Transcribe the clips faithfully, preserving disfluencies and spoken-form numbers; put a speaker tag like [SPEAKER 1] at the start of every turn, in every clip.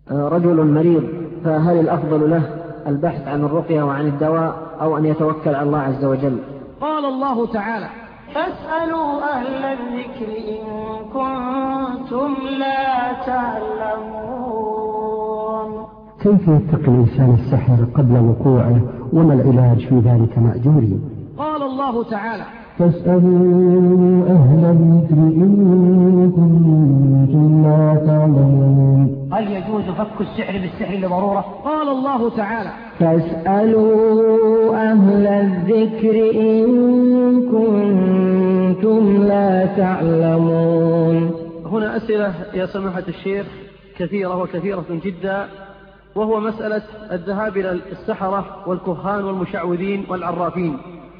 [SPEAKER 1] رجل مريض، فهل الأفضل له البحث عن الرقية وعن الدواء أو أن يتوكل على الله عز وجل؟
[SPEAKER 2] قال الله تعالى:
[SPEAKER 3] فاسألوا أهل الذكر إن كنتم لا تعلمون.
[SPEAKER 4] كيف يتقي الإنسان السحر قبل وقوعه وما العلاج في ذلك مأجورين؟
[SPEAKER 2] قال الله تعالى:
[SPEAKER 4] فاسألوا أهل الذكر إن كنتم لا تعلمون.
[SPEAKER 2] هل يجوز فك السحر بالسحر لضرورة؟ قال الله تعالى:
[SPEAKER 3] فاسألوا أهل الذكر إن كنتم لا تعلمون.
[SPEAKER 5] هنا أسئلة يا سماحة الشيخ كثيرة وكثيرة جدا، وهو مسألة الذهاب إلى السحرة والكهان والمشعوذين والعرافين،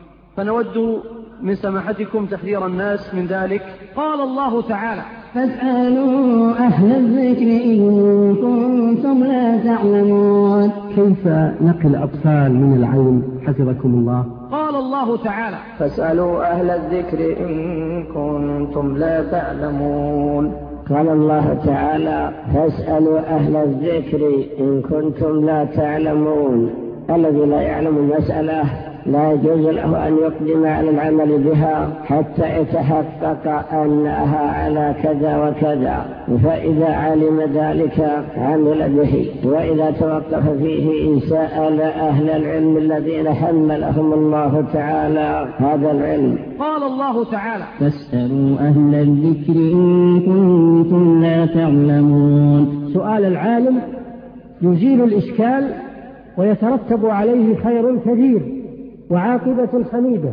[SPEAKER 5] فنود من سماحتكم تحذير الناس من ذلك.
[SPEAKER 2] قال الله تعالى:
[SPEAKER 3] فاسألوا أهل الذكر إن كنتم لا تعلمون.
[SPEAKER 4] كيف نقي الأطفال من العين حفظكم الله؟
[SPEAKER 2] قال الله تعالى:
[SPEAKER 3] فاسألوا أهل الذكر إن كنتم لا تعلمون.
[SPEAKER 1] قال الله تعالى: فاسألوا أهل الذكر إن كنتم لا تعلمون. الذي لا يعلم المسألة لا يجوز له أن يقدم على العمل بها حتى يتحقق أنها على كذا وكذا، فإذا علم ذلك عمل به، وإذا توقف فيه سأل أهل العلم الذين حملهم الله تعالى هذا العلم.
[SPEAKER 2] قال الله تعالى:
[SPEAKER 3] فاسألوا أهل الذكر إن كنتم لا تعلمون.
[SPEAKER 4] سؤال العالم يزيل الإشكال ويترتب عليه خير كبير وعاقبة حميدة،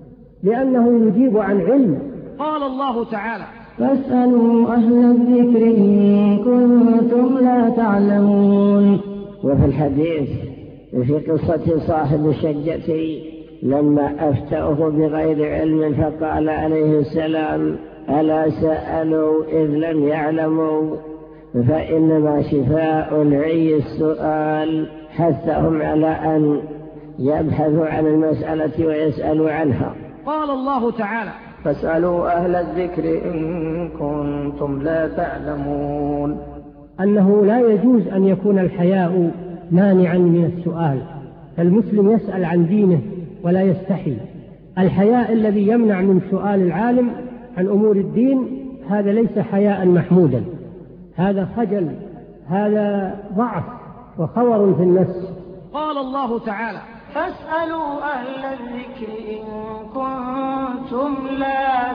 [SPEAKER 4] لأنه يجيب عن علم.
[SPEAKER 2] قال الله تعالى:
[SPEAKER 3] فاسألوا أهل الذكر إن كنتم لا تعلمون.
[SPEAKER 1] وفي الحديث في قصة صاحب الشجة لما أفتأه بغير علم فقال عليه السلام: ألا سألوا إذ لم يعلموا، فإنما شفاء العي السؤال. حثهم على أن يبحثوا عن المسألة ويسألوا عنها.
[SPEAKER 2] قال الله تعالى:
[SPEAKER 3] فاسألوا أهل الذكر إن كنتم لا تعلمون.
[SPEAKER 4] أنه لا يجوز أن يكون الحياء مانعا من السؤال، فالمسلم يسأل عن دينه ولا يستحي. الحياء الذي يمنع من سؤال العالم عن أمور الدين هذا ليس حياء محمودا، هذا خجل، هذا ضعف وخور في النفس.
[SPEAKER 2] قال الله تعالى:
[SPEAKER 3] فاسألوا أهل الذكر إن كنتم لا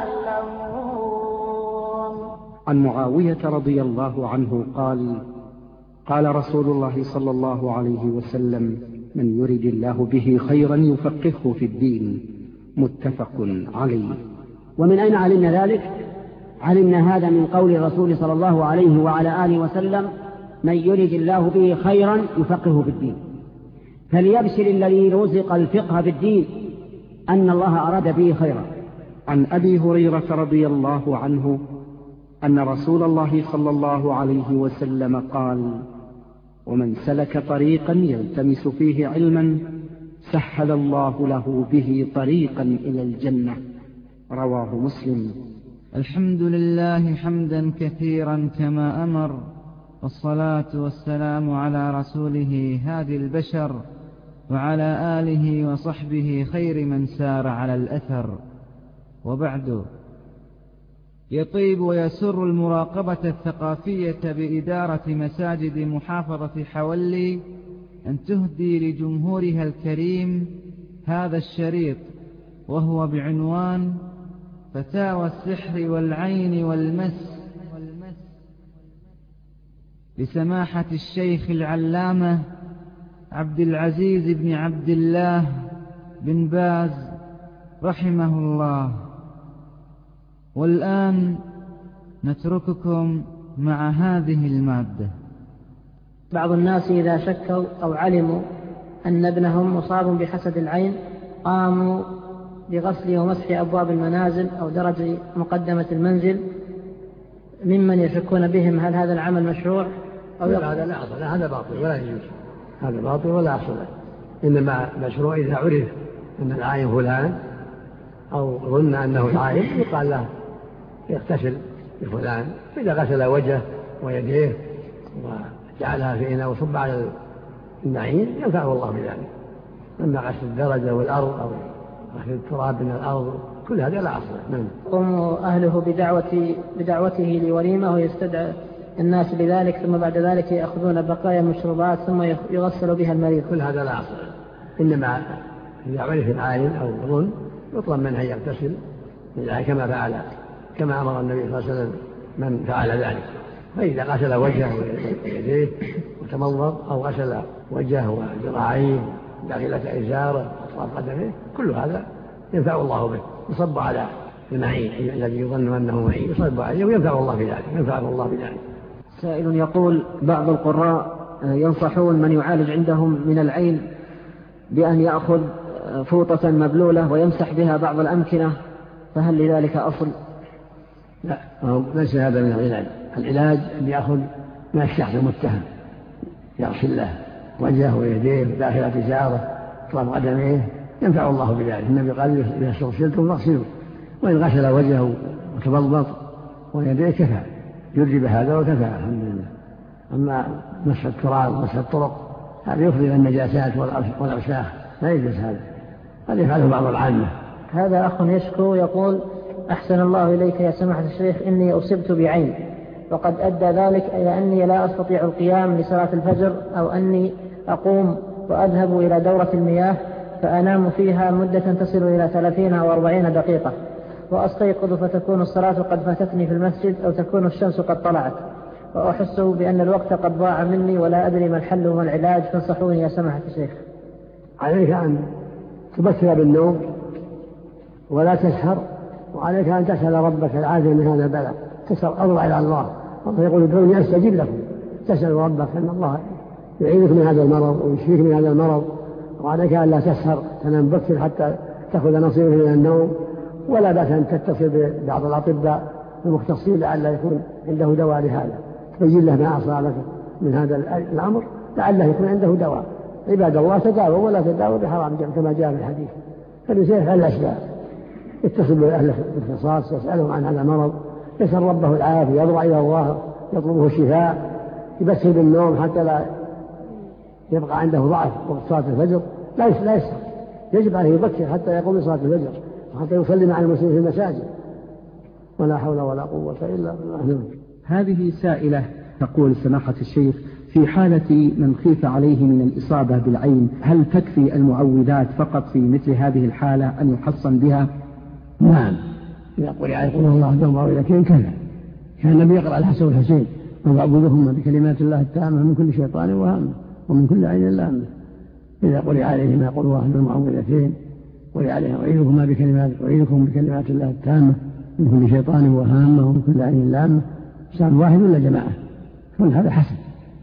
[SPEAKER 3] تعلمون.
[SPEAKER 6] عن معاوية رضي الله عنه قال: قال رسول الله صلى الله عليه وسلم: من يرد الله به خيرا يفقهه في الدين. متفق عليه.
[SPEAKER 1] ومن أين علمنا ذلك؟ علمنا هذا من قول الرسول صلى الله عليه وعلى آله وسلم: من يرد الله به خيرا يفقهه في الدين. فليبشر الذي رزق الفقه في الدين أن الله أراد به خيرا.
[SPEAKER 6] عن أبي هريرة رضي الله عنه أن رسول الله صلى الله عليه وسلم قال: ومن سلك طريقا يلتمس فيه علما سهل الله له به طريقا إلى الجنة. رواه مسلم.
[SPEAKER 7] الحمد لله حمدا كثيرا كما أمر، والصلاة والسلام على رسوله هادي البشر وعلى آله وصحبه خير من سار على الأثر. وبعد، يطيب ويسر المراقبة الثقافية بإدارة مساجد محافظة حولي أن تهدي لجمهورها الكريم هذا الشريط، وهو بعنوان فتاوى السحر والعين والمس، لسماحة الشيخ العلامة عبد العزيز بن عبد الله بن باز رحمه الله. والآن نترككم مع هذه المادة.
[SPEAKER 8] بعض الناس إذا شكوا أو علموا أن ابنهم مصاب بحسد العين قاموا بغسل ومسح أبواب المنازل أو درج مقدمة المنزل ممن يشكون بهم. هل هذا العمل مشروع أو
[SPEAKER 9] لا؟ هذا لا أصل، هذا باطل ولا يجوز، هذا باطل ولا أصل. إنما مشروع إذا عرف أن العين فلان أو ظن أنه العين يقال له يغتسل بفلان، إذا غسل وجهه ويديه جعلها في إناء وصب على المعين ينفعه الله بذلك. أما غسل الدرجة والأرض أو غسل التراب من الأرض كل هذا لا أصل. نعم.
[SPEAKER 8] يقوم أهله بدعوة بدعوته لوليمة ويستدعى الناس بذلك، ثم بعد ذلك يأخذون بقايا المشروبات ثم يغسل بها المريض.
[SPEAKER 9] كل هذا لا أصل. إنما إذا عرف العالم أو الظن يطلب منه أن يغتسل كما فعل كما أمر النبي صلى الله عليه وسلم من فعل ذلك. فإذا غسل وجهه ويديه وتمضمض أو غسل وجهه وذراعيه داخلة إزاره أطراف قدمه كل هذا ينفع الله به، يصب على المعين الذي يظن أنه معين يصب عليه وينفع الله بذلك، ينفع الله بذلك.
[SPEAKER 10] سائل يقول: بعض القراء ينصحون من يعالج عندهم من العين بأن يأخذ فوطة مبلولة ويمسح بها بعض الأمكنة، فهل لذلك أصل؟
[SPEAKER 9] لا، ليس هذا من العلاج. العلاج أن يأخذ ما الشخص المتهم يغسل له وجهه ويديه داخل إزاره أطراف قدميه ينفع الله بذلك. النبي قال: إذا استغسلتم فاغسلوا، وإن غسل وجهه وتبضبط ويديه كفى، يجب هذا وكفى الحمد لله. أما مسح التراب ومسح الطرق هذا يفضي إلى النجاسات والأوساخ لا يجوز هذا، هذا يفعله بعض العامة.
[SPEAKER 8] هذا أخ يشكو يقول: أحسن الله إليك يا سماحة الشيخ، إني أصبت بعين وقد أدى ذلك إلى أني لا أستطيع القيام لصلاة الفجر، أو أني أقوم وأذهب إلى دورة المياه فأنام فيها مدة تصل إلى ثلاثين أو أربعين دقيقة، وأستيقظ فتكون الصلاة قد فاتتني في المسجد أو تكون الشمس قد طلعت، وأحس بأن الوقت قد ضاع مني ولا أدري ما الحل وما العلاج، فانصحوني يا سماحة الشيخ.
[SPEAKER 9] عليك أن تبكر بالنوم ولا تسهر، وعليك أن تسأل ربك العافية من هذا البلاء، تسأل أضرع إلى الله، الله يقول: ادعوني أستجيب لكم. تسأل ربك أن الله يعينك من هذا المرض ويشفيك من هذا المرض، وعليك أن لا تسهر، تنام بكر حتى تأخذ نصيبك من النوم، ولا بأس أن تتصل ببعض الأطباء المختصين لعل يكون عنده دواء لهذا، تبين له ما أصابك من هذا الأمر لعله يكون عنده دواء. عباد الله تداووا ولا تداووا بحرام كما جاء في الحديث. فليسير على الأسباب، يتصل بأهل الاختصاص يسألهم عن هذا المرض، يسأل ربه العافية، يضرع إلى الله يطلبه الشفاء، يبسل بالنوم حتى لا يبقى عنده ضعف وقت صلاة الفجر. لا يسهر، يجب عليه يبكر حتى يقوم لصلاة الفجر وحتى يصلي مع المسلمين في المساجد. ولا حول ولا قوة إلا بالله.
[SPEAKER 6] هذه سائلة تقول: سماحة الشيخ، في حالة من خيف عليه من الإصابة بالعين هل تكفي المعوذات فقط في مثل هذه الحالة أن يحصن بها؟
[SPEAKER 9] نعم، يقول يقول الله دوم معوذتين كذا. كان النبي يقرأ الحسن والحسين: وأعوذهما بكلمات الله التامة من كل شيطان وهامة ومن كل عين لامة. إذا قل عليهما قل واحد المعوذتين قل عليهما أعيذكما بكلمات أعيذكم بكلمات الله التامة من كل شيطان وهامة ومن كل عين لامة. إنسان واحد ولا جماعة؟ كل هذا حسن.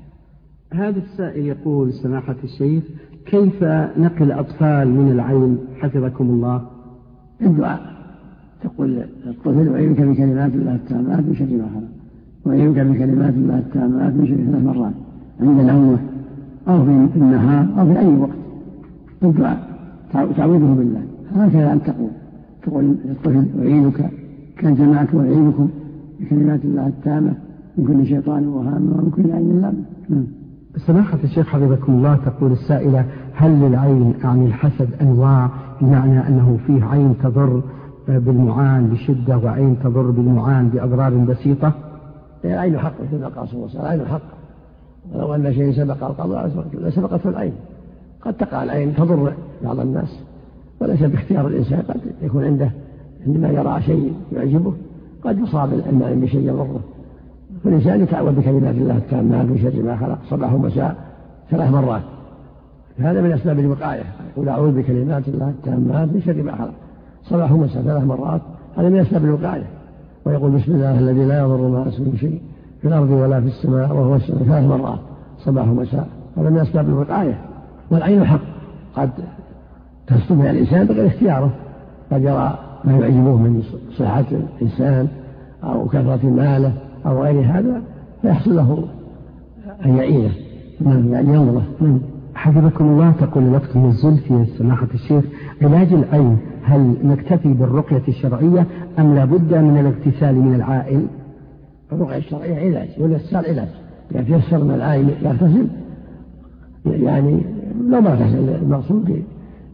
[SPEAKER 6] هذا السائل يقول: سماحة الشيخ، كيف نقل الأطفال من العين حفظكم الله؟
[SPEAKER 9] الدعاء، تقول الطفل: أعيذك بكلمات الله التامات من شر ما خلق، وأعيذك بكلمات الله التامات من شر ثلاث مرات عند النوم أو في النهار أو في أي وقت. الدعاء تعوذه بالله، هكذا أن تقول تقول الطفل: أعيذك كان جماعة وأعيذكم بكلمات الله التامة من كل شيطان وهامة ومن كل عين لامة.
[SPEAKER 6] سماحة الشيخ حفظكم الله، تقول السائلة: هل للعين عن الحسد أنواع، بمعنى أنه فيه عين تضر بالمعان بشدة وعين تضر بالمعان بأضرار بسيطة؟
[SPEAKER 9] العين حق كما قال صلى الله عليه وسلم: العين حق، ولو أن شيء سبق القضاء لسبقته العين. قد تقع العين تضر بعض الناس وليس باختيار الإنسان، قد يكون عنده عندما يرى شيء يعجبه قد يصاب المعين بشيء يضره، فالإنسان يتعوذ بكلمات الله التامات من شر ما خلق صباح ومساء ثلاث مرات، هذا من أسباب الوقاية. يقول: أعوذ بكلمات الله التامات من شر ما خلق صباح ومساء ثلاث مرات، هذا من أسباب الوقاية. ويقول: بسم الله الذي لا يضر مع اسمه شيء في الأرض ولا في السماء وهو السماء ثلاث مرات صباح ومساء، هذا من أسباب الوقاية. والعين حق، قد تصطبع الإنسان بغير اختياره، قد يرى ما يعجبه من صحة الإنسان أو كثرة ماله أو غير هذا فيحصل له أن يعينه، يعني ينظره.
[SPEAKER 6] حفظكم الله، تقول: الوقت من الزلف يا سماحة الشيخ، علاج العين هل نكتفي بالرقية الشرعية أم لا بد من الاغتسال من العائل؟
[SPEAKER 9] الرقية الشرعية علاج والاغتسال علاج، يتيسر من العين يغتسل يعني لو ما اغتسل المقصود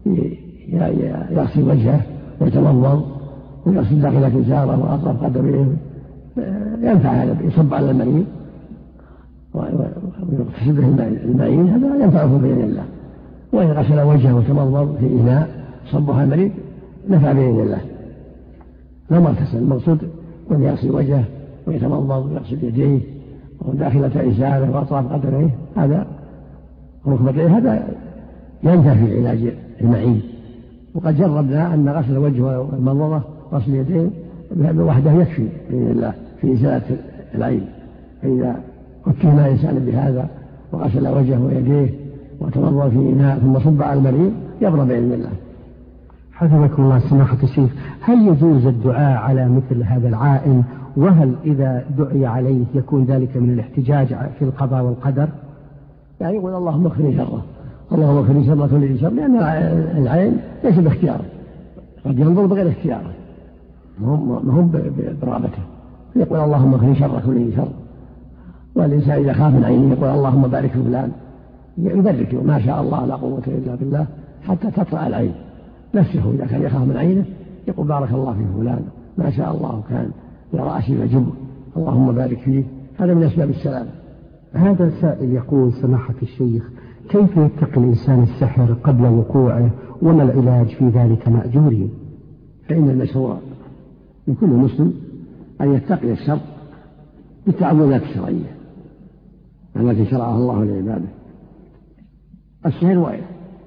[SPEAKER 9] يغسل وجهه ويتمضمض ويغسل داخل إزاره وأطراف قدميه ينفع هذا يصب على المريض ويغتسل به المعين هذا ينفعه بإذن الله. وإن غسل وجهه وتمضمض في إناء صبها المريض نفع بإذن الله لو ما اغتسل. المقصود أن يغسل وجهه ويتمضمض ويغسل يديه وداخلة إزاره وأطراف قدميه هذا ركبتيه هذا ينفع في علاج المعين. وقد جربنا أن غسل الوجه والمضمضة غسل اليدين وحده يكفي بإذن الله في إزالة العين. فإذا أتهم الإنسان بهذا وغسل وجهه ويديه وتمضمض في إناء ثم صب على المريض يبرأ بإذن الله.
[SPEAKER 6] حفظكم الله سماحة الشيخ، هل يجوز الدعاء على مثل هذا العائن؟ وهل إذا دعي عليه يكون ذلك من الاحتجاج في القضاء والقدر؟
[SPEAKER 9] يعني يقول اللهم اكفني شره، اللهم اكفني شر كل ذي شر، لأن العين ليس باختياره، قد ينظر بغير اختياره ما هم برغبته، يقول اللهم اكفني شر كل ذي شر. والإنسان إذا خاف من عينه يقول اللهم بارك في فلان، يبرك ما شاء الله لا قوة إلا بالله حتى تطلع العين. نفسه إذا كان يخاف من عينه يقول بارك الله في فلان ما شاء الله كان يرى أشياء جب اللهم بارك فيه. هذا من أسباب السلام.
[SPEAKER 6] هذا سائل يقول سماحة الشيخ كيف يتقي الإنسان السحر قبل وقوعه وما العلاج في ذلك مأجورين؟
[SPEAKER 9] فإن المشروع من كل مسلم أن يتقي الشر بالتعوذات الشرعية التي شرعها الله لعباده. السحر وائل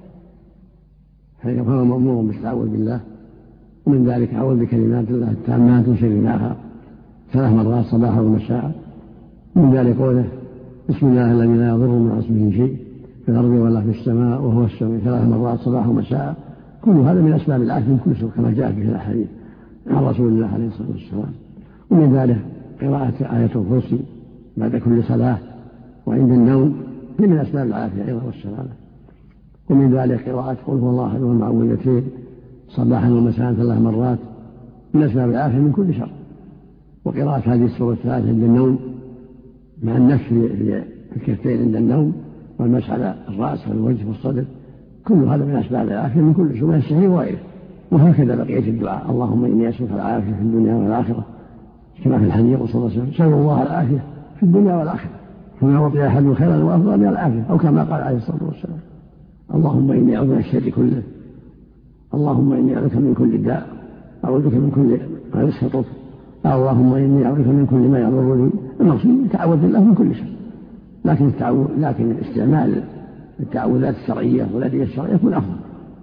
[SPEAKER 9] فهو مأمور بالتعوذ بالله، ومن ذلك أعوذ بكلمات الله التامات من شر ما خلق ثلاث مرات صباحا ومساء. من ذلك قوله بسم الله الذي لا يضر مع اسمه شيء في الأرض ولا في السماء وهو السميع ثلاث مرات صباحا ومساء. كل هذا من أسباب العافية من كل سوء كما جاء في الحديث عن رسول الله عليه الصلاة والسلام. ومن ذلك قراءة آية الكرسي بعد كل صلاة وعند النوم من أسباب العافية أيضا والسلامة. ومن ذلك قراءة قل هو الله أحد والمعوذتين صباحا ومساء ثلاث مرات من أسباب العافية من كل شر. وقراءة هذه السورة الثلاثة عند النوم مع النفس في الكفين عند النوم والمسح على الرأس والوجه والصدر كل هذا من أسباب العافية من كل شر السحر وغيره. وهكذا بقية الدعاء اللهم إني أسألك العافية في الدنيا والآخرة كما في الحديث صلى الله عليه وسلم سأل الله العافية في الدنيا والآخرة فما أعطي أحد خيرا وأفضل من العافية أو كما قال عليه الصلاة والسلام اللهم إني أعوذ من الشر كله اللهم إني أعوذ من كل داء أعوذ بك من كل ما يسخطك اللهم إني أعوذ من كل ما يضرني. المقصود تعوذ بالله من كل شيء، لكن التعوذ لكن استعمال التعوذات الشرعية والأدعية الشرعية يكون أفضل.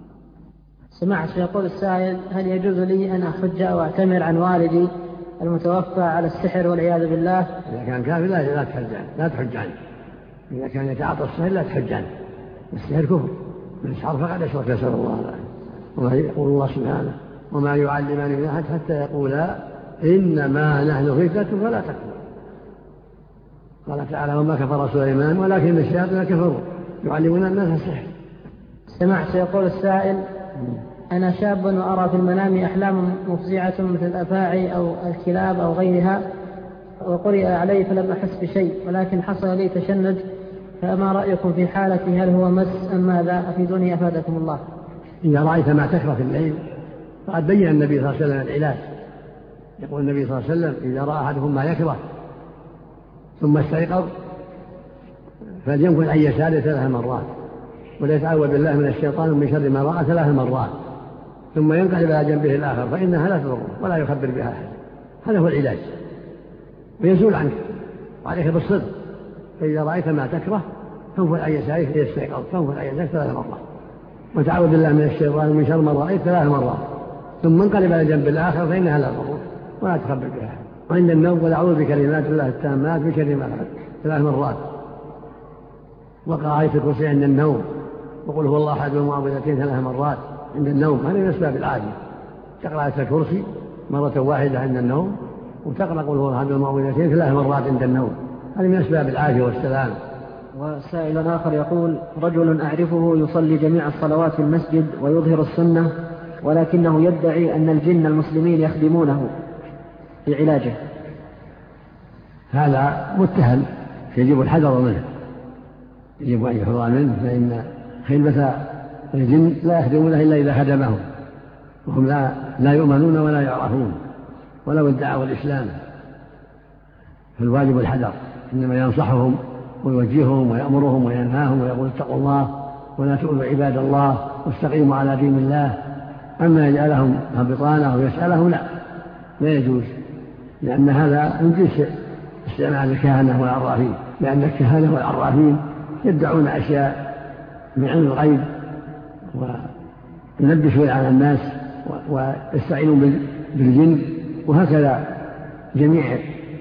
[SPEAKER 8] سمعت يقول السائل هل يجوز لي أن أحج أو أعتمر عن والدي المتوفى على السحر والعياذ بالله؟
[SPEAKER 9] إذا كان كافر لا لا تحج عنه لا تحج عنه. إذا كان يتعاطى السحر لا تحج عنه. السحر كفر من السحر فقد أشرك نسأل الله العافية. ويقول الله سبحانه وما يعلمان من أحد حتى يقولا إنما نحن فتنة فلا تكفر. قال تعالى وما كفر سليمان ولكن الشياطين كفروا يعلمون الناس السحر.
[SPEAKER 8] سمعت يقول السائل أنا شاب وأرى في المنام أحلام مفزعة مثل الأفاعي أو الكلاب أو غيرها وقرئ علي فلم أحس بشيء ولكن حصل لي تشنج، فما رأيكم في حالتي هل هو مس أم ماذا؟ أفيدوني أفادكم الله.
[SPEAKER 9] إذا رأيت ما تكره في الليل فقد بين النبي صلى الله عليه وسلم العلاج. يقول النبي صلى الله عليه وسلم إذا رأى أحدكم ما يكره ثم استيقظ فلينفث عن يساره ثلاث مرات وليتعوذ بالله من الشيطان ومن شر ما رأى ثلاث مرات ثم ينقلب على جنبه الآخر فإنها لا تضره ولا يخبر بها أحد. هذا هو العلاج ويزول عنك وعليك بالصدق. فإذا رأيت ما تكره تنفث عن يساره فيستيقظ تنفث عن يساره ثلاث مرات وتعوذ بالله من الشيطان ومن شر ما رأيت ثلاث مرات ثم انقلب على جنب الآخر فإنها لا تضره ولا تخبر بها أحد. وعند النوم قل أعوذ بكلمات الله التامات من شر ما خلق ثلاث مرات. وقرأ آية الكرسي عند النوم وقل هو الله أحد والمعوذتين ثلاث مرات عند النوم. هذه من أسباب العافية. تقرأ آية الكرسي مرة واحدة عند النوم وتقرأ قل هو الله أحد والمعوذتين ثلاث مرات عند النوم. هذه من أسباب العافية والسلام.
[SPEAKER 10] وسائل آخر يقول رجل أعرفه يصلي جميع الصلوات في المسجد ويظهر السنة ولكنه يدعي أن الجن المسلمين يخدمونه في علاجه.
[SPEAKER 9] هذا متهم يجب الحذر منه، يجب أن يحذر منه، فإن خلبة الجن لا يخدمونه إلا إذا خدمهم، وهم لا, لا يؤمنون ولا يعرفون ولو ادعوا الإسلام، فالواجب الحذر، إنما ينصحهم ويوجههم ويأمرهم وينهاهم ويقول اتقوا الله ولا تؤذوا عباد الله واستقيموا على دين الله. أما يجعلهم بطانة ويسألهم لا لا يجوز، لأن هذا من جنس استعمال الكهنة والعرافين، لأن الكهنة والعرافين يدعون أشياء من علم الغيب ويلبسون على الناس ويستعينون بالجن، وهكذا جميع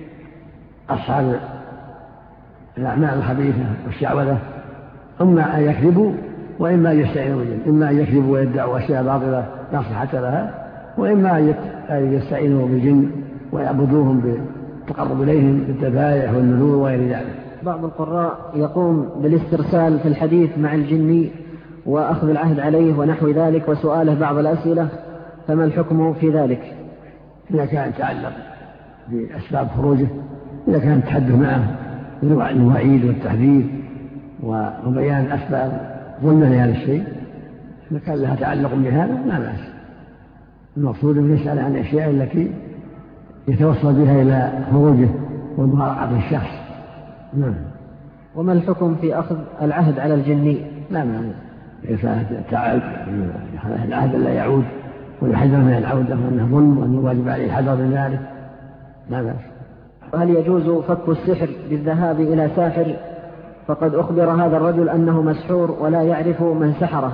[SPEAKER 9] أصحاب الأعمال الخبيثة والشعوذة إما أن يكذبوا وإما أن يستعينوا بالجن، إما أن يكذبوا ويدعوا أشياء باطلة لا صحة لها، وإما أن يستعينوا بالجن ويعبدوهم بالتقرب إليهم بالذبائح والنذور وغير ذلك.
[SPEAKER 10] بعض القراء يقوم بالاسترسال في الحديث مع الجني وأخذ العهد عليه ونحو ذلك وسؤاله بعض الأسئلة، فما الحكم في ذلك؟
[SPEAKER 9] إذا كان يتعلق بأسباب خروجه، إذا كان التحدث معه الوعيد والتحذير وبيان أسباب ظلمه لهذا الشيء، إذا كان لها تعلق بهذا لا بأس. المقصود أن يسأل عن الأشياء التي يتوصل بها إلى خروجه ومراقبة الشخص. نعم.
[SPEAKER 10] وما الحكم في أخذ العهد على الجني؟
[SPEAKER 9] لا ما تعال العهد لا يعود ويحذر من العودة وأنه ظلم وأنه واجب عليه الحذر من ذلك، لا بأس.
[SPEAKER 10] هل يجوز فك السحر بالذهاب إلى ساحر فقد أخبر هذا الرجل أنه مسحور ولا يعرف من سحره؟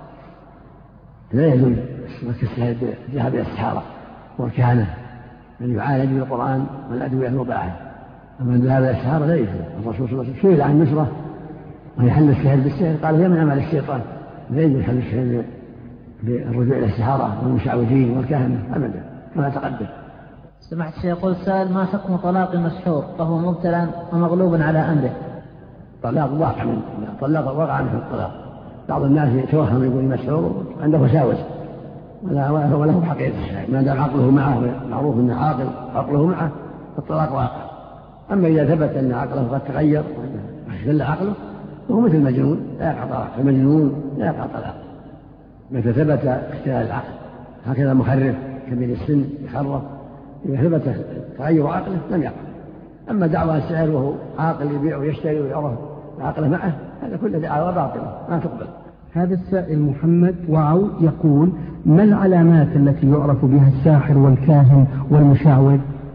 [SPEAKER 9] لا يجوز فك السحر بالذهاب إلى السحرة والكهنة، من يعالج بالقرآن والأدوية المباحة، أما الذهاب إلى السحرة لا يجوز. الرسول صلى الله عليه وسلم سئل عن نصرة ويحل السحر بالسحر قال هي من عمل الشيطان، لا يجوز حل السحر بالرجوع إلى السحرة والمشعوذين والكهنة أبدا كما تقدم.
[SPEAKER 8] سمعت الشيخ يقول السائل ما حكم طلاق المسحور فهو مبتلى ومغلوب على أمره؟
[SPEAKER 9] طلاق واقع من طلاق وقع من الطلاق. بعض الناس يتوهم يقول المسحور عنده وساوس ولا وله حقيقة ما دام عقله معه معروف أن عاقل عقله معه فالطلاق واقع. أما إذا ثبت أن عقله قد تغير واختل عقله وهو مثل المجنون لا يقع طلاق، المجنون لا يقع طلاق متى ثبت اختلال العقل، هكذا مخرف كبير السن يخرف إذا ثبت تغير عقله لم يقع. أما دعوى السعر وهو عاقل يبيع ويشتري ويعرف عقله معه هذا كله دعوى باطلة ما تقبل.
[SPEAKER 6] هذا السائل محمد وعو يقول ما العلامات التي يعرف بها الساحر والكاهن والمشعوذ؟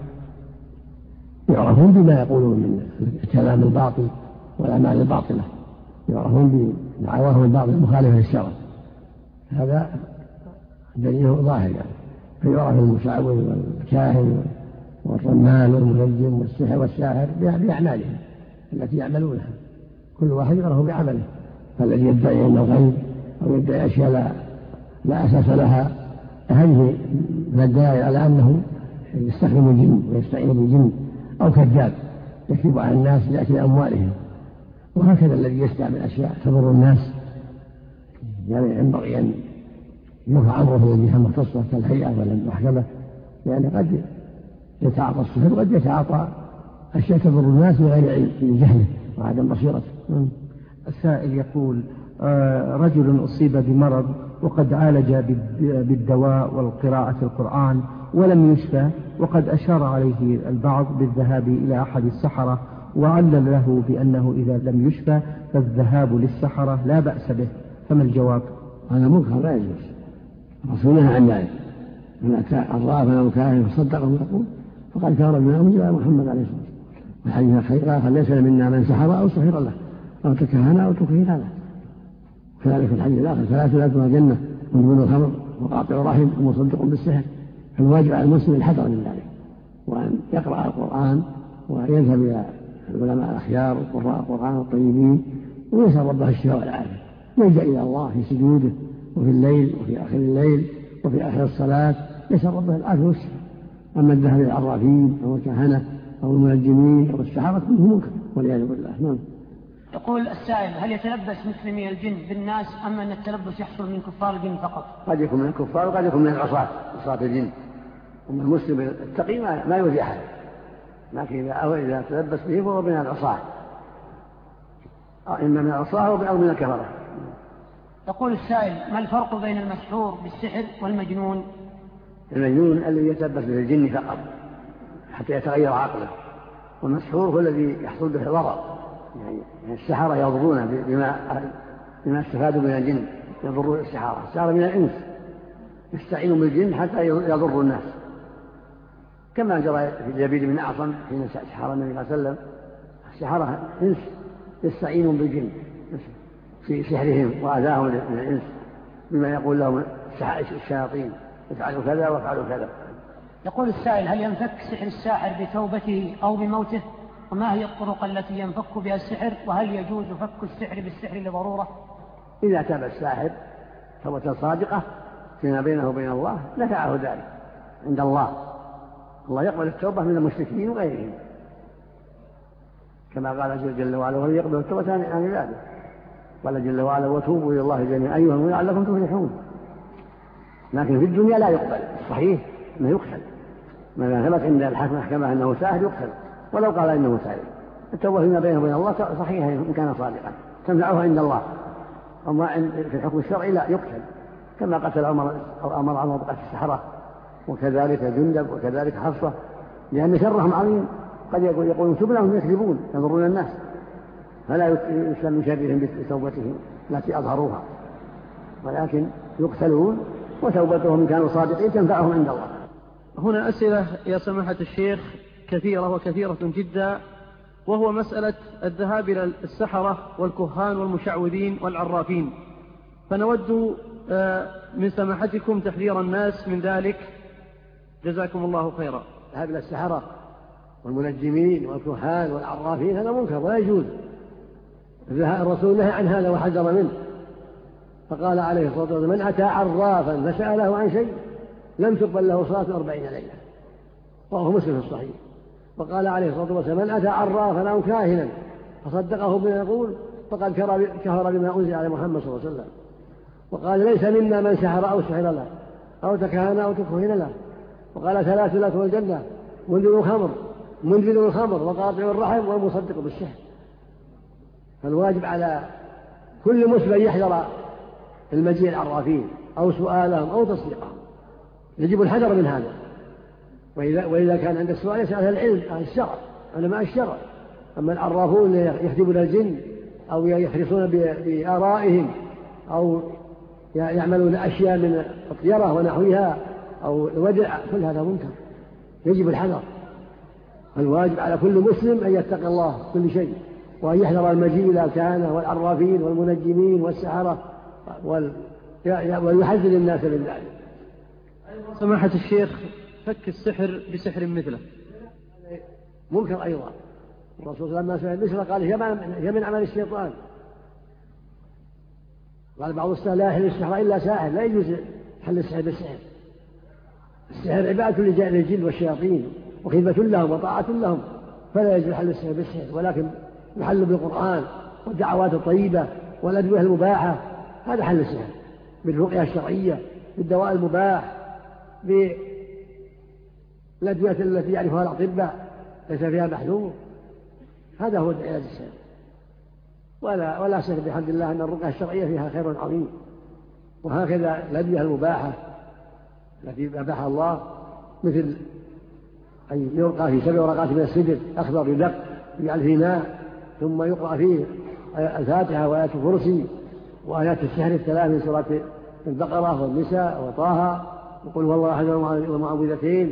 [SPEAKER 9] يعرفون بما يقولون من الكلام الباطل والأعمال الباطلة، يعرفون بدعواهم الباطل المخالفة للشرع، هذا دليله ظاهر يعني. فيعرف المشعوذ والكاهن والرمان والمنجم والسحر والساحر بأعمالهم التي يعملونها، كل واحد يعرف بعمله، فالذي يدعي أنه غيب أو يدعي أشياء لا, لا أساس لها هذه مدعي على أنه يستخدم الجن ويستعين بالجن، أو كذاب يكذب على الناس لأكل أموالهم. وهكذا الذي يستعمل أشياء تضر الناس يعني ينبغي أن يرفع أمره في الجهة المختصة كالهيئة ولا المحكمة، لأن قد يتعاطى السحر وقد يتعاطى أشياء تضر الناس بغير علم جهله وعدم بصيرته.
[SPEAKER 6] السائل يقول آه رجل أصيب بمرض وقد عالج بالدواء والقراءة القرآن ولم يشفى، وقد أشار عليه البعض بالذهاب إلى أحد السحرة وعلل له بأنه إذا لم يشفى فالذهاب للسحرة لا بأس به، فما الجواب؟
[SPEAKER 9] هذا منكر لا يجوز، رسولنا عن ذلك من أتى الرافع أو كاهن فصدقه يقول فقد كفر بما أنزل على محمد عليه الصلاة والسلام. والحديث خير ليس منا من سحر أو سحر له أو تكهن أو تكهن له. كذلك الحديث الآخر ثلاثة لا تدخل الجنة مدمن الخمر وقاطع رحم ومصدق بالسحر. فالواجب على المسلم الحذر من ذلك، وأن يقرأ القرآن ويذهب إلى العلماء الأخيار وقراء القرآن الطيبين ويسأل ربه الشفاء والعافية، يلجأ إلى الله في سجوده وفي الليل وفي آخر الليل وفي آخر الصلاة يسأل ربه العافية والشفاء. أما الذهاب إلى العرافين أو الكهنة أو المنجمين أو السحرة كله منكر والعياذ بالله. نعم.
[SPEAKER 2] يقول السائل هل يتلبس مسلمي الجن بالناس أم أن التلبس يحصل من كفار الجن فقط؟
[SPEAKER 9] قد يكون من الكفار وقد يكون من العصاة عصاة الجن. أما المسلم التقي ما يؤذي أحد، لكن إذا إذا تلبس به فهو من العصاة إما من العصاه أو من الكفرة.
[SPEAKER 2] يقول السائل: ما الفرق بين المسحور بالسحر والمجنون؟
[SPEAKER 9] المجنون الذي يتلبس بالجن فقط حتى يتغير عقله، والمسحور هو الذي يحصل به ضرر، يعني السحرة يضرون بما بما استفادوا من الجن، يضرون السحرة السحرة من الإنس يستعينوا بالجن حتى يضروا الناس، كما جرى في لبيد بن أعصم حين سحر النبي صلى الله عليه وسلم. السحرة إنس يستعينون بالجن في سحرهم وأذاهم من الإنس بما يقول لهم الشياطين افعلوا كذا وافعلوا كذا.
[SPEAKER 2] يقول السائل: هل ينفك سحر الساحر بتوبته أو بموته؟ وما هي الطرق التي ينفك بها السحر؟ وهل يجوز فك السحر بالسحر لضرورة؟
[SPEAKER 9] إذا تاب الساحر توبة صادقة فيما بينه وبين الله نفعه ذلك عند الله. الله يقبل التوبة من المشركين وغيرهم، كما قال جل وعلا: وهو يقبل التوبة عن عباده. قال جل وعلا: وتوبوا إلى الله جميعا أيها المؤمنون لعلكم تفلحون. لكن في الدنيا لا يقبل، صحيح انه يقتل، ما ثبت عند الحاكم محكمة انه ساحر يقتل ولو قال انه ساحر. التوبة فيما بينه وبين الله صحيحة ان كان صادقا تنفعه عند الله، اما في الحكم الشرعي لا يقتل، كما قتل عمر او امر عمر بقتل السحرة وكذلك جندب وكذلك حفصة، لان شرهم عظيم. قد يقولون تب لهم يكذبون يضرون الناس، فلا يسلم من شرهم بتوبتهم التي اظهروها، ولكن يقتلون وتوبتهم إن كانوا صادقين تنفعهم عند الله.
[SPEAKER 5] هنا أسئلة يا سماحة الشيخ كثيرة وكثيرة جدا، وهو مسألة الذهاب إلى السحرة والكهان والمشعوذين والعرافين، فنود من سماحتكم تحذير الناس من ذلك، جزاكم الله خيرا.
[SPEAKER 9] الذهاب إلى السحرة والمنجمين والكهان والعرافين هذا منكر ولا يجوز. الرسول نهى عن هذا وحذر منه، فقال عليه الصلاة والسلام: من أتى عرافا فسأله عن شيء لم تقبل له صلاة أربعين ليلة، وهو مسلم في الصحيح. وقال عليه الصلاة والسلام: من أتى عرافا أو كاهنا فصدقه بما يقول فقد كفر بما أنزل على محمد صلى الله عليه وسلم. وقال: ليس منا من سحر أو سحر له أو تكهن أو تكهن له. وقال: ثلاث لا تدخل الجنة: منذر الخمر منذر الخمر وقاطع الرحم والمصدق بالسحر. فالواجب على كل مسلم يحذر المجيء العرافين أو سؤالهم أو تصديقهم، يجب الحذر من هذا. وإذا, وإذا كان عند السؤال يسأل أهل العلم أهل الشرع علماء الشرع. أما العرافون يحجبون الجن أو يحرصون بآرائهم أو يعملون أشياء من الطيرة ونحوها أو الودع، كل هذا منكر، يجب الحذر. الواجب على كل مسلم أن يتقي الله كل شيء، وأن يحذر المجيء إلى الكهنة والعرافين والمنجمين والسحرة، ويحذر الناس من ذلك.
[SPEAKER 5] سماحة الشيخ فك السحر بسحر مثله
[SPEAKER 9] منكر أيضا. الرسول لما سئل مثله قال: هي من عمل الشيطان. قال بعض السحر: لا يحل السحر إلا ساحر، لا يجوز حل السحر بالسحر. السحر عبادة للجن والشياطين وخدمة لهم وطاعة لهم، فلا يجوز حل السحر بالسحر، ولكن يحل بالقرآن والدعوات الطيبة والأدوية المباحة، هذا حل السحر، بالرقية الشرعية، بالدواء المباح، بالأدوية التي يعرفها الأطباء ليس فيها محذور، هذا هو علاج السحر. ولا ولا شك بحمد الله أن الرقية الشرعية فيها خير عظيم. وهكذا الأدوية المباحة التي أباحها الله، مثل أن يلقى في سبع ورقات من السدر أخضر بدق يجعل في ماء ثم يقرأ فيه الفاتحة وآيات الكرسي وآيات السحر الثلاث من سورة البقرة والنساء وطه وقل هو الله أحد والمعوذتين،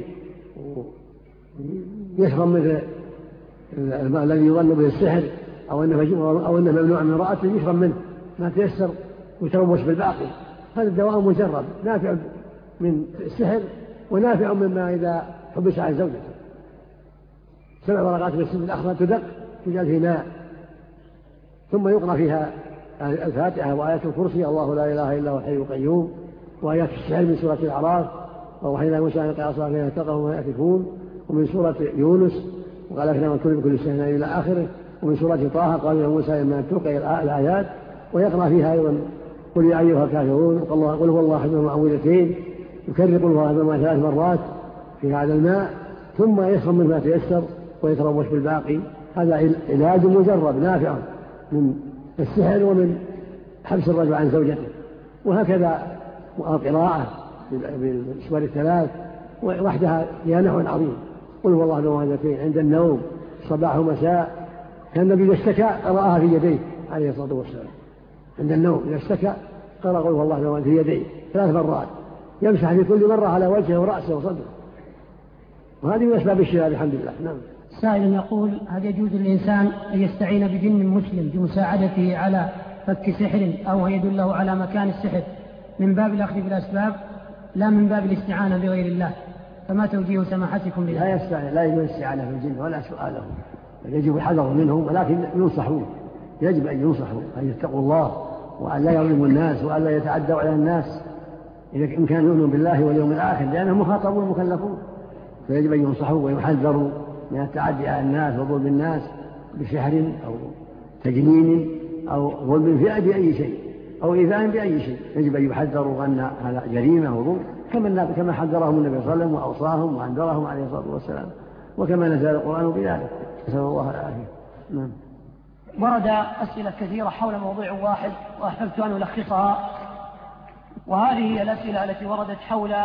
[SPEAKER 9] يشرب مثل الماء الذي يظن به السحر أو أنه أو أنه ممنوع من امرأته يشرب منه ما تيسر ويتروش بالباقي. هذا الدواء مجرب نافع من السحر ونافع مما إذا حبس عن زوجته. سبع ورقات من السدر الأخضر تدق تجعل في ماء ثم يقرأ فيها الفاتحة وآيات الكرسي الله لا إله إلا هو الحي القيوم وآيات السحر من سورة الأعراف ووحينا موسى أن يلقي عصاه فيلتقطه وما يأفكون، ومن سورة يونس وقال أفنى من كل بكل سحر إلى آخره، ومن سورة طه قال يا موسى إما أن تلقي الآيات، ويقرأ فيها أيضا قل يا أيها الكافرون قل هو الله أحد المعوذتين، يكرر قل هو أحد ثلاث مرات في هذا الماء ثم يشرب منه ما تيسر ويتروش بالباقي. هذا علاج مجرب نافع من السحر ومن حبس الرجل عن زوجته. وهكذا القراءة بالسور الثلاث وحدها لها نحو عظيم. قل هو الله موعظتين عند النوم صباح ومساء. كان النبي إذا اشتكى قرأها في يديه عليه الصلاة والسلام. عند النوم إذا اشتكى قرأ قل هو الله موعظتين في يديه ثلاث مرات، يمسح في كل مرة على وجهه ورأسه وصدره، وهذه من أسباب الشفاء الحمد لله. نعم.
[SPEAKER 2] سائل يقول: هل يجوز للإنسان أن يستعين بجن مسلم بمساعدته على فك سحر أو يدله على مكان السحر من باب الأخذ بالأسباب لا من باب الاستعانة بغير الله؟ فما توجيه سماحتكم لذلك؟
[SPEAKER 9] لا يستعين، لا يجوز الاستعانة بالجن ولا سؤالهم، يجب الحذر منهم، ولكن ينصحون، يجب أن ينصحوا أن يتقوا الله وأن لا يظلموا الناس وأن لا يتعدوا على الناس إذا إن كانوا يؤمنون بالله واليوم الآخر، لأنهم مخاطبون مكلفون، فيجب أن ينصحوا ويحذروا من التعدي على الناس وظلم الناس بسحر أو تجنين أو ظلم في أي شيء أو إيذاء بأي شيء. يجب أن يحذروا أن هذا جريمة وظلم، كما كما حذرهم النبي صلى الله عليه وسلم وأوصاهم وأنذرهم عليه الصلاة والسلام، وكما نزل القرآن بذلك. نسأل الله العافية. نعم.
[SPEAKER 2] ورد أسئلة كثيرة حول موضوع واحد وأحببت أن ألخصها، وهذه هي الأسئلة التي وردت حول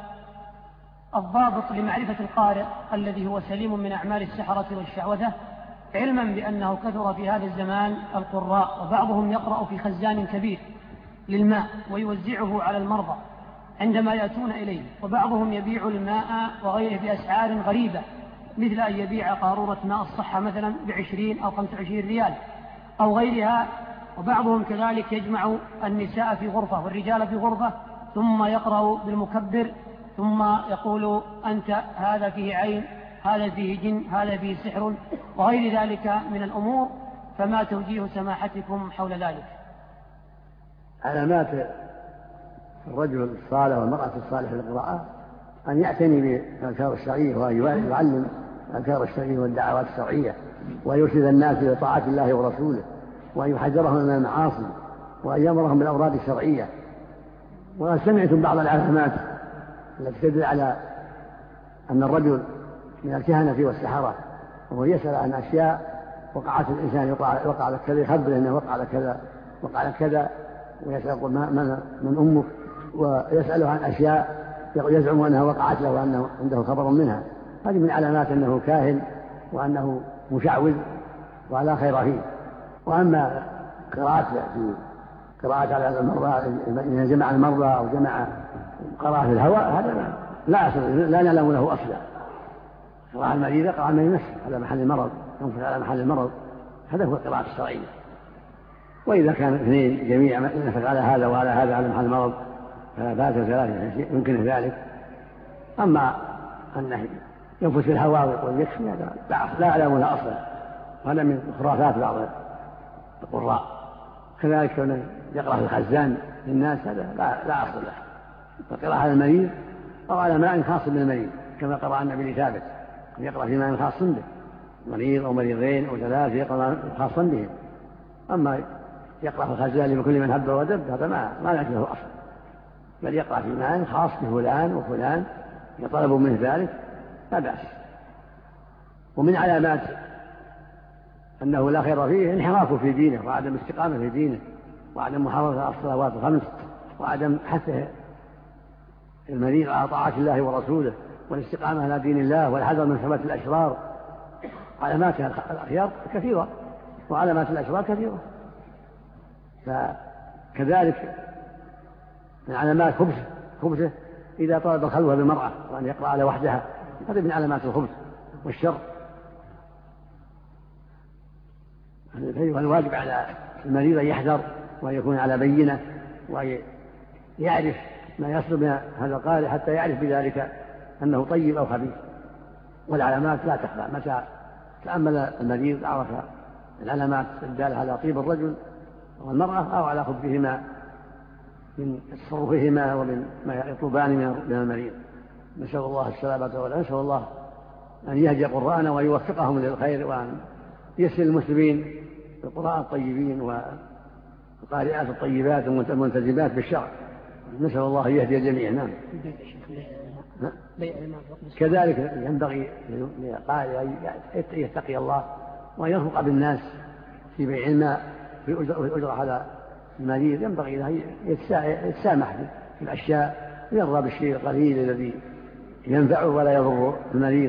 [SPEAKER 2] الضابط لمعرفة القارئ الذي هو سليم من أعمال السحرة والشعوذة، علما بأنه كثر في هذا الزمان القراء، وبعضهم يقرأ في خزان كبير للماء ويوزعه على المرضى عندما يأتون إليه، وبعضهم يبيع الماء وغيره بأسعار غريبة، مثل أن يبيع قارورة ماء الصحة مثلا بعشرين أو خمسة وعشرين ريال أو غيرها. وبعضهم كذلك يجمع النساء في غرفة والرجال في غرفة ثم يقرأ بالمكبر ثم يقول: أنت هذا فيه عين، هذا فيه جن، هذا فيه سحر، وغير ذلك من الأمور. فما توجيه سماحتكم حول ذلك؟
[SPEAKER 9] علامات الرجل الصالح والمرأة الصالحة في القراءة أن يعتني بالأذكار الشرعية وأن يعلم الأذكار الشرعية والدعوات الشرعية، وأن يرشد الناس إلى طاعة الله ورسوله، وأن يحذرهم من المعاصي، وأن يأمرهم بالأوراد الشرعية. وقد سمعتم بعض العلامات التي تدل على أن الرجل من الكهنة والسحرة وهو يسأل عن أشياء وقعت الإنسان، وقع لك كذا، يخبر أنه وقع لك كذا وقع لك كذا، ويسأل من, من أمك، ويسأله عن أشياء يزعم أنها وقعت له وأنه عنده خبر منها. هذه من علامات أنه كاهن وأنه مشعوذ ولا خير فيه. وأما قراءة في قراءة على المرضى، إذا جمع المرضى أو جمع قراءة في الهواء، هذا لا أصل، لا نعلم له أصلا. قراءة المريضة قراءة من نفسه على محل المرض، ينفق على محل المرض، هذا هو القراءة الشرعية. وإذا كان اثنين جميع ينفق على هذا وعلى هذا على محل المرض فلا بأس ثلاثة يمكن ذلك. أما أنه ينفس في الهواء ويقول يكفي، هذا لا أعلم له أصلا، وهذا من خرافات بعض القراء. كذلك يقرأ في الخزان للناس، هذا لا, لا أصل له. فقراءة على المريض أو على ماء خاص بالمريض، كما قرأ النبي لثابت يقرأ في ماء خاص به، مريض أو مريضين أو ثلاثة يقرأ خاصا بهم. أما يقرأ في الخزان لكل من هب ودب، هذا ما ما له أصل، بل يقرأ في ماء خاص بفلان وفلان يطلب منه ذلك، لا بأس. ومن علامات أنه لا خير فيه انحرافه في دينه وعدم استقامة في دينه وعدم محافظة على الصلوات الخمس وعدم حثه المريض على طاعة الله ورسوله والاستقامة على دين الله والحذر من صحبة الأشرار. علامات الأخيار كثيرة وعلامات الأشرار كثيرة. فكذلك من علامات خبثه خبثه إذا طلب الخلوة بالمرأة وأن يقرأ على وحدها، هذا من علامات الخبث والشر. والواجب على المريض أن يحذر وأن يكون على بينة ويعرف ما يصل من هذا القارئ حتى يعرف بذلك أنه طيب أو خبيث. والعلامات لا تخفى، متى تأمل المريض عرف العلامات الدالة على طيب الرجل والمرأة أو على خبثهما من تصرفهما ومن ما يطلبان من المريض. نسأل الله السلامة والعافية، نسأل الله أن يهدي قراءنا ويوفقهم للخير، وأن يسر المسلمين بالقراء الطيبين والقارئات الطيبات الملتزمات بالشرع. نسأل الله يهدي الجميع. نعم. كذلك ينبغي للقارئ أن يتقي الله وأن يرفق بالناس في بيع الماء في الأجرة على المريض ينبغي له يتسامح في الأشياء ويرضى بالشيء القليل الذي ينفعه ولا يضر المريض.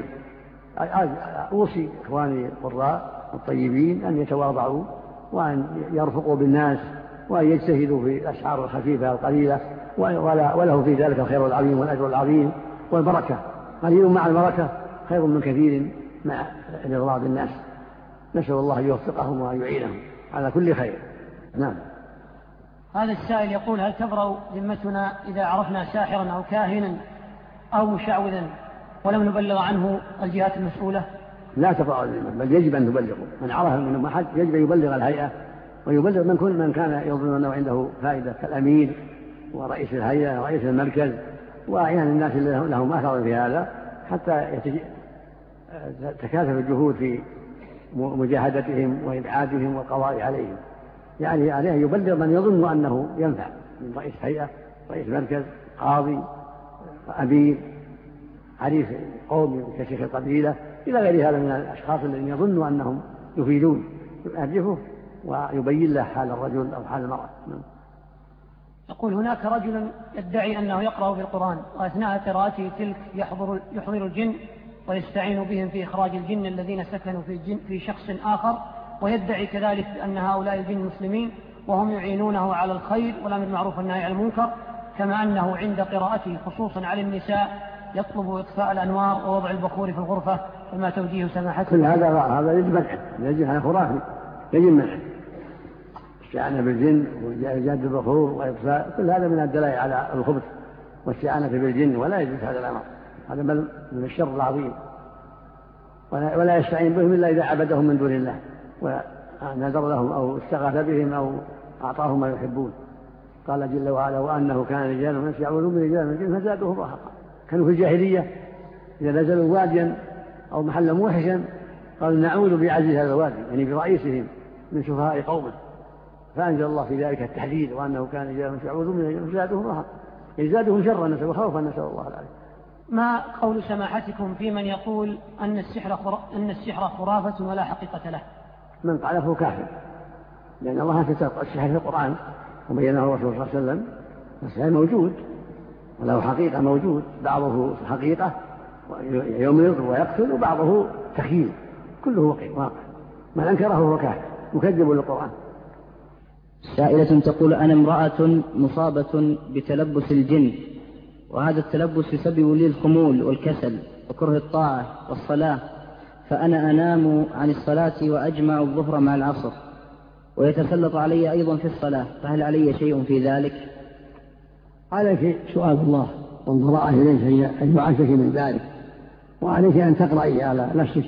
[SPEAKER 9] أوصي إخواني القراء الطيبين أن يتواضعوا وأن يرفقوا بالناس وأن يجتهدوا في الأشعار الخفيفة القليلة، وله في ذلك الخير العظيم والأجر العظيم والبركة. قليل مع البركة خير من كثير مع الإرضاء بالناس. نسأل الله أن يوفقهم وأن يعينهم على كل خير. نعم.
[SPEAKER 2] هذا السائل يقول: هل تبرأ ذمتنا إذا عرفنا ساحرا أو كاهنا أو مشعوذا ولم نبلغ عنه الجهات المسؤولة؟
[SPEAKER 9] لا تبرأ الذمة، بل يجب أن تبلغه. من عرف منهم أحد يجب أن يبلغ الهيئة ويبلغ من كل من كان يظن أنه عنده فائدة كالأمير ورئيس الهيئة ورئيس المركز وأعيان الناس اللي لهم أثر في هذا، حتى تكاثف الجهود في مجاهدتهم وإبعادهم والقضاء عليهم. يعني عليه يبلغ من يظن أنه ينفع من رئيس هيئة، رئيس مركز، قاضي، أمير، عريف قوم كشيخ القبيلة، إلى غير هذا من الأشخاص الذين يظنوا أنهم يفيدون، يعرفه ويبين له حال الرجل أو حال المرأة.
[SPEAKER 2] يقول: هناك رجل يدعي أنه يقرأ في القرآن وأثناء قراءته تلك يحضر, يحضر الجن ويستعين بهم في إخراج الجن الذين سكنوا في, الجن في شخص آخر، ويدعي كذلك أن هؤلاء الجن مسلمين وهم يعينونه على الخير والأمر بالمعروف والنهي عن المنكر، كما أنه عند قراءته خصوصا على النساء يطلب إطفاء الأنوار ووضع البخور في الغرفة. فما توجيه سماحته؟
[SPEAKER 9] كل هذا هذا يجب منعه، يجب هذا خرافي، يجب منعه. الاستعانة بالجن وإيجاد البخور وإطفاء كل هذا من الدلائل على الخبث والاستعانة بالجن، ولا يجوز هذا الأمر، هذا بل من الشر العظيم. ولا, ولا يستعين بهم إلا إذا عبدهم من دون الله ونذر لهم أو استغاث بهم أو أعطاهم ما يحبون. قال جل وعلا: وأنه كان رجال وناس يعوذون من رجال من الجن فزادوهم رهقا. كانوا في الجاهلية إذا نزلوا واديا أو محلا موحشا قالوا: نعوذ بعزيز هذا الوادي، يعني برئيسهم من سفهاء قومه. فأنزل الله في ذلك التحديد: وأنه كان رجال يعوذون من رجال فزادوهم رهقا، يزادهم شرا نسأل وخوفا نسأل الله العافية.
[SPEAKER 2] ما قول سماحتكم في من يقول أن السحر أن السحر خرافة ولا حقيقة له؟
[SPEAKER 9] من قاله كافر، لأن الله كتب السحر في القرآن وبينه الرسول صلى الله عليه وسلم. السحر موجود وله حقيقة، موجود بعضه حقيقة يمرض ويقتل وبعضه تخيل، كله واقع. من أنكره هو كافر مكذب للقرآن.
[SPEAKER 11] سائلة تقول: أنا امرأة مصابة بتلبس الجن، وهذا التلبس يسبب لي الخمول والكسل وكره الطاعة والصلاة، فأنا أنام عن الصلاة وأجمع الظهر مع العصر، ويتسلط علي أيضا في الصلاة، فهل علي شيء في ذلك؟
[SPEAKER 9] عليك سؤال الله وانظراء إليك أن يعافك من ذلك، وعليك أن تقرأي على نفسك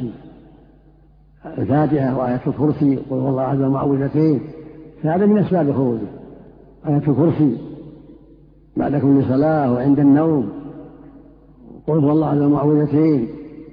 [SPEAKER 9] الفاتحة وآية الكرسي قل هو الله أحد ومعوذتين، فهذا من أسباب خروجه. آية الكرسي بعد كل صلاة وعند النوم، قل هو الله أحد ومعوذتين،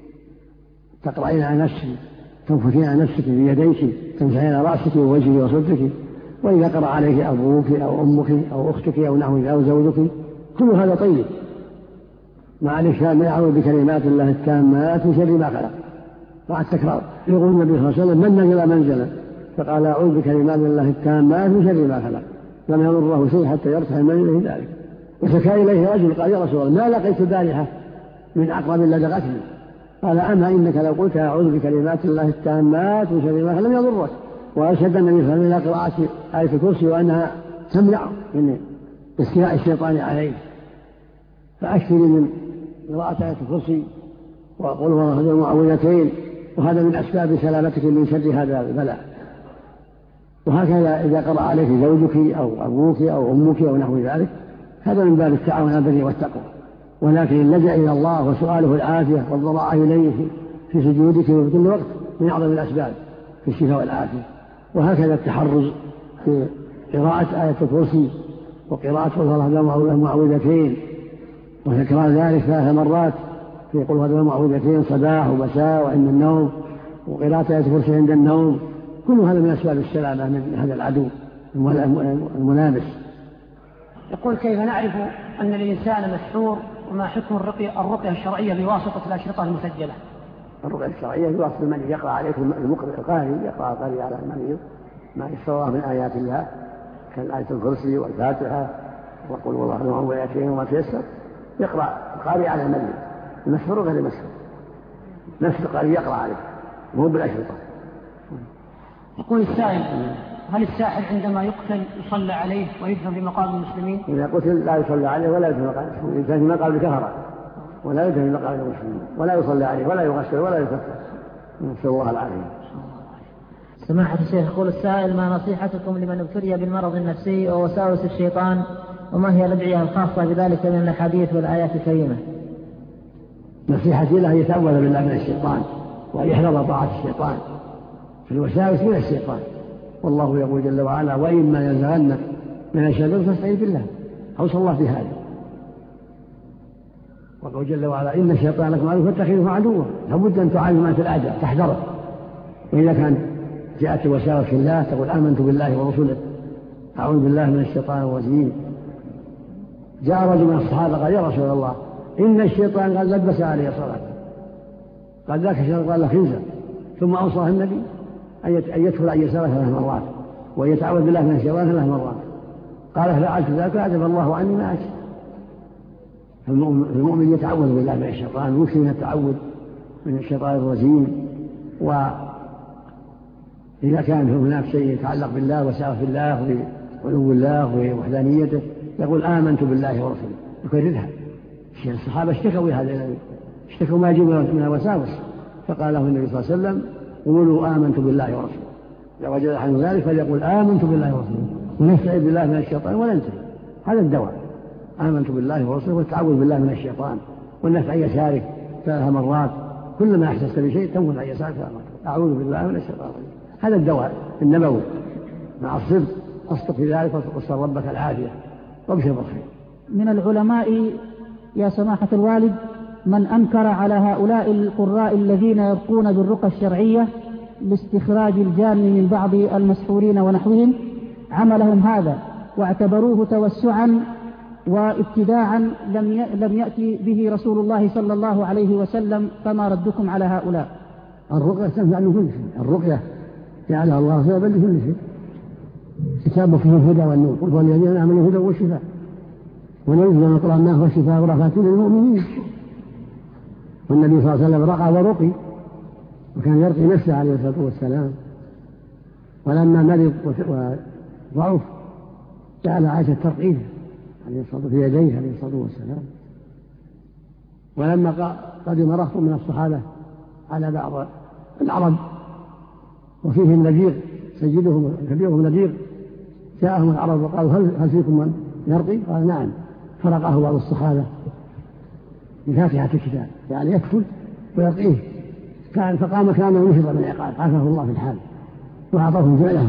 [SPEAKER 9] تقرأين على نفسك، تنفثين على نفسك بيديك، تمسحين على رأسك ووجهك وصدرك. وإذا قرأ عليك أبوك أو أمك أو أختك أو نحوك أو زوجك كل هذا طيب. ما عليك من أعوذ بكلمات الله التامات من شر ما خلق. بعد تكرار يقول النبي صلى الله عليه وسلم: من نزل منزلا فقال أعوذ بكلمات الله التامات من شر ما خلق لم يضره شيء حتى يرتحل من إليه ذلك. وشكا إليه رجل قال: يا رسول الله، ما لقيت البارحة من عقرب لدغتني. قال: أما إنك لو قلت أعوذ بكلمات الله التامات من شر ما خلق لم يضرك. وأرشد النبي صلى الله عليه وسلم إلى قراءة آية الكرسي وأنها تمنع من استيلاء الشيطان عليه. فأكثر من قراءة آية الكرسي وقل هو الله أحد ومعوذتين، وهذا من أسباب سلامتك من شر هذا البلاء. وهكذا إذا قرأ عليك زوجك أو أبوك أو أمك أو نحو ذلك، هذا من باب التعاون على البر والتقوى. ولكن اللجأ إلى الله وسؤاله العافية والضراعة إليه في سجودك وفي كل وقت من أعظم الأسباب في الشفاء والعافية. وهكذا التحرز في قراءة آية الكرسي وقراءة قل هو الله المعوذتين وتكرار ذلك ثلاث مرات في قل هو الله المعوذتين صباح ومساء وعند النوم، وقراءة آية الكرسي عند النوم، كل هذا من أسباب السلامة من هذا العدو الملامس.
[SPEAKER 2] يقول: كيف نعرف أن الإنسان مسحور، وما حكم الرقية الرقية الشرعية بواسطة الأشرطة المسجلة؟
[SPEAKER 9] الرقية الشرعية بواسطة من يقرأ عليكم المقرئ القارئ، يقرأ القارئ على المريض ما يسره من آيات الله كالآية الكرسي والفاتحة وقل والله أحد ويأتيه وما تيسر يقرأ القارئ على الملي المسحور وغير المسحور نفس القارئ يقرأ عليه مو بالأشرطة.
[SPEAKER 2] يقول السائل: هل الساحر عندما يقتل يصلى عليه ويدفن في مقام المسلمين؟
[SPEAKER 9] إذا قتل لا يصلى عليه ولا يدفن في مقام الكفرة ولا يدفن في مقام المسلمين ولا يصلى عليه ولا يغسل ولا يكفر. نسأل الله العافية.
[SPEAKER 8] سماحة الشيخ، يقول السائل: ما نصيحتكم لمن ابتلي بالمرض النفسي ووساوس الشيطان، وما هي الأدعية الخاصة بذلك من الحديث والآيات الكريمة؟
[SPEAKER 9] نصيحتي له أن يتأول بالله من الشيطان وأن يحذر طاعة الشيطان في الوساوس من الشيطان، والله يقول جل وعلا: وإما ينزغنك من الشيطان فاستعذ بالله. أوصى الله بهذا، وقال جل وعلا: إن الشيطان لكم عدو فاتخذوه عدوا. لابد أن تعالج مع الأعداء تحذره. وإذا كان جاءت الوساوس في الله تقول: آمنت بالله ورسوله، أعوذ بالله من الشيطان الرجيم. جاء رجل من الصحابة قال: يا رسول الله إن الشيطان قد لبس علي صلاة. قال: ذاك الشيطان قال له: خنزر. ثم أوصاه النبي أن يدخل أي سنة ثلاث مرات ويتعوذ بالله من الشيطان ثلاث مرات. قال: فعلت ذلك عجب الله عني ما أجل. المؤمن يتعوذ بالله من الشيطان، يكثر التعوذ من الشيطان الرجيم. وإذا كان هناك شيء يتعلق بالله وسعف الله وعلو الله ووحدانيته يقول: آمنت بالله ورسوله، يكررها. الصحابة اشتكوا هذا، اشتكوا ما يجب من الوساوس، فقال له النبي صلى الله عليه وسلم: قولوا آمنت بالله ورسوله. إذا وجد أحد ذلك فليقول: آمنت بالله ورسوله، ونستعيذ بالله من الشيطان ولا ننتهي. هذا الدواء، آمنت بالله ورسوله، والتعوذ بالله من الشيطان، والنفع عن يساره ثلاث مرات. كلما أحسست بشيء تنفذ عن يسارك ثلاث مرات: أعوذ بالله من الشيطان. هذا الدواء النبوي مع الصدق. أصدق في ذلك واسأل ربك العافية وابشر بالخير.
[SPEAKER 12] من العلماء يا سماحة الوالد من أنكر على هؤلاء القراء الذين يرقون بالرقى الشرعية لاستخراج الجان من بعض المسحورين ونحوهم عملهم هذا، واعتبروه توسعا وابتداعا لم لم يأتي به رسول الله صلى الله عليه وسلم، فما ردكم على هؤلاء؟
[SPEAKER 9] الرقية تنفع من كل شيء. الرقية جعلها الله سببا لكل شيء. كتاب فيه الهدى والنور، قل والذين آمنوا الهدى والشفاء، وننزل من القرآن ما هو الشفاء ورحمة للمؤمنين. والنبي صلى الله عليه وسلم رقى ورقي، وكان يرقي نفسه عليه الصلاة والسلام. ولما مرض وضعف جعل عائشة ترقيه عليه الصلاة في يديه عليه الصلاة والسلام. ولما قدم رهط من الصحابة على بعض العرب وفيهم نذير سيدهم كبيرهم نذير، جاءهم العرب وقالوا: هل هل فيكم من يرقي؟ قال: نعم. فرقه بعض الصحابة بفاتحة الكتاب، يعني يدخل ويرقيه. كان فقام كان ونفض من العقاب، عافاه الله في الحال وأعطاهم فعلهم.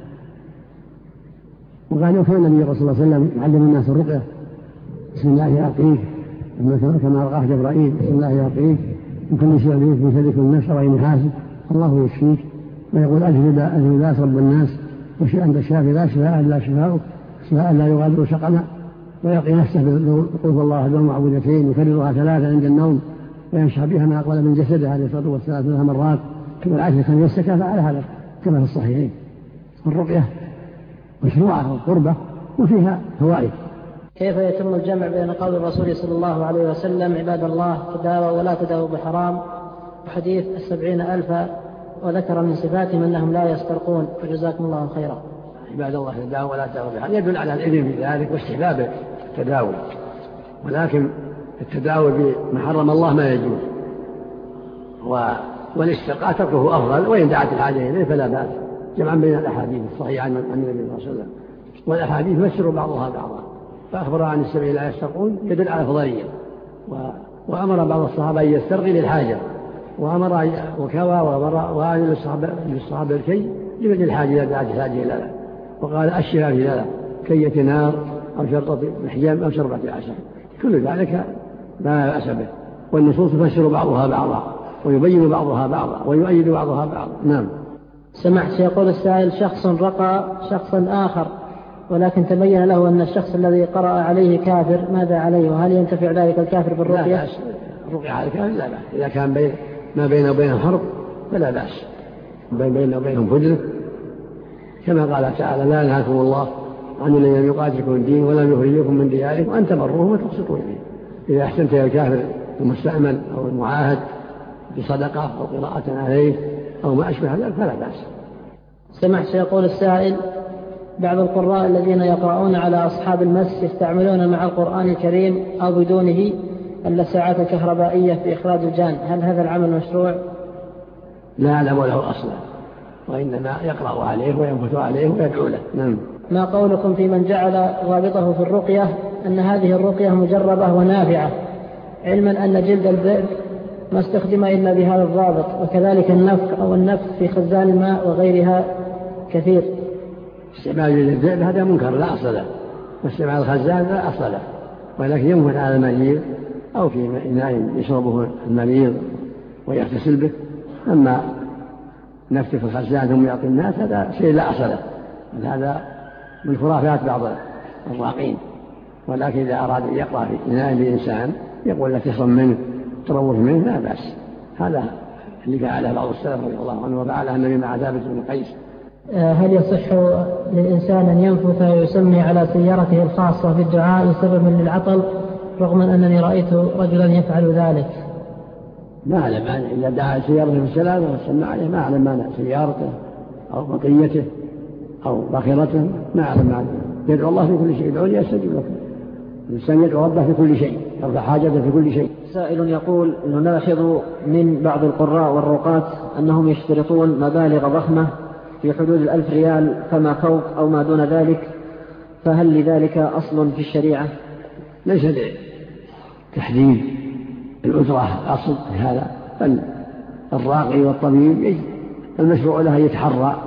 [SPEAKER 9] وقال: وكان النبي صلى الله عليه وسلم يعلم الناس الرقية: بسم الله يرقيك كما رقاه جبرائيل، بسم الله يرقيك من كل شيء يرقيك من شر كل نفس وعين حاسد، الله يشفيك. ويقول: أجهد أجهد رب الناس وشفاء أنت الشافي لا شفاء إلا شفاؤك، شفاء لا يغادر سقما. ويقي نفسه بقول الله أحد ومعوذتين يكررها ثلاثة عند النوم، ويمسح بها ما أقبل من جسده عليه الصلاة والسلام ثلاث مرات كما العاشر كان يستكى فعل هذا كما في الصحيحين. الرقية مشروعة وقربة وفيها فوائد.
[SPEAKER 8] كيف يتم الجمع بين قول الرسول صلى الله عليه وسلم: عباد الله تداووا ولا تداووا بحرام، وحديث السبعين ألفا وذكر من صفاتهم أنهم لا يسترقون؟ فجزاكم الله خيرا.
[SPEAKER 9] عباد الله تداووا ولا تداووا بحرام يدل على الإذن بذلك واستحباب التداوي، ولكن التداوي بما حرم الله ما يجوز، والاسترقاء تركه أفضل، وإن دعت الحاجة إليه فلا بأس، جمعا بين الأحاديث الصحيحة عن النبي صلى الله عليه وسلم. والأحاديث يفسر بعضها بعضا، فأخبر عن السبع لا يسترقون يدل على فضلية، وأمر بعض الصحابة أن يسترقي للحاجة، وأمر وكوى وأمر وأن للصحابة الكي لمن الحاجة إذا دعت الحاجة إلى ذلك، وقال: أشرها في ذلك كية نار أو شرطة محجام أو شربة عشر، كل ذلك لا بأس به، والنصوص تفسر بعضها بعضا ويبين بعضها بعضا ويؤيد بعضها بعضا. نعم.
[SPEAKER 8] سمعت يقول السائل: شخص رقى شخصا آخر ولكن تبين له أن الشخص الذي قرأ عليه كافر، ماذا عليه؟ وهل ينتفع ذلك الكافر بالرقية؟
[SPEAKER 9] لا بأس، الرقية على الكافر لا بأس، إذا كان بين ما بينه وبينهم حرب فلا بأس، بين بينه وبينهم فجر كما قال تعالى لا ينهاكم الله عن الذين يقاتلكم الدين ولم يخرجكم من دياركم وأن تبروهم وتقسطوا إليهم. إذا أحسنت إلى الكافر المستعمل أو المعاهد بصدقة أو قراءة عليه أو ما أشبه ذلك فلا بأس.
[SPEAKER 8] سمعت يقول السائل: بعض القراء الذين يقرؤون على أصحاب المس يستعملون مع القرآن الكريم أو بدونه اللساعات الكهربائية في إخراج الجان، هل هذا العمل مشروع؟
[SPEAKER 9] لا أعلم له أصلا، وإنما يقرأ عليه وينفث عليه ويدعو له. نعم.
[SPEAKER 8] ما قولكم في من جعل رابطه في الرقية أن هذه الرقية مجربة ونافعة، علما أن جلد الذئب ما استخدم إلا بهذا الضابط، وكذلك النفخ أو النفخ في خزان الماء وغيرها كثير؟
[SPEAKER 9] استعمال جلد الذئب هذا منكر لا أصل له، واستعمال الخزان لا أصل له، ولكن ينفث على المريض أو في إناء يشربه المريض ويغتسل به. أما نفث في الخزان ثم يعطي الناس هذا شيء لا أصل له، هذا من خرافات بعض الراقين. ولكن إذا أراد أن يقرأ في إناء لإنسان يقول لك تصم منه تروح منه لا بأس. هذا اللي فعله بعض السلف رضي الله عنه وفعله النبي مع ثابت بن قيس.
[SPEAKER 8] هل يصح للإنسان أن ينفث ويسمي على سيارته الخاصة في الدعاء سببا للعطل، رغم أنني رأيت رجلا يفعل ذلك؟
[SPEAKER 9] ما أعلم مانع، إذا دعا سيارته في السلام وسمى عليه ما أعلم مانع، سيارته أو بقيته أو باخرته ما أعلم مانع. يدعو الله في كل شيء، يدعوني أستجيب لكم. الإنسان يدعو ربه في كل شيء، يرفع حاجته في كل شيء.
[SPEAKER 10] سائل يقول: نلاحظ من بعض القراء والرقاة أنهم يشترطون مبالغ ضخمة في حدود الألف ريال فما فوق أو ما دون ذلك، فهل لذلك أصل في الشريعة؟
[SPEAKER 9] ليس تحديد الأجرة أصل في هذا، بل الراقي والطبيب المشروع له يتحرى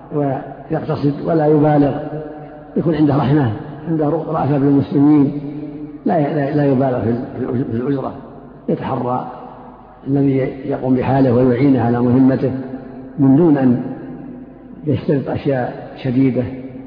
[SPEAKER 9] ويقتصد ولا يبالغ، يكون عنده رحمة، عنده رأفة بالمسلمين، لا لا يبالغ في الأجرة، يتحرى الذي يقوم بحاله ويعينه على مهمته من دون أن يشترط أشياء شديدة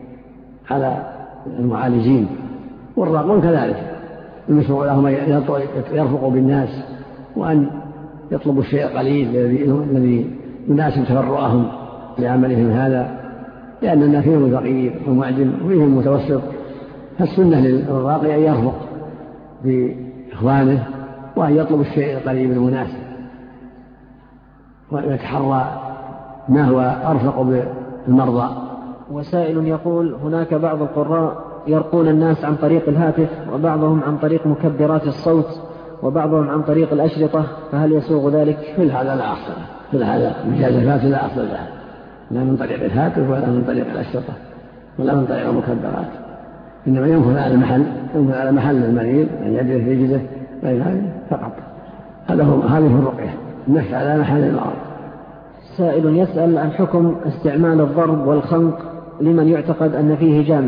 [SPEAKER 9] على المعالجين. والراقون كذلك المشروع لهم يرفقوا بالناس وأن يطلبوا الشيء القليل الذي يناسب تفرعهم لعملهم هذا، لأن الناس فيهم الفقير ومعدم وفيهم المتوسط. فالسنة للراقي أن يرفق بإخوانه وأن يطلب الشيء القليل المناسب ويتحرى ما هو أرفق بالمرضى.
[SPEAKER 10] وسائل يقول: هناك بعض القراء يرقون الناس عن طريق الهاتف، وبعضهم عن طريق مكبرات الصوت، وبعضهم عن طريق الأشرطة، فهل يسوغ ذلك؟
[SPEAKER 9] كل هذا لا أصل، كل هذا مجازفات لا أصل لها، لا من طريق الهاتف ولا من طريق الأشرطة ولا من طريق المكبرات، إنما ينفذ على المحل، ينفذ على محل المريض أن يده في رجله غير هذا فقط. هذا هو هذه الرقية، النفس على محل المرض.
[SPEAKER 10] سائل يسأل عن حكم استعمال الضرب والخنق لمن يعتقد أن فيه جامع.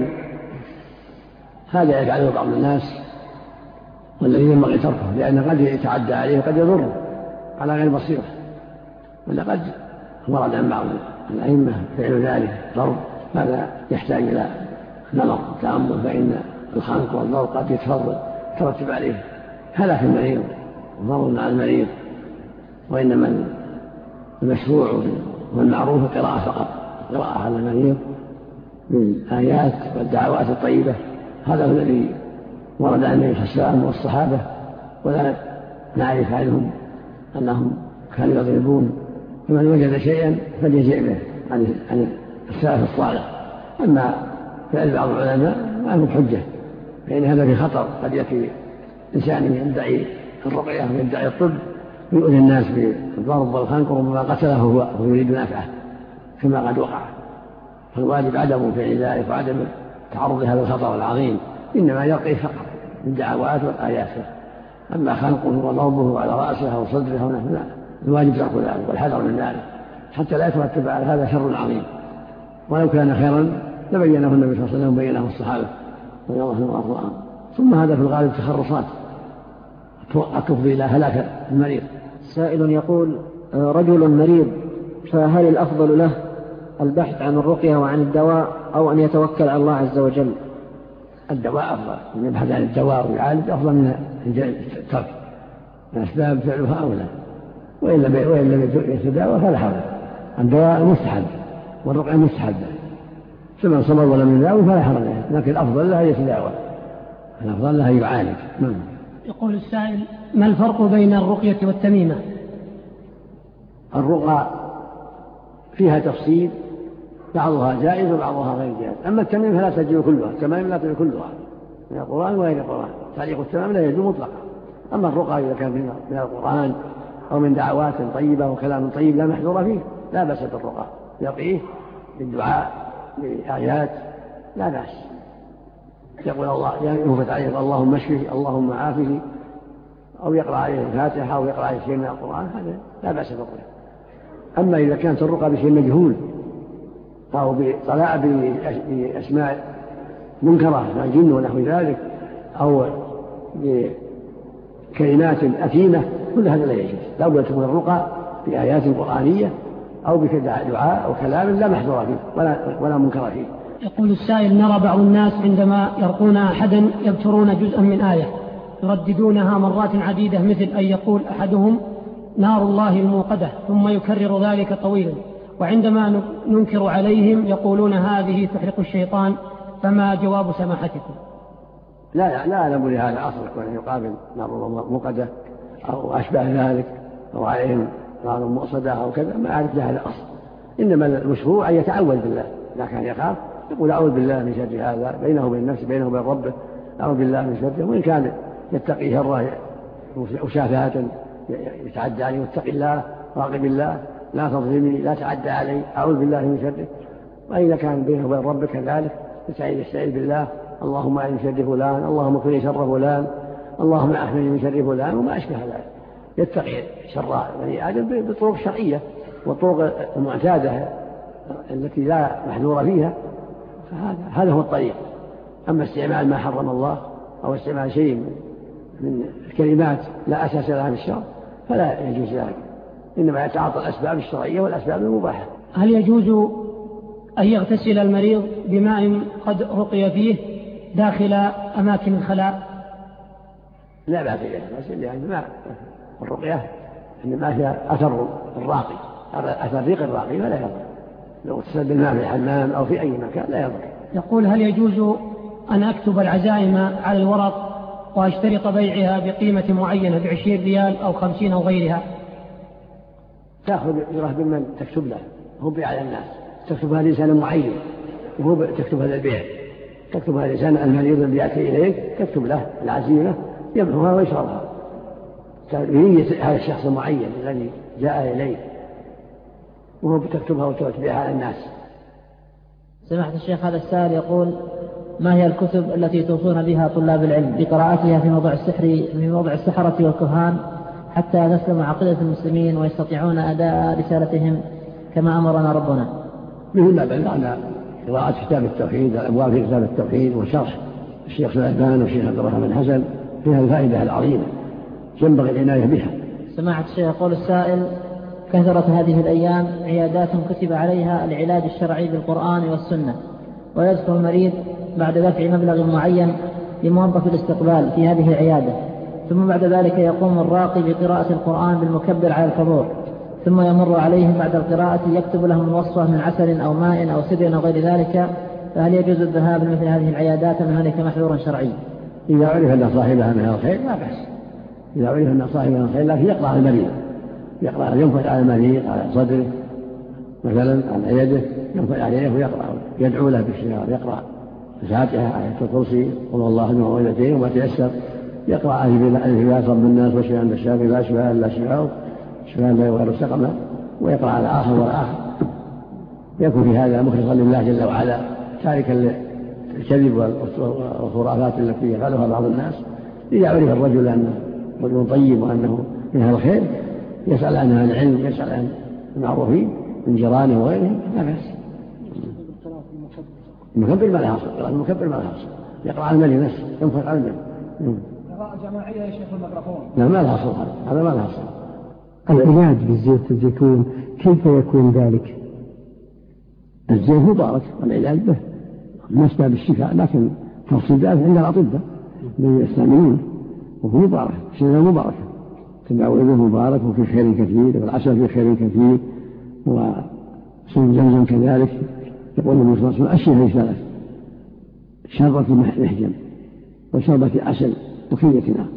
[SPEAKER 9] هذا يفعله بعض الناس والذي ينبغي تركه، لأن قد يتعدى عليه وقد يضره على غير بصيرة، ولقد ورد عن بعض الأئمة فعل ذلك ضرب، هذا يحتاج إلى نظر تأمل، فإن الخنق والضرب قد يترتب عليه هلاك المريض وضرر على المريض، وإنما المشروع والمعروف القراءة فقط، قراءة على المريض بالآيات والدعوات الطيبة. هذا هو الذي ورد عن النبي صلى الله عليه وسلم والصحابة، ولا نعرف عنهم أنهم كانوا يضربون، فمن وجد شيئا فليجئ به عن السلف الصالح. أما فعل بعض العلماء عنهم حجة، فإن هذا في خطر، قد يأتي إنسان يدعي الرقية ويدعي الطب ويؤذي الناس بالضرب والخنق، وربما قتله هو ويريد نفعه كما قد وقع. فالواجب عدم فعل ذلك وعدم تعرض لهذا الخطر العظيم، إنما يرقي فقط بالدعوات والآيات. أما خنقه وضربه على رأسه أو صدره أو نحو ذلك الواجب ترك ذلك والحذر من ذلك حتى لا يترتب على هذا شر عظيم. ولو كان خيرا لبينه النبي صلى الله عليه وسلم وبينه الصحابة رضي الله عنهم وأرضاهم. ثم هذا في الغالب تخرصات تفضي إلى هلاك المريض.
[SPEAKER 10] سائل يقول: رجل مريض، فهل الأفضل له البحث عن الرقية وعن الدواء أو أن يتوكل على الله عز وجل؟
[SPEAKER 9] الدواء أفضل، أن يبحث عن الدواء ويعالج أفضل من الترك، الأسباب فعلها أولى، وإن لم يتداوى فلا حرج. الدواء مستحب والرقية مستحبة، فمن صبر ولم يداوي فلا حرج عليه، لكن الأفضل لها يتداوى، الأفضل لها يعالج.
[SPEAKER 2] يقول السائل: ما الفرق بين الرقية والتميمة؟
[SPEAKER 9] الرقى فيها تفصيل، بعضها جائز وبعضها غير جائز. أما التميم فلا تجوز كلها، التمائم لا تجوز كلها من القرآن وغير القرآن، تعليق التمام لا يجوز مطلقا. أما الرقى إذا كان من القرآن أو من دعوات طيبة وكلام طيب لا محذور فيه لا بأس بالرقى، يقيه بالدعاء بآيات لا بأس. يقول الله ينفث عليه اللهم اشفه اللهم عافه، أو يقرأ عليه الفاتحة أو يقرأ عليه شيء من القرآن، هذا لا بأس بالرقى. أما إذا كانت الرقى بشيء مجهول أو بطلاع بأسماء منكرة الجن ونحو ذلك أو بكلمات أثيمة، كل هذا لا يجوز. لا بد أن تكون الرقى بآيات قرآنية أو بدعاء أو كلام لا محذور فيه ولا, ولا منكر فيه.
[SPEAKER 2] يقول السائل: نرى بعض الناس عندما يرقون أحدا يبترون جزءا من آية يرددونها مرات عديدة، مثل أن يقول أحدهم نار الله الموقدة ثم يكرر ذلك طويلا، وعندما ننكر عليهم يقولون هذه تحرق الشيطان، فما جواب سماحتكم؟
[SPEAKER 9] لا لا أعلم لهذا أصل يكون يقابل نار الله الموقدة أو أشبه ذلك أو عليهم نار مؤصدة أو كذا، ما أعرف لهذا أصل. إنما المشروع أن يتعوذ بالله، إذا كان يخاف يقول أعوذ بالله من شر هذا، بينه وبين نفسه بينه وبين ربه، أعوذ بالله من شره. وإن كان يتقي شره وشافهة يتعدى عليه، واتق الله راقب الله لا تظلمني لا تعدى علي أعوذ بالله من شره. وإذا كان بينه وبين ربه كذلك يستعيذ بالله اللهم أعن شر فلان، اللهم كن شر فلان، اللهم أحمني من شر فلان، وما أشبه ذلك. يتقي شر بني آدم بالطرق الشرعية والطرق المعتادة التي لا محذور فيها، فهذا هذا هو الطريق. أما استعمال ما حرم الله أو استعمال شيء من الكلمات لا أساس لها في الشرع فلا يجوز ذلك، إنما يتعاطى الأسباب الشرعية والأسباب المباحة.
[SPEAKER 2] هل يجوز أن يغتسل المريض بماء قد رقي فيه داخل أماكن الخلاء؟
[SPEAKER 9] لا بأس به، لأن ما الرقية إنما هي أثر الراقي، أثر ريق الراقي فلا يضر. لو اغتسل بالماء في الحمام أو في أي مكان لا يضر.
[SPEAKER 2] يقول: هل يجوز أن أكتب العزائم على الورق وأشترط بيعها بقيمة معينة بعشرين ريال أو خمسين أو غيرها؟
[SPEAKER 9] تأخذ إجراء بمن تكتب له، هو بيع على الناس، تكتبها لإنسان معين وهو تكتب هذا البيع، تكتب هذا الإنسان المريض الذي يأتي إليك تكتب له العزيمة يمحوها ويشربها بنية هذا الشخص المعين الذي جاء إليه، وهو تكتبها وتبيعها على الناس.
[SPEAKER 8] سمعت الشيخ هذا السائل يقول: ما هي الكتب التي توصون بها طلاب العلم بقراءتها في موضع السحر في موضع السحرة والكهان حتى تسلم عقيدة المسلمين ويستطيعون أداء رسالتهم كما أمرنا ربنا؟
[SPEAKER 9] مثل ما بلغنا قراءة كتاب التوحيد، الأبواب في كتاب التوحيد وشرح الشيخ سليمان والشيخ عبد الرحمن حسن فيها الفائدة العظيمة ينبغي العناية بها.
[SPEAKER 8] سماحة الشيخ يقول السائل: كثرت هذه الأيام عيادات كتب عليها العلاج الشرعي بالقرآن والسنة، ويدخل المريض بعد دفع مبلغ معين لموظف الاستقبال في هذه العيادة، ثم بعد ذلك يقوم الراقي بقراءة القرآن بالمكبر على الحضور، ثم يمر عليهم بعد القراءة يكتب لهم وصفة من عسل أو ماء أو سدر أو غير ذلك، فهل يجوز الذهاب لمثل هذه العيادات من هناك محذور شرعي؟
[SPEAKER 9] إذا عرف أن صاحبها من الخير لا بأس، إذا عرف أن صاحبها من الخير لكن يقرأ على المريض، يقرأ ينفذ على المريض على صدره مثلا على يده، ينفذ عليه ويقرأ يدعو له بالشفاء، يقرأ الفاتحة آية الكرسي قل الله أحد وعوذتين وما تيسر، يقرأ ألف رب الناس وشفاء عند الشافي لا شفاء إلا شفاءه شفاء لا يغادر سقما، ويقرأ على آخر والآخر، يكون في هذا مخلصا لله جل وعلا تاركا الكذب والخرافات التي يفعلها بعض الناس. إذا عرف الرجل أنه رجل طيب وأنه من أهل الخير يسأل عنها العلم، يسأل عن المعروفين من جيرانه وغيره لا بأس. المكبر ما له أصل، المكبر ما له أصل، يقرأ على الملي نفسه ينفق على الملي.
[SPEAKER 13] قراءة جماعية يا شيخ الميكروفون.
[SPEAKER 9] لا ما له أصل، هذا ما له أصل.
[SPEAKER 4] العلاج بزيت الزيتون كيف يكون ذلك؟
[SPEAKER 9] الزيت مبارك والعلاج به من أسباب الشفاء، لكن تفصيل ذلك عند الأطباء يستعملون، وهو مبارك شيء مبارك، تبعوه مبارك وفي خير كثير، والعسل في خير كثير، وسم زمزم كذلك يقول النبي صلى الله عليه وسلم الشفاء ثلاث: شربة محجم، وشربة عسل، وكية نار.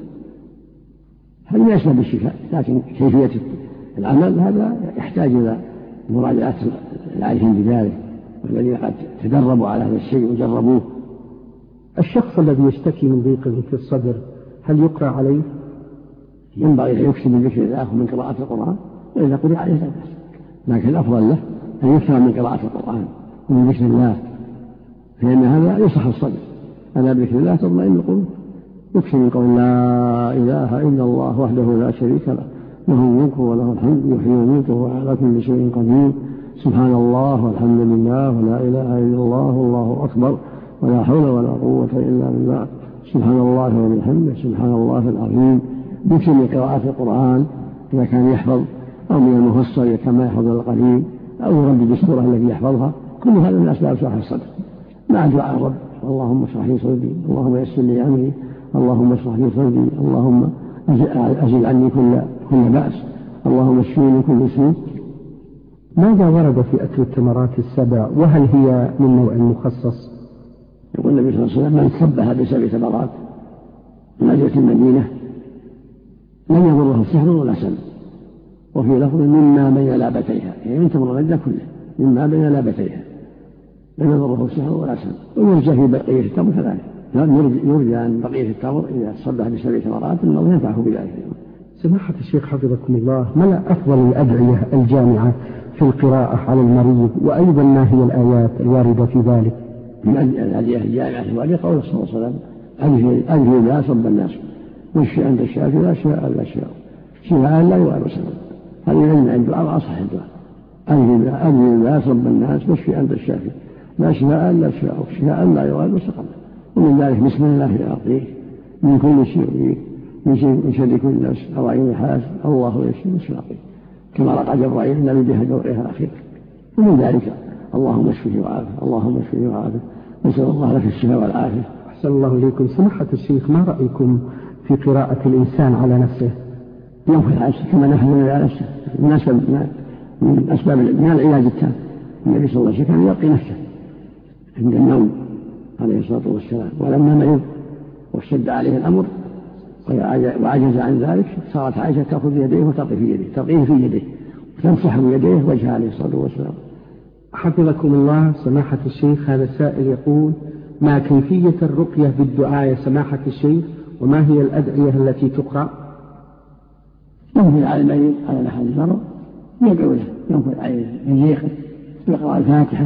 [SPEAKER 9] هذا من أسباب الشفاء، لكن كيفية العمل هذا يحتاج إلى مراجعة العارفين بذلك والذين قد تدربوا على هذا الشيء وجربوه.
[SPEAKER 6] الشخص الذي يشتكي من ضيق في الصدر هل يقرأ عليه؟
[SPEAKER 9] ينبغي أن يكثر من ذكر الله ومن قراءة القرآن، وإذا قرأ عليه لا بأس، لكن الأفضل له أن يكثر من قراءة القرآن ومن ذكر الله، فإن هذا يصح الصدر. ألا بذكر الله تطمئن القلوب. يكثر من قول لا إله إلا الله وحده لا شريك له، له الملك وله الحمد يحيي ويميت وهو على كل شيء قدير، سبحان الله والحمد لله ولا إله إلا الله والله أكبر ولا حول ولا قوة إلا بالله، سبحان الله وبحمده سبحان الله العظيم. يكثر من قراءة القرآن إذا كان يحفظ، أو من المفصل كما يحفظ القليل، أو يردد السورة التي يحفظها. كل هذا من أسباب شرح الصدر، مع دعاء الرب: اللهم اشرح لي صدري، اللهم يسر لي أمري، اللهم اشرح لي صدري، اللهم أزل عني كل كل بأس، اللهم اشفني من كل سوء.
[SPEAKER 6] ماذا ورد في أكل التمرات السبع، وهل هي من نوع مخصص؟
[SPEAKER 9] يقول النبي صلى الله عليه وسلم: من سبح بسبع تمرات من أجل المدينة لم يضره سحر ولا سم. وفي لفظ: مما بين لابتيها، يعني من تمر الردة كله، مما بين لابتيها لم يضره سحر ولا سم. ويرجى في بقية التمر كذلك، يرجى أن بقية التمر إذا صبح بسبع تمرات أنه ينفعه بذلك.
[SPEAKER 6] سماحة الشيخ حفظكم الله، ما أفضل الأدعية الجامعة في القراءة على المريض، وأيضا ما هي الآيات الواردة في ذلك؟
[SPEAKER 9] من الأدعية الجامعة في ذلك قول صلى الله عليه وسلم: أدعي الناس رب الناس، واشفي أنت الشافي لا شفاء إلا شفاء، شفاء لا يغادر سقما. هذه من الدعاء وأصح الدعاء: أدعي الناس رب الناس، واشفي أنت الشافي لا شفاء إلا شفاء، شفاء لا يغادر سقما. ومن ذلك بسم الله يعطيك من كل شيء، من شر كل نفس أو عين حاسد، الله يشفي ويعطيك، كما رقى جبرائيل النبي بها دورها الأخير. ومن ذلك اللهم اشفه وعافه، اللهم اشفه وعافه، نسأل الله لك الشفاء والعافية.
[SPEAKER 6] أحسن الله إليكم. سماحة الشيخ، ما رأيكم في قراءة الإنسان على نفسه؟
[SPEAKER 9] ينفذ على نفسه كما نفذ على نفسه، من أسباب من العلاج التام. النبي صلى الله عليه وسلم يلقي نفسه عند النوم عليه الصلاة والسلام، ولما مرض واشتد عليه الأمر وعجز عن ذلك صارت عائشة تأخذ يديه وتلقي في يديه، تلقيه في يديه وتمسح بيديه وجهه عليه الصلاة والسلام.
[SPEAKER 6] حفظكم الله. سماحة الشيخ، هذا السائل يقول: ما كيفية الرقية بالدعاء يا سماحة الشيخ، وما هي الأدعية التي تقرأ؟
[SPEAKER 9] ينفذ على المريض على نحو المرض يدعو له، ينفذ عليه يزيخه، يقرأ الفاتحة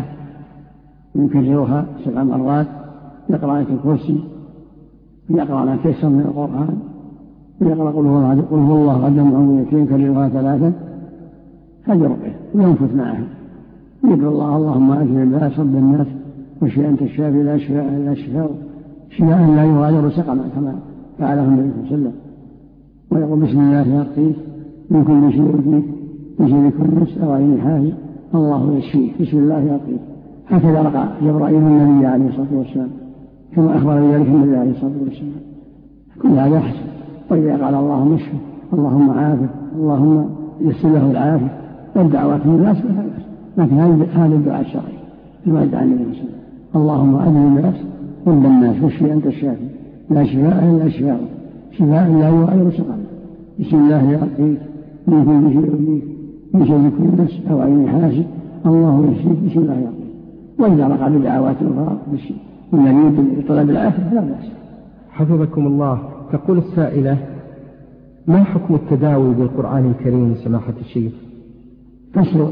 [SPEAKER 9] يكررها سبع مرات، يقرأ آية الكرسي، يقرأ ما تيسر من القرآن، يقرأ قل هو الله أحد معوذتين يكررها ثلاثا. هذه رقية، وينفذ معها يقول الله: اللهم أجل الباس رب الناس، واشفي أنت الشافي لا شفاء إلا شفاء، شفاء لا يغادر سقما، كما فعله النبي صلى الله عليه وسلم. ويقول: بسم الله يرقيك من كل شيء يؤذيك، من شر كل نفس أو عين حاسد، الله يشفيك، بسم الله يرقيك. هكذا رقى جبرائيل النبي عليه الصلاة والسلام، كما أخبر بذلك النبي عليه الصلاة والسلام. كل هذا يحسن. وإذا قال اللهم اشفه، اللهم عافه، اللهم يسر له العافية والدعوات من الناس فلا بأس، لكن هذا الدعاء الشرعي كما ادعى النبي صلى الله عليه وسلم: اللهم أجل الناس رب الناس، واشفي أنت الشافي لا شفاء إلا شفاء، شفاء لا يغادر سقما، بسم الله يرقيك من كل شيء يؤذيك، من شر كل نفس أو عين حاسد، الله يشفيك، بسم الله يرقيك. وإذا رقى بدعوات أخرى من يريد طلب العافية فلا بأس.
[SPEAKER 6] حفظكم الله. تقول السائلة: ما حكم التداوي بالقرآن الكريم سماحة الشيخ؟
[SPEAKER 9] تشرع،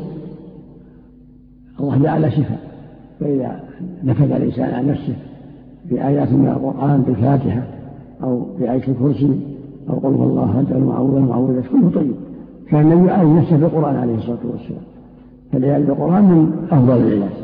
[SPEAKER 9] الله جعل شفاء، فإذا نفذ الإنسان عن نفسه بآيات من القرآن بالفاتحة أو بآية الكرسي أو قل هو الله أحد المعوذ المعوذ كله طيب. كان النبي يعالج نفسه بالقرآن عليه الصلاة والسلام، فالعلاج بالقرآن من أفضل العلاج.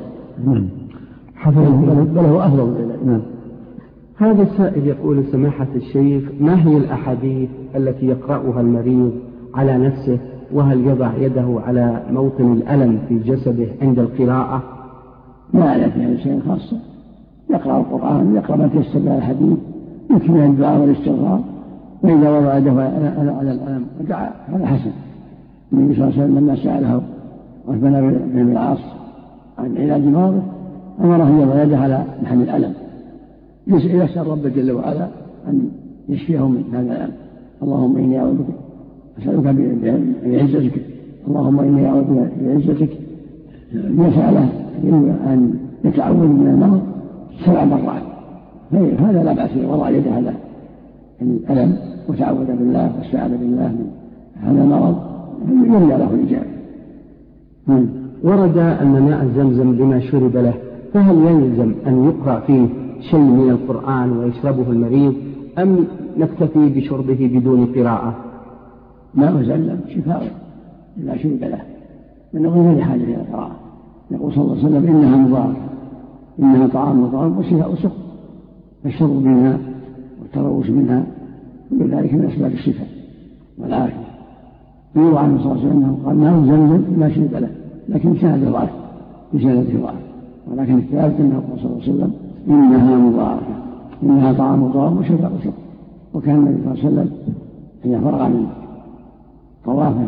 [SPEAKER 6] حفظه
[SPEAKER 9] بل أفضل العلاج. نعم.
[SPEAKER 6] هذا السائل يقول: سماحة الشيخ، ما هي الأحاديث التي يقرأها المريض على نفسه، وهل يضع يده على موطن الألم في جسده عند القراءة؟
[SPEAKER 9] لا على فيها شيء خاص، يقرأ القرآن، يقرأ ما تيسر له الحديث، يكفي الدعاء والاستغفار، وإذا وضع يده على الألم ودعا هذا حسن. النبي صلى الله عليه وسلم لما سأله عثمان بن العاص عن علاج مرضه أمره أن يضع يده على محل الألم، يسأل رب جل وعلا أن يشفيه من هذا الألم. اللهم إني أعوذ بك أسألك بعزتك، اللهم إني أعوذ بك بعزتك، يسأله أن يتعوذ من المرض سبع مرات. هذا لا بأس وضع يده على الألم وتعوذ بالله واستعاذ بالله من هذا المرض يرجى له الإجابة.
[SPEAKER 6] ورد أن ماء زمزم لما شرب له، فهل يلزم أن يقرأ فيه شيء من القرآن ويشربه المريض، أم نكتفي بشربه بدون قراءة؟
[SPEAKER 9] ماء زمزم شفاء لما شرب له، لأنه غير حاجة إلى القراءة. يقول صلى الله عليه وسلم إنها مباركة، إنها طعام وطعام وشفاء وسقم، فالشرب منها والتروش منها كل ذلك من أسباب الشفاء والعافية. يروى عنه صلى الله عليه وسلم قال ماء زمزم لما شرب له، لكن سند ضعف بسند ضعف، ولكن الثالث أنه صلى الله عليه وسلم إنها مباركة، إنها طعام وطعام وشفاء وسقم. وكان النبي صلى الله عليه وسلم حين فرغ من طوافه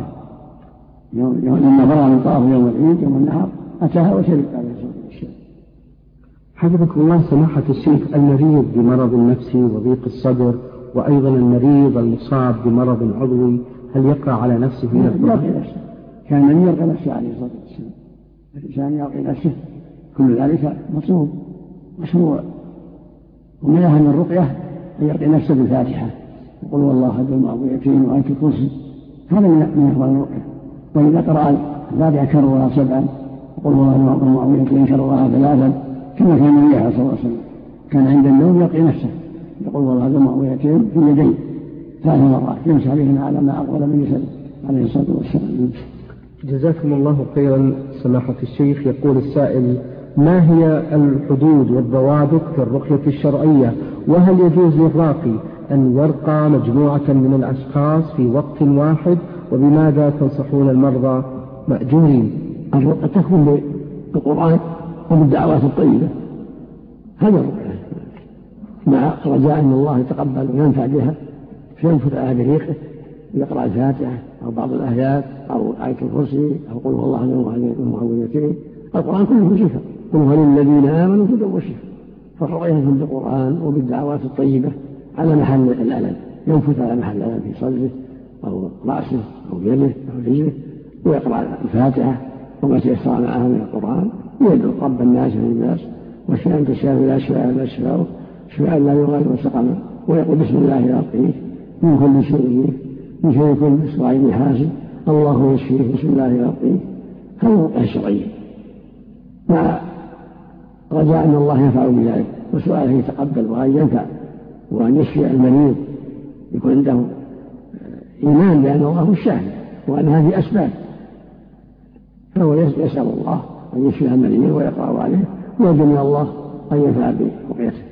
[SPEAKER 9] لما فرغ من طوافه يوم العيد يوم النحر أتاها وشرب عليه الصلاة والسلام.
[SPEAKER 6] حفظكم الله سماحة الشيخ، المريض بمرض نفسي وضيق الصدر وأيضا المريض المصاب بمرض عضوي هل يقرأ على نفسه من القرآن؟
[SPEAKER 9] كان من يلقى نفسه عليه الصلاة والسلام، الإنسان يلقي نفسه، كل ذلك مطلوب مشروع. ومن أهم الرقية أن يلقي نفسه بالفاتحة، يقول والله أحد المعوذتين وآية الكرسي، هذا من أفضل الرقية. وإذا قرأ الفاتحة كررها سبعا، يقول والله أحد المعوذتين كررها ثلاثا، كما كان النبي صلى الله عليه وسلم كان عند النوم يلقي نفسه يقول والله أحد المعوذتين في يديه ثلاث مرات يمسح بهن على ما أقبل من يسلم عليه الصلاة والسلام.
[SPEAKER 6] جزاكم الله خيرا سماحة الشيخ. يقول السائل: ما هي الحدود والضوابط في الرقية الشرعية؟ وهل يجوز للراقي أن يرقى مجموعة من الأشخاص في وقت واحد؟ وبماذا تنصحون المرضى مأجورين؟
[SPEAKER 9] الرقية تكون بالقرآن وبالدعوات الطيبة، هذا الرقية، مع رجاء أن الله يتقبل وينفع بها، فينفذ على بريقه يقرأ الفاتحة أو بعض الآيات أو آية الكرسي أو قل هو الله أحد المعوذتين. القرآن كله شفاء، قل هو للذين آمنوا هدى وشفاء. فالرقية بالقرآن وبالدعوات الطيبة على محل الألم، ينفث على محل الألم في صدره أو رأسه أو يده أو رجله، ويقرأ الفاتحة وما تيسر معها من القرآن، ويدعو رب الناس والناس والشفاء أنت الشافي لا شفاء إلا شفاؤك شفاء لا يغادر سقما، ويقول بسم الله يرقيه من كل شيء من شر كل إسرائيل حاسد الله يشفيه بسم الله يرقيه. هذا الرقية الشرعية، مع رجاء أن الله ينفع بذلك وسؤاله يتقبل وأن ينفع وأن يشفي المريض، يكون عنده إيمان بأن الله هو الشافي وأن هذه أسباب، فهو يسأل الله أن يشفي المريض ويقرأ عليه ويرجو من الله أن ينفع برقيته.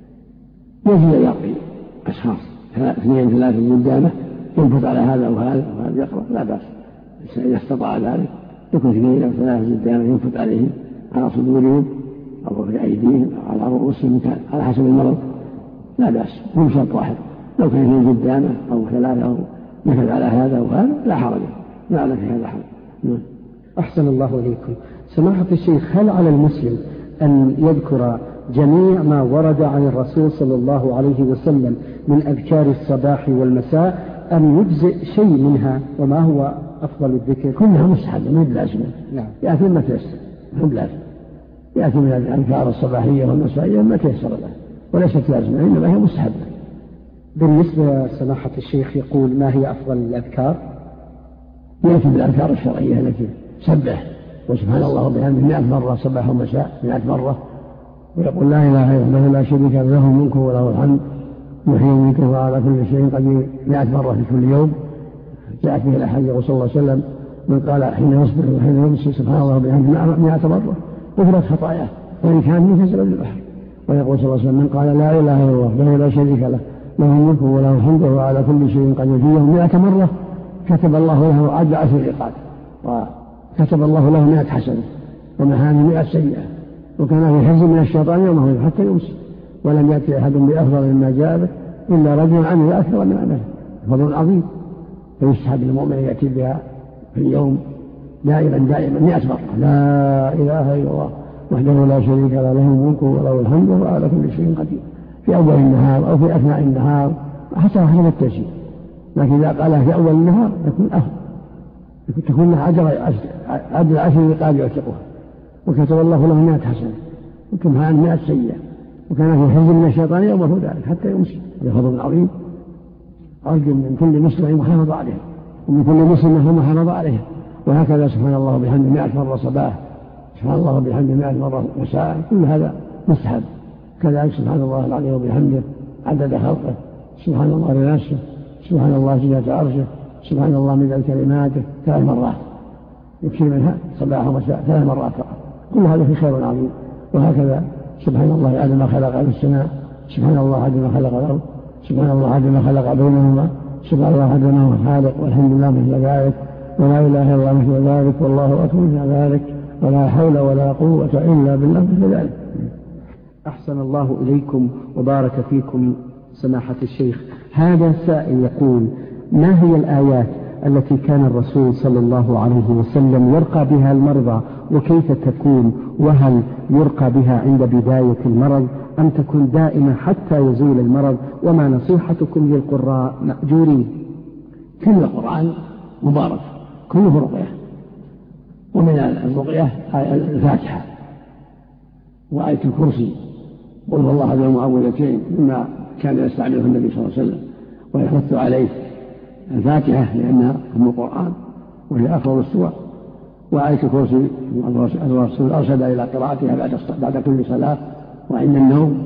[SPEAKER 9] يجب أن يرقي أشخاص اثنين ثلاثة قدامه ينفذ على هذا وهذا وهذا يقرأ، لا بأس إذا استطاع ذلك، يكون اثنين أو ثلاثة قدامه ينفذ عليهم على صدورهم أو في أيديهم أو على رؤوسهم على حسب المرض، لا بأس، هم شرط واحد. لو كان اثنين قدامه أو ثلاثة أو نفذ على هذا وهذا لا حرج، لا على في هذا حرج.
[SPEAKER 6] أحسن الله إليكم سماحة الشيخ، هل على المسلم أن يذكر جميع ما ورد عن الرسول صلى الله عليه وسلم من أذكار الصباح والمساء، أم يجزئ شيء منها؟ وما هو أفضل الذكر؟
[SPEAKER 9] كلها مستحبة ما بلازمة،
[SPEAKER 6] نعم،
[SPEAKER 9] يأتي ما تيسر، ما بلازم، يأتي من الأذكار الصباحية والمسائية ما تيسر له، وليست لازمة، إنما هي مستحبة.
[SPEAKER 6] بالنسبة سماحة الشيخ يقول: ما هي أفضل الأذكار؟
[SPEAKER 9] يأتي بالأذكار الشرعية التي سبح وسبحان الله وبحمده مئة مرة صباح ومساء مئة مرة، ويقول لا إله إلا الله لا شريك له الملك وله الحمد يحيي ويميت وعلى كل شيء قدير مئة مرة في كل يوم. جاءت به الأحاديث صلى الله عليه وسلم من قال حين يصبح وحين يمسي سبحان الله وبحمده مئة مرة غفرت خطاياه وإن كان من فزل البحر. ويقول صلى الله عليه وسلم من قال لا إله إلا الله له لا شريك له له الملك وله الحمد وعلى كل شيء قدير في يوم مئة مرة كتب الله له عدل عشر رقاب، وكتب الله له مئة حسنة ومحامي مئة سيئة، وكان في حزب من الشيطان يومه حتى يمسي، ولم يأتي أحد بأفضل مما جاء به إلا رجل عمل أكثر من عمله، فضل عظيم. فيستحب المؤمن يأتي بها في اليوم دائما دائما مئة مرة لا إله إلا الله وحده لا شريك له له الملك وله الحمد وهو على كل شيء قدير في أول النهار أو في أثناء النهار حتى حسب التيسير، لكن إذا قالها في أول النهار يكون أفضل، تكون له عدل عشر رقاب يعتقها، وكتب الله له مئة حسنة وكم عن مئة سيئة، وكان في حزب من الشيطان يأمره ذلك حتى يمسي. هذا فضل عظيم، أرجو من كل مسلم محافظ عليها ومن كل مسلم محافظ عليها. وهكذا سبحان الله بحمده مئة مرة صباح، سبحان الله بحمده مئة مرة مساء، كل هذا مستحب. كذلك سبحان الله العظيم وبحمده عدد خلقه، سبحان الله لنفسه، سبحان الله زينة عرشه، سبحان الله مداد كلماته ثلاث مرات، يكفي منها صباح ومساء ثلاث مرات فقط، كل هذا في خير عظيم. وهكذا سبحان الله عدد ما خلق في السماء، سبحان الله عدد ما خلق الأرض، سبحان الله عدد ما خلق بينهما، سبحان الله عدد ما هو خالق، والحمد لله مثل ذلك، ولا إله إلا الله مثل ذلك، والله أكبر مثل ذلك، ولا حول ولا قوة إلا بالله مثل ذلك.
[SPEAKER 6] أحسن الله إليكم وبارك فيكم سماحة الشيخ. هذا سائل يقول: ما هي الآيات التي كان الرسول صلى الله عليه وسلم يرقى بها المرضى، وكيف تكون؟ وهل يرقى بها عند بداية المرض أم تكون دائمة حتى يزول المرض؟ وما نصيحتكم للقراء مأجورين؟
[SPEAKER 9] كل القرآن مبارك كله رقية، ومن الرقية الفاتحة وآية الكرسي قل هو الله أحد المعوذتين، مما كان يستعمله النبي صلى الله عليه وسلم ويحث عليه. الفاتحة لأنها أم القرآن وهي أفضل السور، وآية الكرسي الرسول أرشد إلى قراءتها بعد بعد كل صلاة وعند النوم.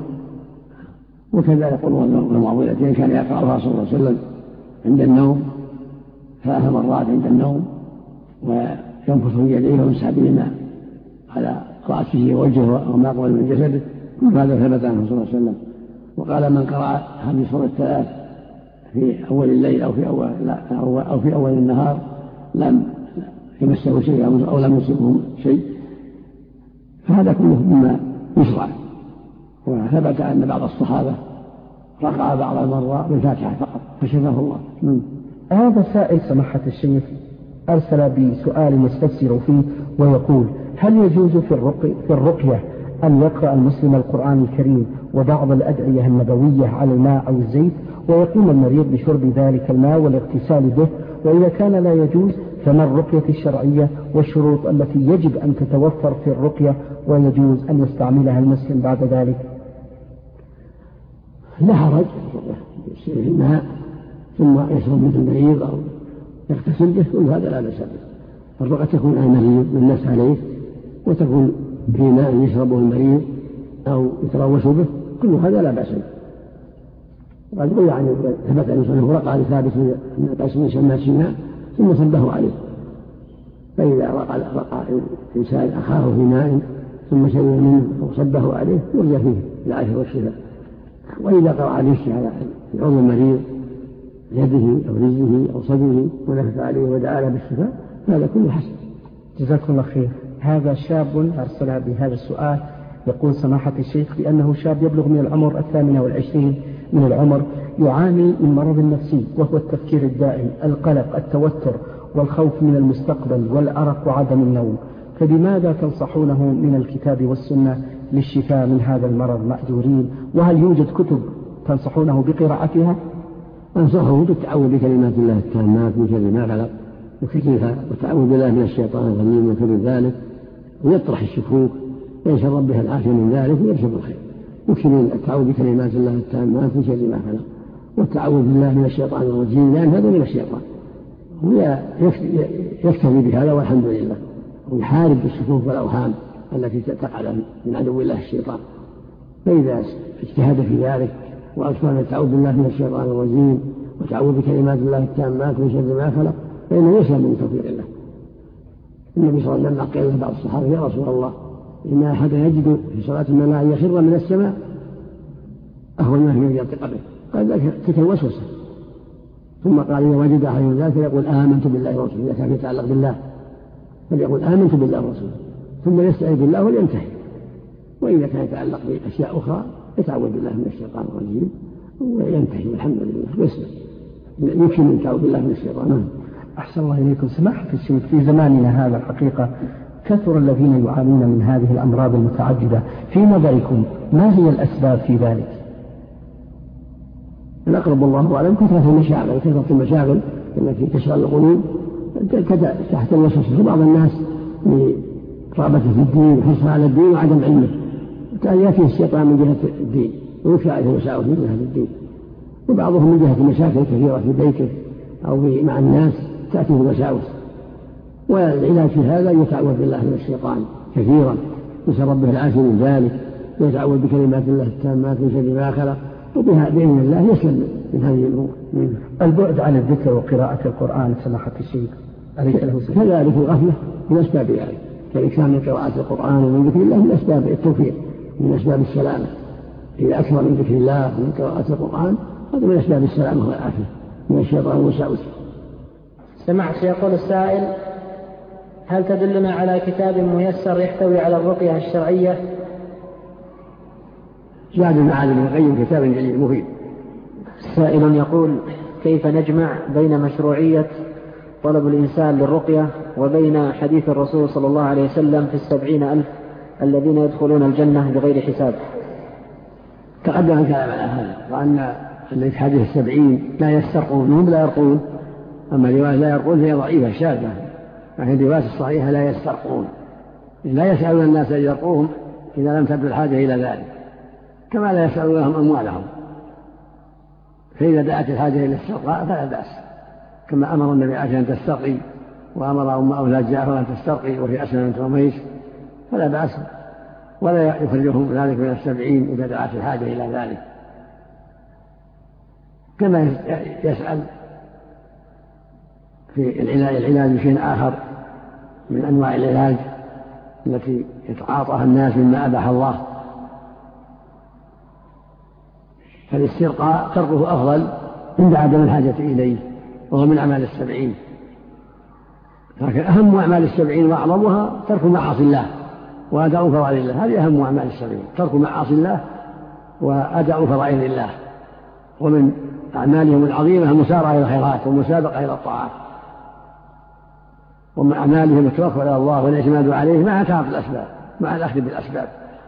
[SPEAKER 9] وكذلك قل هو المعوذتين كان يقرأها صلى الله عليه وسلم عند النوم ثلاث مرات عند النوم، وينفث يديه ويمسح بهما على رأسه ووجهه وما قبل من جسده، وهذا ثبت عنه صلى الله عليه وسلم. وقال: من قرأ هذه السورة الثلاث في أول الليل أو في أول, أو في أول النهار لم يمسه شيء أو لم يصبه شيء، فهذا كله مما يشرع. وثبت أن بعض الصحابة رقع بعض المرة بالفاتحة فقط فشفاه الله.
[SPEAKER 6] هذا سائل سماحة الشيخ أرسل بسؤال يستفسر فيه ويقول: هل يجوز في الرقية, في الرقية أن يقرأ المسلم القرآن الكريم وبعض الأدعية النبوية على الماء أو الزيت، ويقوم المريض بشرب ذلك الماء والاغتسال به؟ وإذا كان لا يجوز فما الرقية الشرعية والشروط التي يجب أن تتوفر في الرقية ويجوز أن يستعملها المسلم بعد ذلك؟
[SPEAKER 9] لا حرج، يصير في الماء ثم يشرب مثل المريض أو يغتسل به، كل هذا لا بأس به. الرقية تكون على المريض بالناس عليه، وتكون في ماء يشربه المريض أو يتروش به، كل هذا لا بأس به. وقد روي عن ثبت أن صنعه رقع لثابت من قيس بن شماس ماء ثم صبه عليه، فإذا رقع, رقع إنسان أخاه في ماء ثم شرب منه وصبه عليه يرجى فيه العافية والشفاء. وإذا قرأ عليه على العضو المريض يده أو رجله أو صدره ونفث عليه ودعا له بالشفاء هذا كله حسن.
[SPEAKER 6] جزاكم الله خير. هذا شاب أرسل بهذا السؤال يقول: سماحة الشيخ بأنه شاب يبلغ من العمر الثامنة والعشرين من العمر، يعاني من مرض نفسي وهو التفكير الدائم، القلق، التوتر والخوف من المستقبل والأرق وعدم النوم، فبماذا تنصحونه من الكتاب والسنة للشفاء من هذا المرض مأجورين؟ وهل يوجد كتب تنصحونه بقراءتها؟
[SPEAKER 9] أنصحه بالتعوذ بكلمات الله التامات من شر ما خلق وكيف والتعوذ بالله من الشيطان الرجيم من كل ذلك، ويطرح الشكوك ويشرب بها العافية من ذلك ويرشد الخير. يمكن التعوذ بكلمات الله التامات من شر ما خلق والتعوذ بالله من الشيطان الرجيم، لأن هذا من الشيطان، يكتفي بهذا والحمد لله، ويحارب بالشكوك والأوهام التي تقع من عدو الله الشيطان. فإذا اجتهد في ذلك وأكثر التعوذ بالله من الشيطان الرجيم وتعوذ بكلمات الله التامات من شر ما خلق فإنه يسلم من توفيق الله. النبي صلى الله عليه وسلم قال لبعض الصحابة: يا رسول الله، إن أحدا يجد في صلاة ما أن يخر من السماء أهون ما هي ينطق به، قال ذلك تلك الوسوسة. ثم قال: إذا وجد أحد ذلك يقول آمنت بالله ورسوله، إذا كان يتعلق بالله فليقول آمنت بالله ورسوله ثم يستعيذ بالله ولينتهي. وإذا كان يتعلق بأشياء أخرى يتعوذ بالله من الشيطان الرجيم وينتهي والحمد لله ويسلم. يمكن أن يتعوذ بالله من الشيطان.
[SPEAKER 6] أحسن الله إليكم. سماحة الشيخ، في زماننا هذا الحقيقة
[SPEAKER 14] كثر الذين يعانون من هذه الأمراض المتعددة، في نظركم ما هي الأسباب في ذلك؟
[SPEAKER 9] الأقرب الله أعلم كثرة المشاغل كثرة المشاغل التي تشغل القلوب تحت الوسوسة بعض الناس لرغبته في الدين وحرصه على الدين وعدم علمه، يأتيه الشيطان من جهة الدين ويخشى عليه وساوس من جهة الدين، وبعضهم من جهة مشاكل كثيرة في بيته أو مع الناس تأتيه الوساوس. والعلاج في هذا يتعوذ بالله من الشيطان كثيرا، يسأل ربه العافية من ذلك، ويتعوذ بكلمات الله التامات من شر ما خلق، وبها بإذن الله يسلم من هذه الأمور.
[SPEAKER 14] البعد عن الذكر وقراءة القرآن سماحة الشيخ أليس له سبب؟
[SPEAKER 9] كذلك الغفلة من أسباب ذلك، كالإكثار من قراءة القرآن ومن ذكر الله من أسباب التوفيق، من أسباب السلامة. إذا أكثر من ذكر الله ومن قراءة القرآن هذا من أسباب السلامة والعافية من الشيطان والوساوس.
[SPEAKER 8] سمعت يقول السائل: هل تدلنا على كتاب ميسر يحتوي على الرقية الشرعية؟
[SPEAKER 9] زاد المعاد ابن القيم كتاب جليل مفيد.
[SPEAKER 10] سائل يقول: كيف نجمع بين مشروعية طلب الإنسان للرقية وبين حديث الرسول صلى الله عليه وسلم في السبعين ألف الذين يدخلون الجنة بغير حساب؟
[SPEAKER 9] تقدم الكلام على هذا، وأن الذي حديث السبعين لا يسترقون، هم لا يرقون، أما رواية لا يرقون هي ضعيفة شاذة، فهي الرواية الصحيحة لا يسترقون، لا يسألون الناس أن يرقوهم إذا لم تبدو الحاجة إلى ذلك، كما لا يسألون لهم أموالهم، فإذا دعت الحاجة إلى الاسترقاء فلا بأس، كما أمر النبي عائشة أن تسترقي، وأمر أم أولاد جعفر أن تسترقي وفي أسلم بنت عميس، فلا بأس، ولا يخرجهم ذلك من السبعين إذا دعت الحاجة إلى ذلك. كما يسأل في العلاج بشيء آخر من أنواع العلاج التي يتعاطاها الناس مما أباح الله، فالاسترقاء تركه أفضل عند عدم الحاجة إليه، وهو من أعمال السبعين. لكن أهم أعمال السبعين وأعظمها ترك معاصي الله وأداء فرائض الله، هذه أهم أعمال السبعين، ترك معاصي الله وأداء فرائض الله. ومن أعمالهم العظيمة المسارعة إلى الخيرات والمسابقة إلى الطاعات، ومن أعمالهم التوكل على الله والاعتماد عليه مع تعاطي الأسباب، مع الأخذ بالأسباب.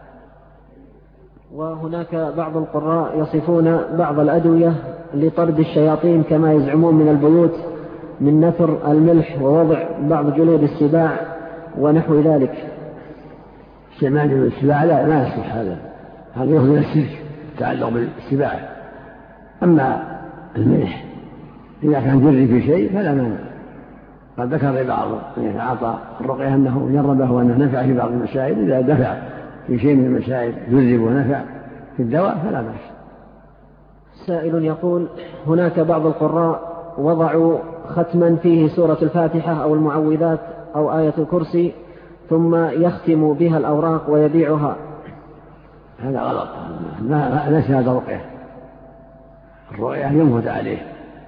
[SPEAKER 10] وهناك بعض القراء يصفون بعض الأدوية لطرد الشياطين كما يزعمون من البيوت من نثر الملح ووضع بعض جلود السباع ونحو ذلك.
[SPEAKER 9] استعمال جلود السباع لا ما يصح هذا، هذا يأخذ من الشرك يتعلق بالسباع. أما الملح إذا كان جري في شيء فلا مانع. قد ذكر بعض من يتعاطى الرقية أنه جربه وأنه نفع في بعض المسائل، إذا دفع في شيء من المسائل جرب ونفع في الدواء فلا بأس.
[SPEAKER 10] سائل يقول: هناك بعض القراء وضعوا ختما فيه سورة الفاتحة أو المعوذات أو آية الكرسي ثم يختم بها الأوراق ويبيعها.
[SPEAKER 9] هذا غلط، ما ليس هذا رقية، الرقية ينفذ عليه،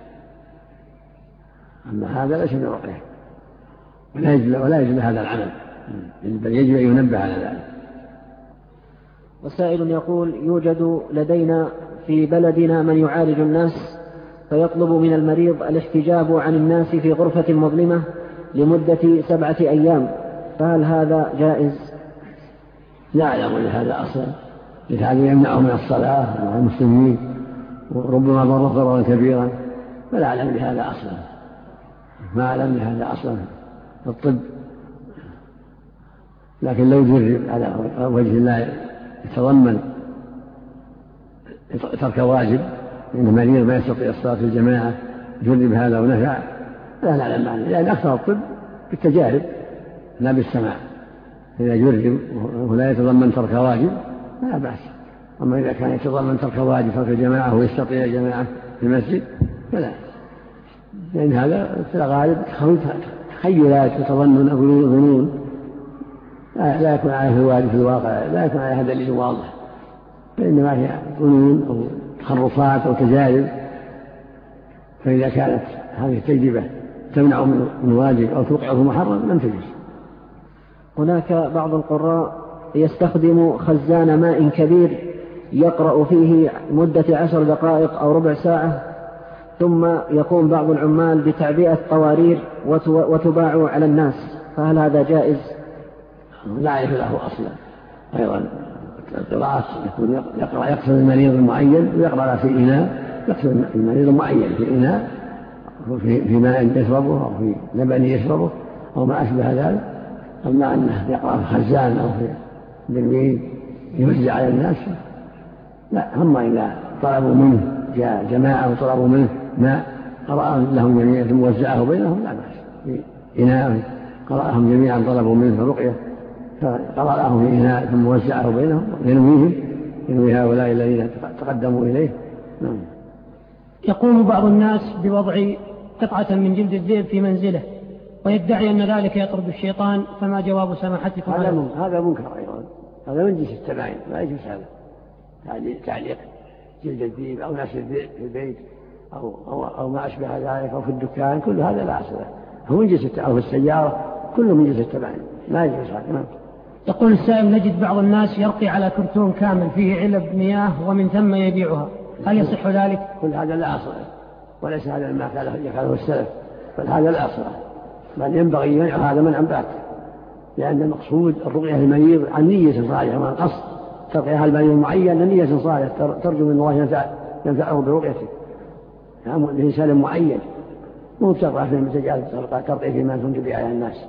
[SPEAKER 9] أما هذا ليس برقية، ولا يجب ولا يجب هذا العمل، بل يجب أن ينبه على ذلك.
[SPEAKER 10] وسائل يقول: يوجد لدينا في بلدنا من يعالج الناس فيطلب من المريض الاحتجاب عن الناس في غرفة مظلمة لمدة سبعة أيام، فهل هذا جائز؟
[SPEAKER 9] لا أعلم لهذا أصلا، لهذا يمنعه من الصلاة مع المسلمين وربما ضر ضررا كبيرا، فلا أعلم لهذا أصلا، ما أعلم لهذا أصلا في الطب. لكن لو جرب على وجه الله يتضمن ترك واجب، إن المريض ما يستطيع الصلاة في الجماعة جرب هذا ونفع، لا نعلم معنى، لأن أكثر الطب بالتجارب لا بالسماع. إذا جرب ولا يتضمن ترك واجب لا بأس، أما إذا كان يتضمن ترك واجب ترك الجماعة ويستطيع الجماعة في المسجد فلا، لأن هذا في الغالب تخيلات وتظنن أو ظنون لا يكون عليه الواجب في الواقع، لا يكون عليها دليل واضح، فإنما هي ظنون أو تخرصات أو تجارب. فإذا كانت هذه التجربة تمنع من واجب أو توقعه محرم لم تجوز.
[SPEAKER 10] هناك بعض القراء يستخدم خزان ماء كبير يقرأ فيه مدة عشر دقائق أو ربع ساعة، ثم يقوم بعض العمال بتعبئة قوارير وتباع على الناس، فهل هذا جائز؟
[SPEAKER 9] لا يعرف له أصلا. أيضا القراءات يكون يقرأ يقصد المريض المعين ويقرأ في إناء، يقصد المريض المعين في إناء في ماء يشربه أو في لبن يشربه أو ما أشبه ذلك. أما أنه يقرأ في خزان أو في برميل يوزع على الناس لا. هم إذا طلبوا منه جاء جماعة وطلبوا منه ماء قرأ لهم جميعا ثم وزعه بينهم لا بأس. في إناء قرأهم جميعا طلبوا منه رقية فقرأ لهم في إناء ثم وزعه بينهم ينويهم ينوي هؤلاء الذين تقدموا إليه. نعم.
[SPEAKER 2] يقوم بعض الناس بوضع قطعة من جلد الذئب في منزله ويدعي أن ذلك يطرد الشيطان، فما جواب سماحتكم؟
[SPEAKER 9] هذا هذا منكر أيضا، هذا من جنس التبعين لا يجوز هذا تعليق جلد الذئب أو ناس الذئب في البيت أو, أو, أو ما أشبه ذلك أو في الدكان، كل هذا لا أصل له. هو من جنس أو في السيارة كله من جنس التبعين لا يجوز هذا.
[SPEAKER 2] يقول السائل: نجد بعض الناس يرقي على كرتون كامل فيه علب مياه ومن ثم يبيعها، هل يصح ذلك؟
[SPEAKER 9] كل هذا لا أصل له، وليس هذا ما يفعله السلف، بل هذا لا أصل له، بل ينبغي منع هذا منعا باتا، لأن المقصود الرقية للمريض عن نية صالحة، من الأصل ترقيها المريض المعين لنية صالحة ترجو من الله ينفع ينفعه برقيته لإنسان معين، مو ترقى في المتجال ترقي فيما كنت به على الناس.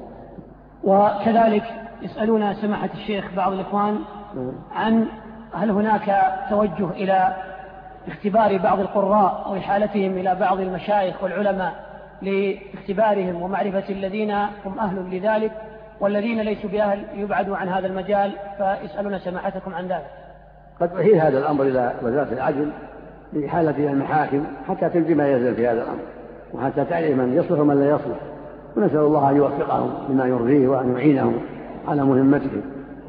[SPEAKER 2] وكذلك يسألون سماحة الشيخ بعض الإخوان عن هل هناك توجه إلى اختبار بعض القراء أو إحالتهم إلى بعض المشايخ والعلماء لاختبارهم ومعرفة الذين هم أهل لذلك والذين ليسوا بأهل يبعدوا عن هذا المجال، فيسألون سماحتكم عن ذلك.
[SPEAKER 9] قد أحيل هذا الأمر إلى وزارة العدل لإحالة المحاكم حتى تنجي ما يزال في هذا الأمر، وحتى تعرف من يصلح ومن لا يصلح، ونسأل الله أن يوفقهم لما يرضيه وأن يعينهم على مهمته.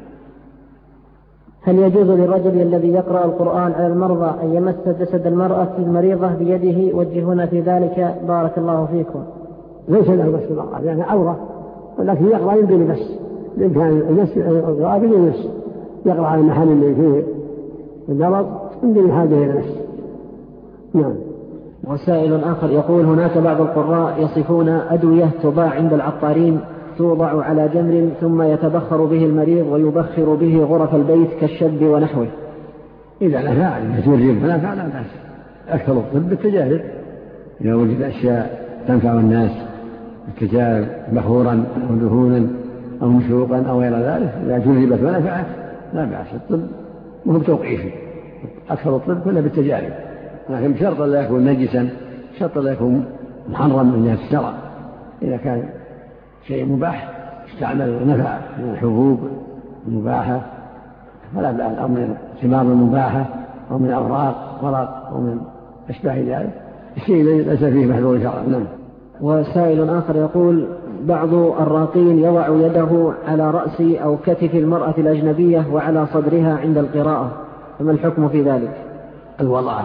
[SPEAKER 8] هل يجوز للرجل الذي يقرأ القرآن على المرضى أن يمس جسد المرأة المريضة بيده؟ وجهونا في ذلك بارك الله فيكم.
[SPEAKER 9] ليس له بس المرأة لأنها عورة، ولكن يقرأ يمكن بس بإمكان المس القراءة بالمس، يقرأ على المحل اللي فيه المرض يمكن حاجة إلى المس. نعم.
[SPEAKER 10] وسائل آخر يقول: هناك بعض القراء يصفون أدوية تباع عند العطارين توضع على جمر ثم يتبخر به المريض ويبخر به غرف البيت كالشب ونحوه.
[SPEAKER 9] إذا نفع يجوز فلا فعل بأس. أكثر الطب بالتجارب، إذا وجد أشياء تنفع الناس بالتجارب بخورا أو دهونا أو مشروقا أو غير ذلك، إذا جربت ونفعت لا بأس. الطب مو بتوقيفي، أكثر الطب كله بالتجارب، لكن بشرط لا يكون نجسا، شرط لا يكون محرم من جهة الشرع. إذا كان شيء مباح استعمل ونفع من الحبوب المباحة فلا بأس، أو من الثمار المباحة أو من أوراق ورق أو من أشباه ذلك، الشيء ليس فيه محذور شرعا. نعم.
[SPEAKER 10] وسائل آخر يقول: بعض الراقين يضع يده على رأس أو كتف المرأة الأجنبية وعلى صدرها عند القراءة، فما الحكم في ذلك؟
[SPEAKER 9] الوضع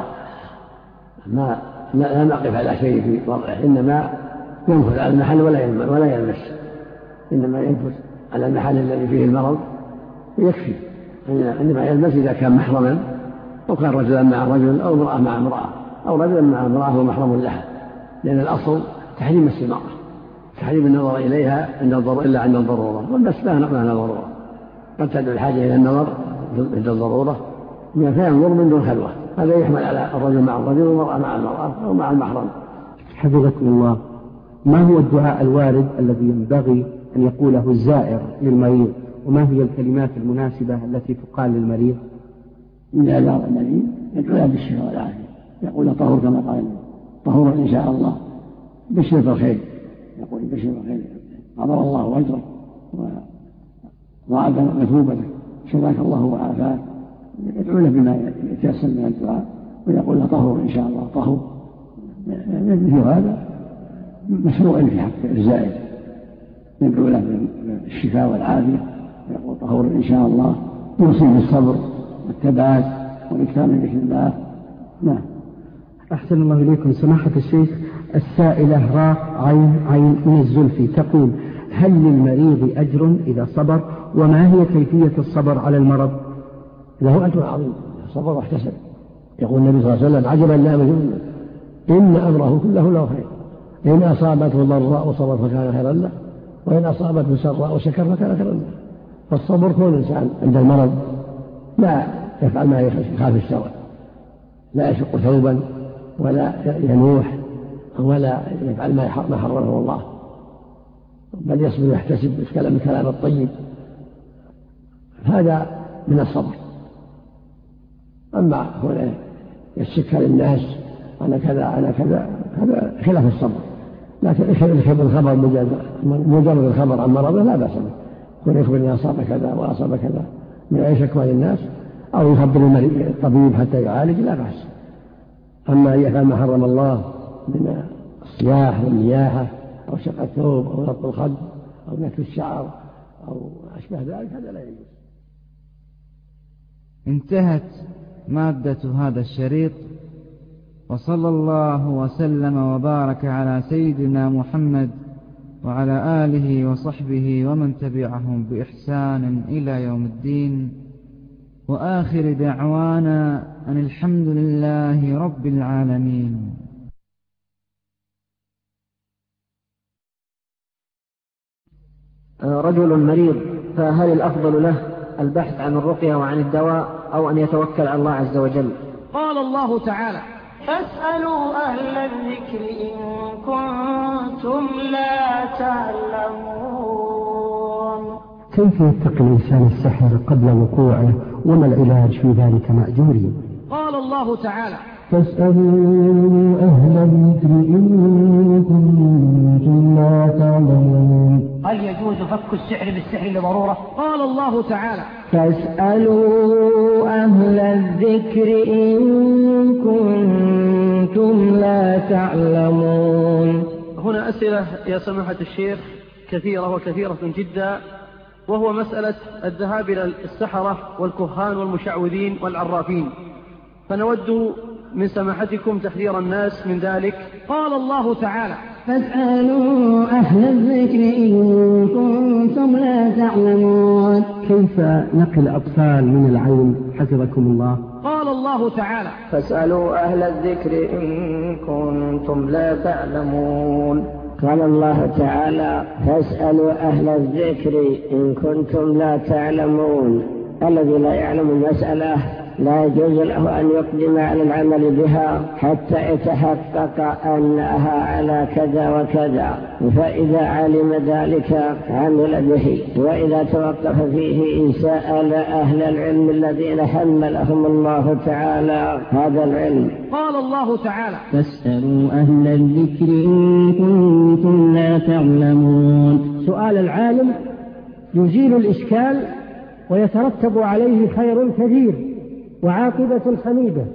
[SPEAKER 9] ما لا نقف على شيء في وضعه، إنما ينفذ على المحل ولا ولا يلمس، إنما ينفذ على المحل الذي فيه المرض يكفي، إنما يلمس إذا كان محرما أو كان رجلا مع رجل أو امرأة مع امرأة أو رجلا مع امرأة ومحرم لها، لأن الأصل تحريم مس المرأة، تحريم النظر إليها عند الضرورة إلا عند الضرورة، والمس لا نقل عن الضرورة، قد تدعو الحاجة إلى النظر عند الضرورة فينظر من دون خلوة، هذا يحمل على الرجل مع الرجل والمرأة مع المرأة أو مع المحرم.
[SPEAKER 14] حفظكم الله، ما هو الدعاء الوارد الذي ينبغي أن يقوله الزائر للمريض، وما هي الكلمات المناسبة التي تقال للمريض؟
[SPEAKER 9] إذا زار المريض يدعو بالشفاء والعافية، يقول طهور كما قال طهور إن شاء الله، بشر بالخير، يقول بشر بالخير عبر الله أجره وضاعف مثوبته، شفاك الله وعافاك، يدعو له بما يتيسر من الدعاء ويقول له طهور إن شاء الله طهور. مثل هذا مشروع في حق الزائر، يدعو له بالشفاء والعافية ويقول طهور إن شاء الله، يوصي بالصبر والثبات والإكثار من ذكر الله. نعم.
[SPEAKER 14] أحسن الله إليكم سماحة الشيخ. السائلة راء عين عين من الزلفي تقول: هل للمريض أجر إذا صبر، وما هي كيفية الصبر على المرض؟
[SPEAKER 9] له أجر عظيم، صبر واحتسب. يقول النبي صلى الله عليه وسلم: عجبا لأمر إن أمره كله له خير، إن أصابته ضراء صبر فكان خيرا له، وإن أصابته سراء شكر فكان خيرا له. والصبر كون الإنسان عند المرض لا يفعل ما يخالف الشرع، لا يشق ثوبا ولا ينوح ولا يفعل ما حرمه الله، بل يصبر ويحتسب بالكلام الكلام الطيب، هذا من الصبر. أما هو يشك للناس أنا كذا أنا كذا هذا خلاف الصبر، لكن يخبر الخبر مجرد الخبر عن مرضه لا بأس به، يكون يخبر أن أصاب كذا وأصاب كذا من أي شكوى للناس، أو يخبر الطبيب حتى يعالج لا بأس. أما يفعل ما حرم الله من الصياح والنياحة أو شق الثوب أو ربط الخد أو نكت الشعر أو أشبه ذلك هذا لا يجوز.
[SPEAKER 7] انتهت مادة هذا الشريط، وصلى الله وسلم وبارك على سيدنا محمد وعلى آله وصحبه ومن تبعهم بإحسان إلى يوم الدين، وآخر دعوانا أن الحمد لله رب العالمين.
[SPEAKER 10] رجل مريض، فهل الأفضل له البحث عن الرقية وعن الدواء أو أن يتوكل على الله عز وجل؟
[SPEAKER 2] قال الله تعالى:
[SPEAKER 3] فاسألوا أهل الذكر إن كنتم لا تعلمون.
[SPEAKER 14] كيف يتقي الإنسان السحر قبل وقوعه وما العلاج في ذلك مأجورين؟
[SPEAKER 2] قال الله تعالى:
[SPEAKER 14] فاسألوا أهل الذكر إن كنتم لا تعلمون.
[SPEAKER 2] هل يجوز فك السحر بالسحر لضرورة؟ قال الله تعالى:
[SPEAKER 3] فاسألوا أهل الذكر إن كنتم لا تعلمون.
[SPEAKER 5] هنا أسئلة يا سماحة الشيخ كثيرة وكثيرة جدا، وهو مسألة الذهاب إلى السحرة والكهان والمشعوذين والعرافين، فنود من سماحتكم تحذير الناس من ذلك.
[SPEAKER 2] قال الله تعالى:
[SPEAKER 3] فاسألوا أهل الذكر إن كنتم لا تعلمون.
[SPEAKER 14] كيف نقي الأطفال من العين حفظكم الله؟
[SPEAKER 2] قال الله تعالى:
[SPEAKER 3] فاسألوا أهل الذكر إن كنتم لا تعلمون.
[SPEAKER 1] قال الله تعالى: فاسألوا أهل الذكر إن كنتم لا تعلمون. الذي لا يعلم المسألة لا يجوز له أن يقدم على العمل بها حتى يتحقق أنها على كذا وكذا، فإذا علم ذلك عمل به، وإذا توقف فيه سأل أهل العلم الذين حملهم الله تعالى هذا العلم.
[SPEAKER 2] قال الله تعالى:
[SPEAKER 3] فاسألوا أهل الذكر إن كنتم لا تعلمون.
[SPEAKER 4] سؤال العالم يزيل الإشكال ويترتب عليه خير كثير وعاقبة حميدة،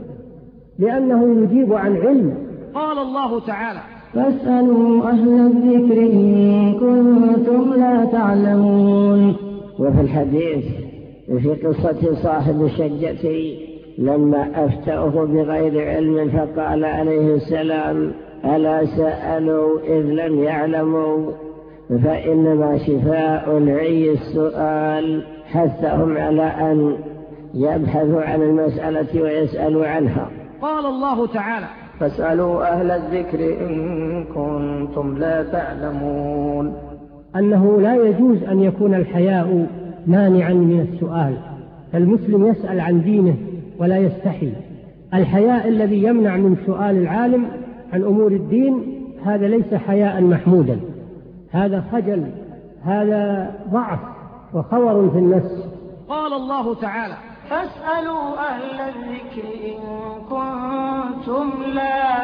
[SPEAKER 4] لأنه يجيب عن علم.
[SPEAKER 2] قال الله تعالى:
[SPEAKER 3] فاسألوا أهل الذكر إن كنتم لا تعلمون.
[SPEAKER 1] وفي الحديث في قصة صاحب الشجة لما أفتأه بغير علم فقال عليه السلام: ألا سألوا إذ لم يعلموا، فإنما شفاء العي السؤال. حثهم على أن يبحثوا عن المسألة ويسألوا عنها.
[SPEAKER 2] قال الله تعالى:
[SPEAKER 3] فاسألوا أهل الذكر إن كنتم لا تعلمون.
[SPEAKER 4] أنه لا يجوز أن يكون الحياء مانعا من السؤال، فالمسلم يسأل عن دينه ولا يستحي. الحياء الذي يمنع من سؤال العالم عن أمور الدين هذا ليس حياء محمودا، هذا خجل، هذا ضعف وخور في النفس.
[SPEAKER 2] قال الله تعالى:
[SPEAKER 3] فاسألوا أهل الذكر إن كنتم لا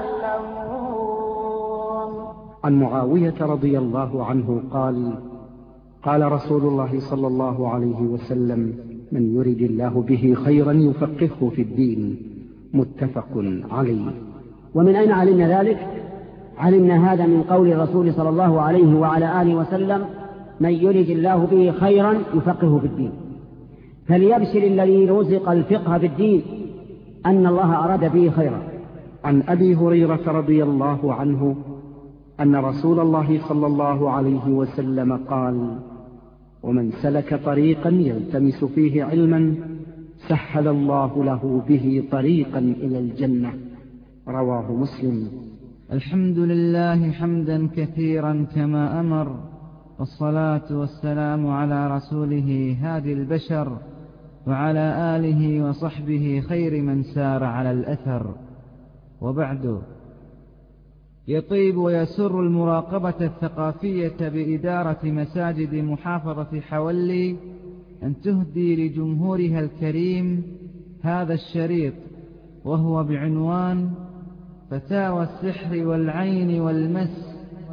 [SPEAKER 3] تعلمون.
[SPEAKER 6] عن معاوية رضي الله عنه قال: قال رسول الله صلى الله عليه وسلم: من يرد الله به خيرا يفقهه في الدين. متفق عليه.
[SPEAKER 10] ومن أين علمنا ذلك؟ علمنا هذا من قول الرسول صلى الله عليه وعلى آله وسلم: من يرد الله به خيرا يفقهه في الدين. فليبشر الذي رزق الفقه في الدين أن الله أراد به خيرا.
[SPEAKER 6] عن أبي هريرة رضي الله عنه أن رسول الله صلى الله عليه وسلم قال: ومن سلك طريقا يلتمس فيه علما سهل الله له به طريقا إلى الجنة. رواه مسلم.
[SPEAKER 7] الحمد لله حمدا كثيرا كما أمر، والصلاة والسلام على رسوله هادي البشر وعلى آله وصحبه خير من سار على الأثر. وبعد، يطيب ويسر المراقبة الثقافية بإدارة مساجد محافظة حولي أن تهدي لجمهورها الكريم هذا الشريط، وهو بعنوان فتاوى السحر والعين والمس،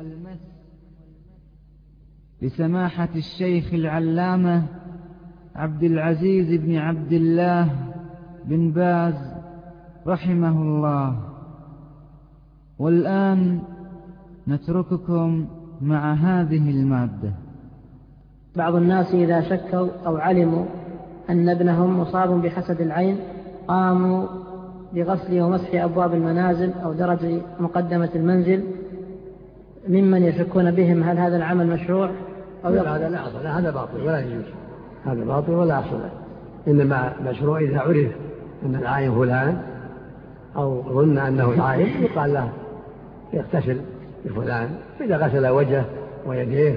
[SPEAKER 7] لسماحة الشيخ العلامة عبد العزيز بن عبد الله بن باز رحمه الله. والآن نترككم مع هذه المادة.
[SPEAKER 8] بعض الناس إذا شكوا أو علموا أن ابنهم مصاب بحسد العين قاموا بغسل ومسح أبواب المنازل أو درج مقدمة المنزل ممن يشكون بهم. هل هذا العمل مشروع أو
[SPEAKER 9] لا؟ هذا لا أصل، هذا باطل ولا يجوز، هذا باطل ولا أصل. إنما مشروع إذا عرف أن العين فلان أو ظن أنه العين يقال له يغتسل بفلان، إذا غسل وجهه ويديه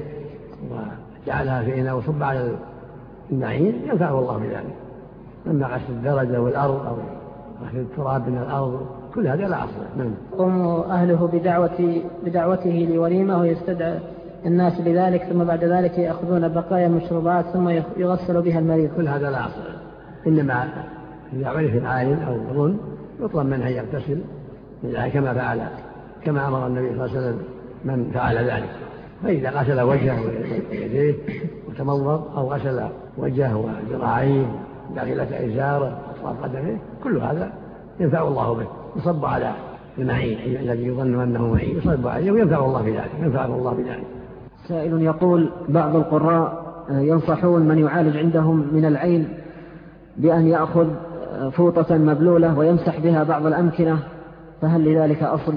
[SPEAKER 9] وجعلها في إناء وصب على المعين ينفعه الله بذلك. أما غسل الدرجة والأرض أو غسل التراب من الأرض كل هذا لا أصل. نعم.
[SPEAKER 8] يقوم أهله بدعوة بدعوته لوليمة ويستدعى الناس بذلك، ثم بعد ذلك يأخذون بقايا المشروبات ثم يغسل بها المريض.
[SPEAKER 9] كل هذا لا أصل. إنما إذا عرف العين أو ظن يطلب منه يغتسل كما فعل كما أمر النبي صلى الله عليه وسلم من فعل ذلك. فإذا غسل وجهه ويديه وتمضض أو غسل وجهه وذراعيه داخلة إزاره وأطراف قدمه كل هذا ينفع الله به، يصب على المعين الذي يظن أنه معين يصب عليه وينفع الله بذلك، ينفعه الله بذلك.
[SPEAKER 10] سائل يقول: بعض القراء ينصحون من يعالج عندهم من العين بأن يأخذ فوطة مبلولة ويمسح بها بعض الأمكنة، فهل لذلك أصل؟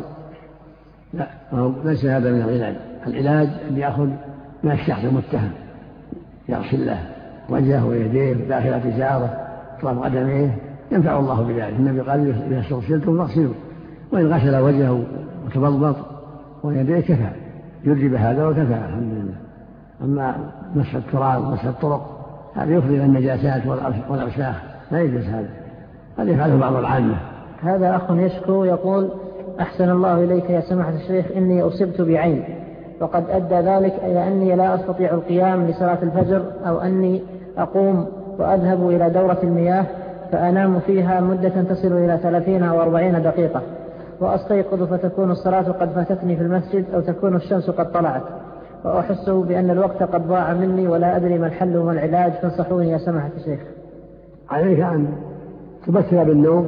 [SPEAKER 9] لا، ليس هذا من العلاج. العلاج أن يأخذ ما الشخص المتهم يغسل له وجهه ويديه داخل إزاره أطراف قدميه ينفع الله بذلك. النبي قال: إذا استغسلتم فاغسلوا، وإن غسل وجهه وتبضبط ويديه كفى، يجرب هذا وكفى الحمد لله. أما مسح التراب ومسح الطرق هذا يفضي إلى النجاسات والأوساخ، لا يجوز هذا، هذا يفعله بعض العامة.
[SPEAKER 8] هذا أخ يشكو يقول: أحسن الله إليك يا سماحة الشيخ، إني أصبت بعين وقد أدى ذلك إلى أني لا أستطيع القيام لصلاة الفجر، أو أني أقوم وأذهب إلى دورة المياه فأنام فيها مدة تصل إلى ثلاثين أو أربعين دقيقة، وأستيقظ فتكون الصلاة قد فاتتني في المسجد أو تكون الشمس قد طلعت، وأحس بأن الوقت قد ضاع مني ولا أدري ما الحل وما العلاج، فانصحوني يا سماحة الشيخ.
[SPEAKER 9] عليك أن تبكر بالنوم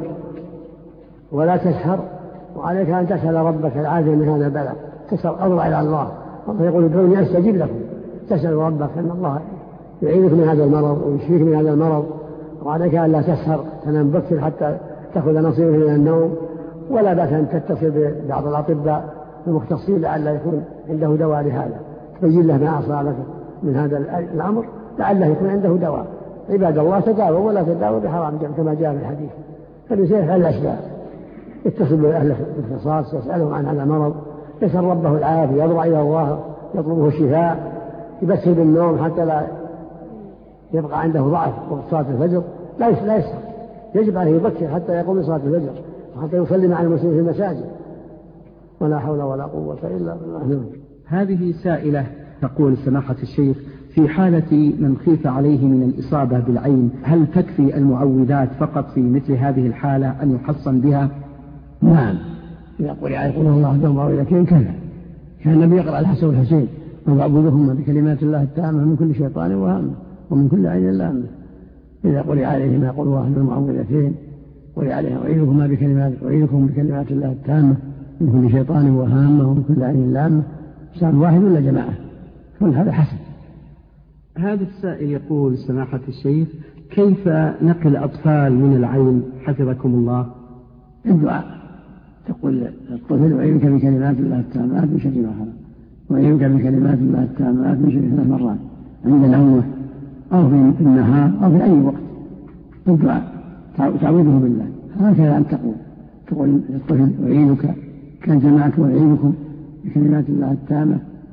[SPEAKER 9] ولا تسهر، وعليك أن تسأل ربك العافية من هذا البلاء، تسأل أضرع إلى الله. الله يقول: ادعوني أستجيب لكم. تسأل ربك أن الله يعينك من هذا المرض ويشفيك من هذا المرض، وعليك أن لا تسهر، تنام بكر حتى تأخذ نصيبك من النوم، ولا بأس أن تتصل ببعض الأطباء المختصين لعل يكون عنده دواء لهذا، تبين له ما أصابك من هذا الأمر لعله يكون عنده دواء. عباد الله تداووا ولا تداووا بحرام كما جاء في الحديث. فليسير على الأسباب، يتصل بأهل الاختصاص يسألهم عن هذا المرض، يسأل ربه العافية، يضرع إلى الله يطلبه الشفاء، يبسل بالنوم حتى لا يبقى عنده ضعف وقت صلاة الفجر. لا لا يسهر، يجب عليه يبكر حتى يقوم لصلاة الفجر وحتى يصلي مع المسلمين في المساجد. ولا حول ولا قوة إلا بالله.
[SPEAKER 14] هذه سائلة تقول: سماحة الشيخ، في حالة من خيف عليه من الإصابة بالعين هل تكفي المعوذات فقط في مثل هذه الحالة أن يحصن بها؟
[SPEAKER 9] نعم، إذا قل يقول الله دوما إلى كين كذا. كان النبي يقرأ الحسن والحسين: وأعوذهما بكلمات الله التامة من كل شيطان وهامة ومن كل عين لامة. إذا قل عليهما قل واحد المعوذتين قل عليها: أعيذكما بكلمات أعيذكم بكلمات الله التامة من كل شيطان وهامة ومن كل عين لامة. إنسان واحد ولا جماعة؟ كل هذا حسن.
[SPEAKER 14] هذا السائل يقول: سماحة الشيخ، كيف نقي الأطفال من العين حفظكم الله؟
[SPEAKER 9] الدعاء، تقول الطفل: أعيذك بكلمات الله التامات من شر ما خلق، وأعيذك بكلمات الله التامات من شر ثلاث مرات عند العوة أو في النهار أو في أي وقت. الدعاء تعوذه بالله، هكذا أن تقول تقول للطفل: أعيذك كان جماعة أعيذكم بكلمات الله التامة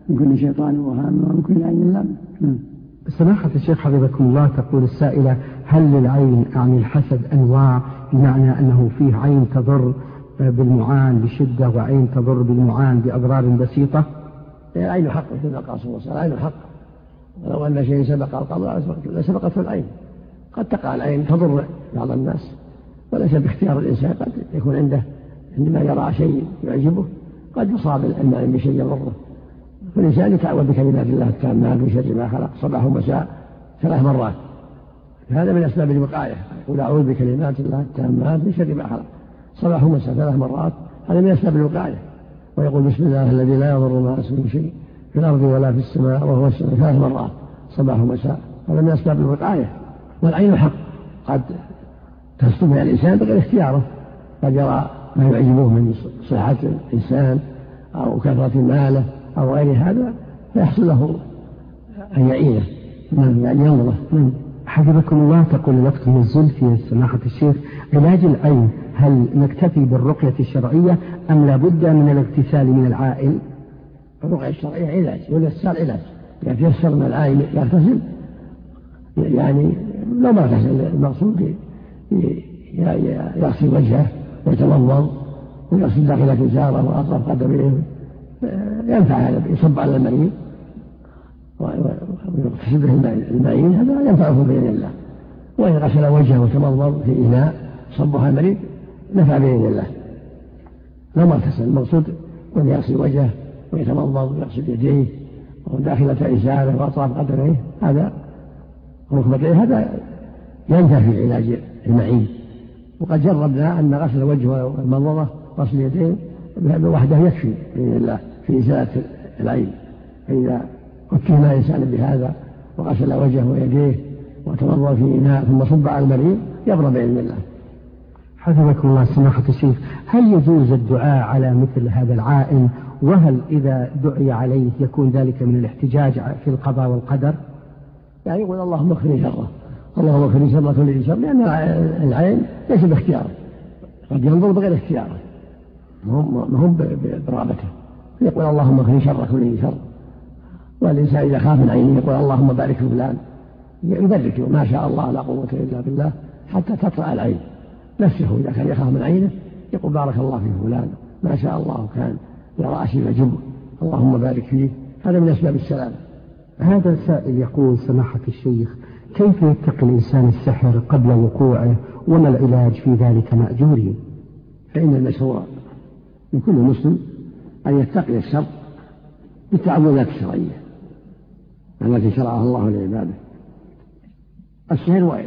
[SPEAKER 9] من كل شيطان وهام ومن كل عين لام.
[SPEAKER 14] سماحة الشيخ حفظكم الله، تقول السائلة: هل للعين عن الحسد أنواع، بمعنى أنه فيه عين تضر بالمعان بشدة وعين تضر بالمعان بأضرار بسيطة؟
[SPEAKER 9] العين حق مثل ما قال صلى الله عليه وسلم، العين حق، ولو أن شيء سبق القضاء لسبقته العين. قد تقع العين تضر بعض الناس وليس باختيار الإنسان، قد يكون عنده عندما يرى شيء يعجبه قد يصاب العين بشيء يضره، فالإنسان يتعوذ بكلمات الله التامات من شر ما خلق صباح ومساء ثلاث مرات، هذا من أسباب الوقاية. يقول أعوذ بكلمات الله التامات من شر ما خلق صباح ومساء ثلاث مرات، هذا من أسباب الوقاية. ويقول بسم الله الذي لا يضر مع اسمه شيء في الأرض ولا في السماء وهو السميع ثلاث مرات صباح ومساء، هذا من أسباب الوقاية. والعين حق قد تصطبع الإنسان بغير اختياره، قد يرى ما يعجبه من صحة الإنسان أو كثرة ماله أو غير هذا فيحصل له أن يعينه يعني ينظره.
[SPEAKER 14] حفظكم الله، تقول الوقت من الزلفي سماحة الشيخ: علاج العين هل نكتفي بالرقية الشرعية أم لا بد من الاغتسال من العائل؟
[SPEAKER 9] الرقية الشرعية علاج والاغتسال علاج، يعني يتيسر من العائل يغتسل، يعني لو ما اغتسل المقصود يغسل وجهه ويتمضمض ويغسل داخل إزاره وأطراف قدميه، ينفع هذا، يصب على المريض ويغتسل به المعين، هذا ينفعه بإذن الله. وإن غسل وجهه وتمضمض في إناء صبها المريض نفع بإذن الله. لو ما اغتسل المقصود أن يغسل وجهه ويتمضمض ويغسل يديه وداخلة إزاره وأطراف قدميه، هذا ركبتيه، هذا ينفع في علاج المعين. وقد جربنا أن غسل الوجه والمضمضة وغسل اليدين بوحده يكفي بإذن الله في إزالة العين. فإذا وكل إنسان بهذا وغسل وجهه ويديه وتمضمض في إناء ثم صب على المريض يبرأ بإذن الله.
[SPEAKER 14] حفظكم الله سماحة الشيخ، هل يجوز الدعاء على مثل هذا العائن؟ وهل إذا دعي عليه يكون ذلك من الاحتجاج في القضاء والقدر؟
[SPEAKER 9] يعني يقول اللهم اغفر شره، اللهم اغفر شر كل ذي شر، لأن العين ليس باختياره، قد ينظر بغير اختياره هم برغبته، يقول اللهم اغفر شر كل ذي شر. والإنسان إذا خاف من عينه يقول اللهم بارك في فلان، يبارك ما شاء الله لا قوة إلا بالله حتى تطلع العين نفسه. إذا كان يخاف من عينه يقول بارك الله في فلان ما شاء الله كان يرى أشياء جب اللهم بارك فيه، هذا من أسباب السلام.
[SPEAKER 14] هذا سائل يقول سماحة الشيخ: كيف يتقي الإنسان السحر قبل وقوعه وما العلاج في ذلك مأجورين؟
[SPEAKER 9] فإن المشروع من كل مسلم أن يتقي الشر بالتعوذات الشرعية التي شرعها الله لعباده. السحر وعي،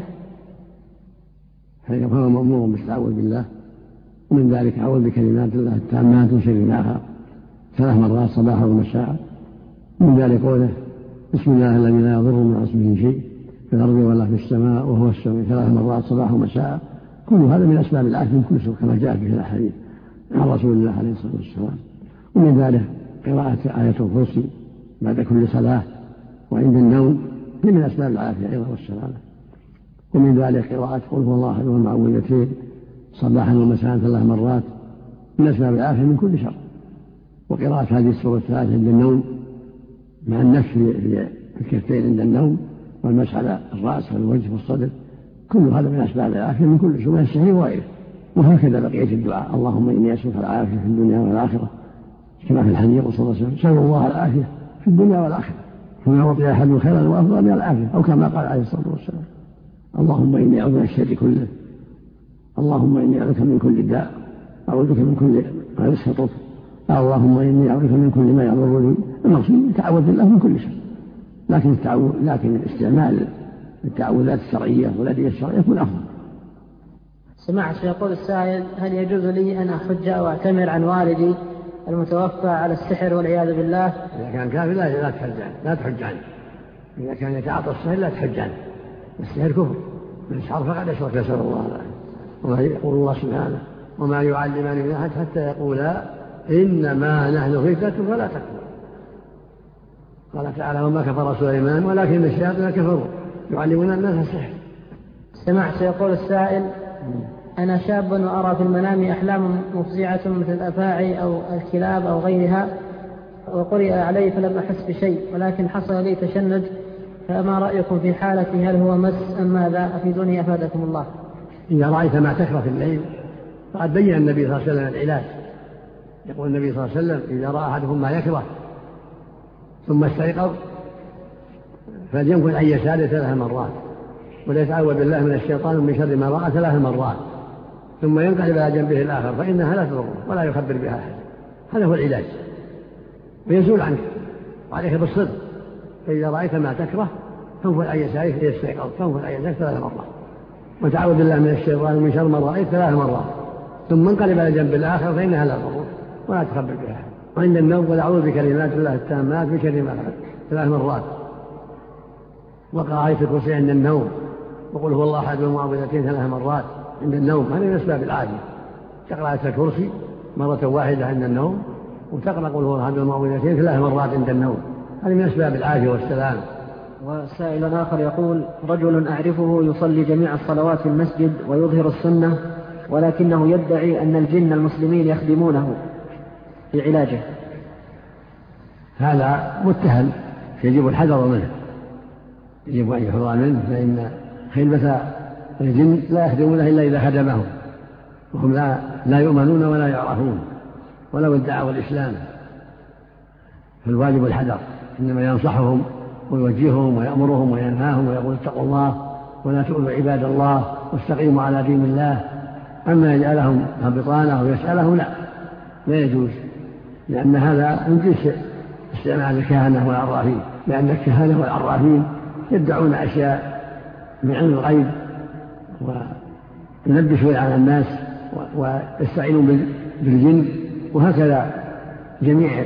[SPEAKER 9] فهو مأمور بالتعوذ بالله، ومن ذلك أعوذ بكلمات الله التامات من شر ما خلق ثلاث مرات صباحا ومساء. من ذلك قوله بسم الله الذي لا يضر مع اسمه شيء في الأرض ولا في السماء وهو السميع ثلاث مرات صباحا ومساء. كل هذا من أسباب العافية من كل سوء كما جاء في الحديث عن رسول الله عليه الصلاة والسلام. ومن ذلك قراءة آية الكرسي بعد كل صلاة وعند النوم من أسباب العافية أيضا والسلامة. ومن ذلك قراءة قل هو الله أحد والمعوذتين صباحا ومساء ثلاث مرات من أسباب العافية من كل شر. وقراءة هذه السورة الثلاثة عند النوم مع النفس في الكفين عند النوم والمسح على الرأس والوجه والصدر، كل هذا من أسباب العافية من كل شيء السحر وغيره. وهكذا بقية الدعاء: اللهم إني أسألك العافية في الدنيا والآخرة، كما في الحديث صلى الله عليه وسلم: سأل الله العافية في الدنيا والآخرة، فما أعطي أحد خيرا وأفضل من العافية، أو كما قال عليه الصلاة والسلام: اللهم إني أعوذ من الشر كله، اللهم إني أعوذ من كل داء، أعوذ من كل ما يسخطك، اللهم إني أعوذ من كل ما يضرني. المقصود تعوذ الله من كل شيء، لكن التعوذ لكن استعمال التعوذات الشرعية والأدعية الشرعية يكون أفضل.
[SPEAKER 8] سمعت يقول السائل: هل يجوز لي أن أحج أو أعتمر عن والدي المتوفى على السحر والعياذ بالله؟
[SPEAKER 9] إذا كان كافر لا تحج عنه، لا تحج عنه. إذا كان يتعاطى السحر لا تحج عنه، السحر كفر، من السحر فقد أشرك، نسأل الله العافية. ويقول الله سبحانه: وما يعلمان من أحد حتى يقولا إنما نحن فتنة فلا تكفر. قال تعالى: وما كفر سليمان ولكن الشياطين كفروا يعلمون الناس السحر.
[SPEAKER 8] سمعت يقول السائل: أنا شاب وأرى في المنام أحلام مفزعة مثل الأفاعي أو الكلاب أو غيرها، وقرئ علي فلم أحس بشيء ولكن حصل لي تشنج، فما رأيكم في حالتي؟ هل هو مس أم ماذا؟ أفيدوني أفادكم الله.
[SPEAKER 9] إذا رأيت ما تكره في الليل فقد بين النبي صلى الله عليه وسلم العلاج. يقول النبي صلى الله عليه وسلم إذا رأى أحدكم ما يكره ثم استيقظ فلينفث عن يساره ثلاث مرات وليتعوذ بالله من الشيطان من شر ما رأى ثلاث مرات ثم ينقلب على جنبه الآخر فإنها لا تضره ولا يخبر بها أحد. هذا هو العلاج ويزول عنك وعليك بالصدق. فإذا رأيت ما تكره فانفث عن يساره فيستيقظ، فانفث عن يساره ثلاث مرات وتعوذ بالله من الشيطان من شر ما رأيت ثلاث مرات ثم انقلب على جنب الآخر فإنها لا تضره ولا تخبر بها أحد. وعند النوم قل أعوذ بكلمات الله التامات من شر ما خلق ثلاث مرات. وقرأ آية الكرسي عند النوم وقل هو الله أحد والمعوذتين ثلاث مرات عند النوم. هذه من أسباب العافية. تقرأ آية الكرسي مرة واحدة عند النوم وتقرأ قل هو الله أحد والمعوذتين ثلاث مرات عند النوم. هذه من أسباب العافية والسلام.
[SPEAKER 10] وسائل آخر يقول رجل أعرفه يصلي جميع الصلوات في المسجد ويظهر السنة ولكنه يدعي أن الجن المسلمين يخدمونه في علاجه.
[SPEAKER 9] هذا متهم يجب الحذر منه، يجب أن يحذر منه، فإن خدمة الجن لا يخدمونه إلا إذا خدمهم وهم لا, لا يؤمنون ولا يعرفون ولو ادعوا الإسلام. فالواجب الحذر، إنما ينصحهم ويوجههم ويأمرهم وينهاهم ويقول اتقوا الله ولا تؤذوا عباد الله واستقيموا على دين الله. أما يجعلهم بطانة أو يسألهم لا لا يجوز، لأن هذا من جنس استعمال الكهنة والعرافين، لأن الكهنة والعرافين يدعون أشياء من علم الغيب ويلبسون على الناس ويستعينون بالجن. وهكذا جميع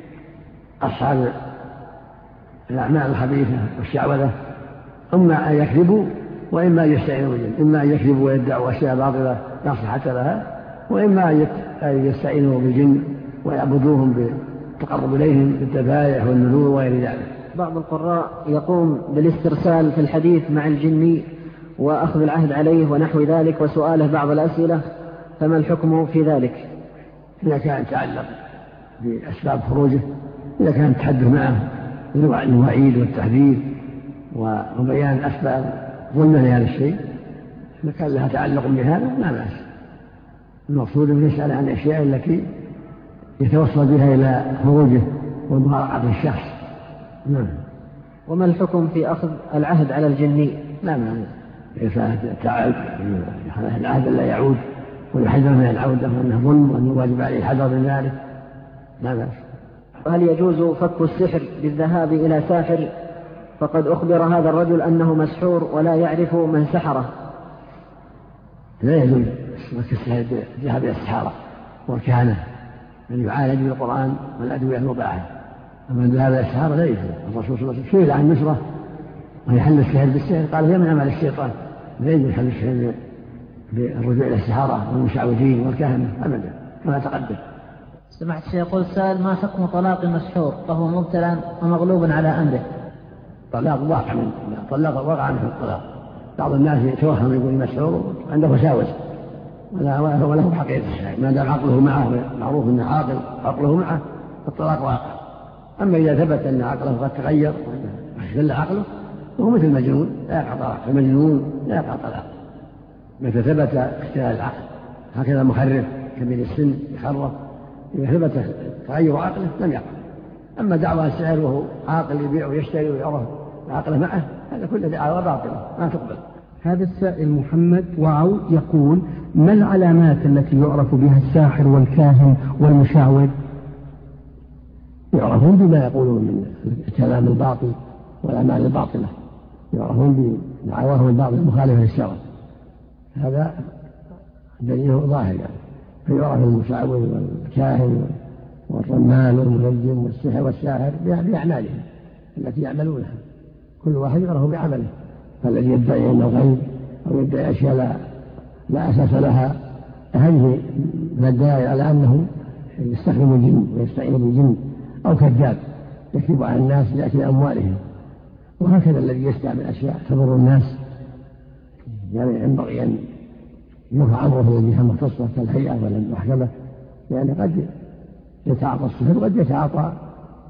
[SPEAKER 9] أصحاب الأعمال الخبيثة والشعوذة إما أن يكذبوا وإما أن يستعينوا بالجن، إما أن يكذبوا ويدعوا أشياء باطلة لا صحة لها، وإما أن يستعينوا بالجن ويعبدوهم بالتقرب إليهم بالذبائح والنذور وغير ذلك.
[SPEAKER 10] بعض القراء يقوم بالاسترسال في الحديث مع الجن وأخذ العهد عليه ونحو ذلك وسؤاله بعض الأسئلة، فما الحكم في ذلك؟
[SPEAKER 9] إذا كان يتعلق بأسباب خروجه، إذا كان التحدث معه الوعيد والتحذير وبيان أسباب ظلمه لهذا الشيء، إذا كان لها تعلق بهذا لا بأس. المقصود أن يسأل عن الأشياء التي يتوصل بها إلى خروجه ومراقبة الشخص. نعم.
[SPEAKER 10] وما الحكم في أخذ العهد على الجن؟
[SPEAKER 9] لا ما تعال العهد لا يعود ويحذر من العودة وأنه ظلم وأنه واجب عليه الحذر من ذلك لا بأس.
[SPEAKER 10] وهل يجوز فك السحر بالذهاب إلى ساحر فقد أخبر هذا الرجل أنه مسحور ولا يعرف من سحره؟
[SPEAKER 9] لا يجوز فك السحر بالذهاب إلى السحارة والكهنة من يعالج بالقرآن والأدوية المباحة. أما الذهاب إلى السحارة لا يجوز. الرسول صلى الله عليه وسلم سئل عن نشرة وهي حل السحر بالسحر قال هي من عمل الشيطان، لا يجوز حل السحر بالرجوع إلى السحارة والمشعوذين والكهنة أبدا كما تقدم.
[SPEAKER 8] سمعت الشيخ يقول سائل ما حكم طلاق المسحور وهو مبتلى ومغلوب على أمره؟
[SPEAKER 9] طلاق واقع من طلاق وقع عنه الطلاق. بعض الناس يتوهم يقول مسحور عنده وساوس ولا وله حقيقة ما دام عقله معه معروف أنه عاقل عقله معه الطلاق واقع. أما إذا ثبت أن عقله قد تغير واختل عقله وهو مثل المجنون لا يقع طلاق. المجنون لا يقع طلاق متى ثبت اختلال العقل، هكذا مخرف كبير السن يخرف إذا ثبت تغير عقله لم يقع. أما دعوى السحر وهو عاقل يبيع ويشتري ويعرف عقله معه هذا كله دعوى باطلة ما تقبل.
[SPEAKER 14] هذا السائل محمد واو يقول ما العلامات التي يعرف بها الساحر والكاهن والمشعوذ؟
[SPEAKER 9] يعرفون بما يقولون من الكلام الباطل والأعمال الباطلة، يعرفون بدعواهم الباطل المخالفة للشرع، هذا دليله ظاهر يعني. فيعرف المشعوذ والكاهن والرمال والمنجم والسحر والساحر بأعمالهم التي يعملونها، كل واحد يعرف بعمله. فالذي يدعي أنه غيب أو يدعي أشياء لا, لا أساس لها هذه الداعي على أنه يستخدم الجن ويستعين بالجن أو كذاب يكذب على الناس لأكل أموالهم. وهكذا الذي يستعمل أشياء تضر الناس يعني ينبغي أن يرفع أمره بها مختصة كالهيئة ولا المحكمة، لأن قد يتعاطى السحر وقد يتعاطى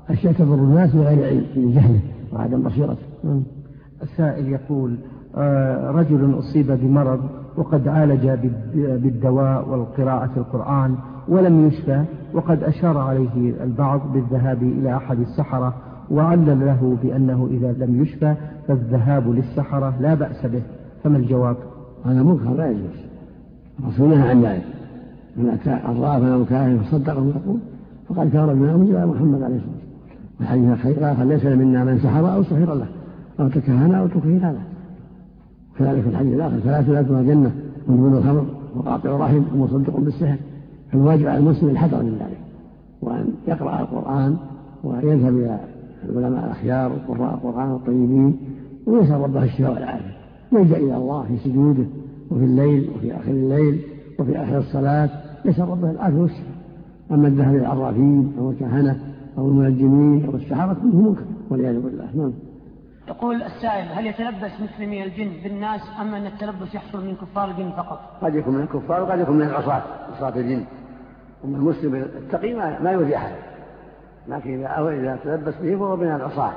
[SPEAKER 9] أشياء تضر الناس بغير علم لجهله وعدم بصيرته.
[SPEAKER 14] السائل يقول رجل أصيب بمرض وقد عالج بالدواء والقراءة القرآن ولم يشفى، وقد أشار عليه البعض بالذهاب إلى أحد السحرة وعلل له بأنه إذا لم يشفى فالذهاب للسحرة لا بأس به، فما الجواب؟
[SPEAKER 9] هذا منكر لا يجوز، الرسول نهى عن ذلك، من أتى عرافا أو كاهنا فصدقه ويقول فقد كفر بما أنزل على محمد عليه الصلاة والسلام. وحديث خير ليس منا من سحر أو سحر له أو تكهن أو تكهن له. كذلك في الحديث الآخر ثلاثة لا تدخل الجنة: مدمن الخمر وقاطع الرحم ومصدق بالسحر. فالواجب على المسلم الحذر من ذلك، وأن يقرأ القرآن ويذهب إلى العلماء الأخيار وقراء القرآن الطيبين ويسأل ربه الشفاء والعافية، يلجأ إلى الله في سجوده وفي الليل وفي آخر الليل وفي آخر الصلاة، يسأل ربه العافية والشفاء. أما الذهاب إلى العرافين أو الكهنة أو المنجمين أو السحرة كله منكر والعياذ بالله. نعم.
[SPEAKER 2] يقول السائل: هل يتلبس مسلمي الجن بالناس أم أن التلبس يحصل من كفار الجن فقط؟
[SPEAKER 9] قد يكون من الكفار وقد يكون من العصاة، عصاة الجن. أما المسلم التقي ما يؤذي أحد، لكن إذا أو إذا تلبس به فهو من العصاة،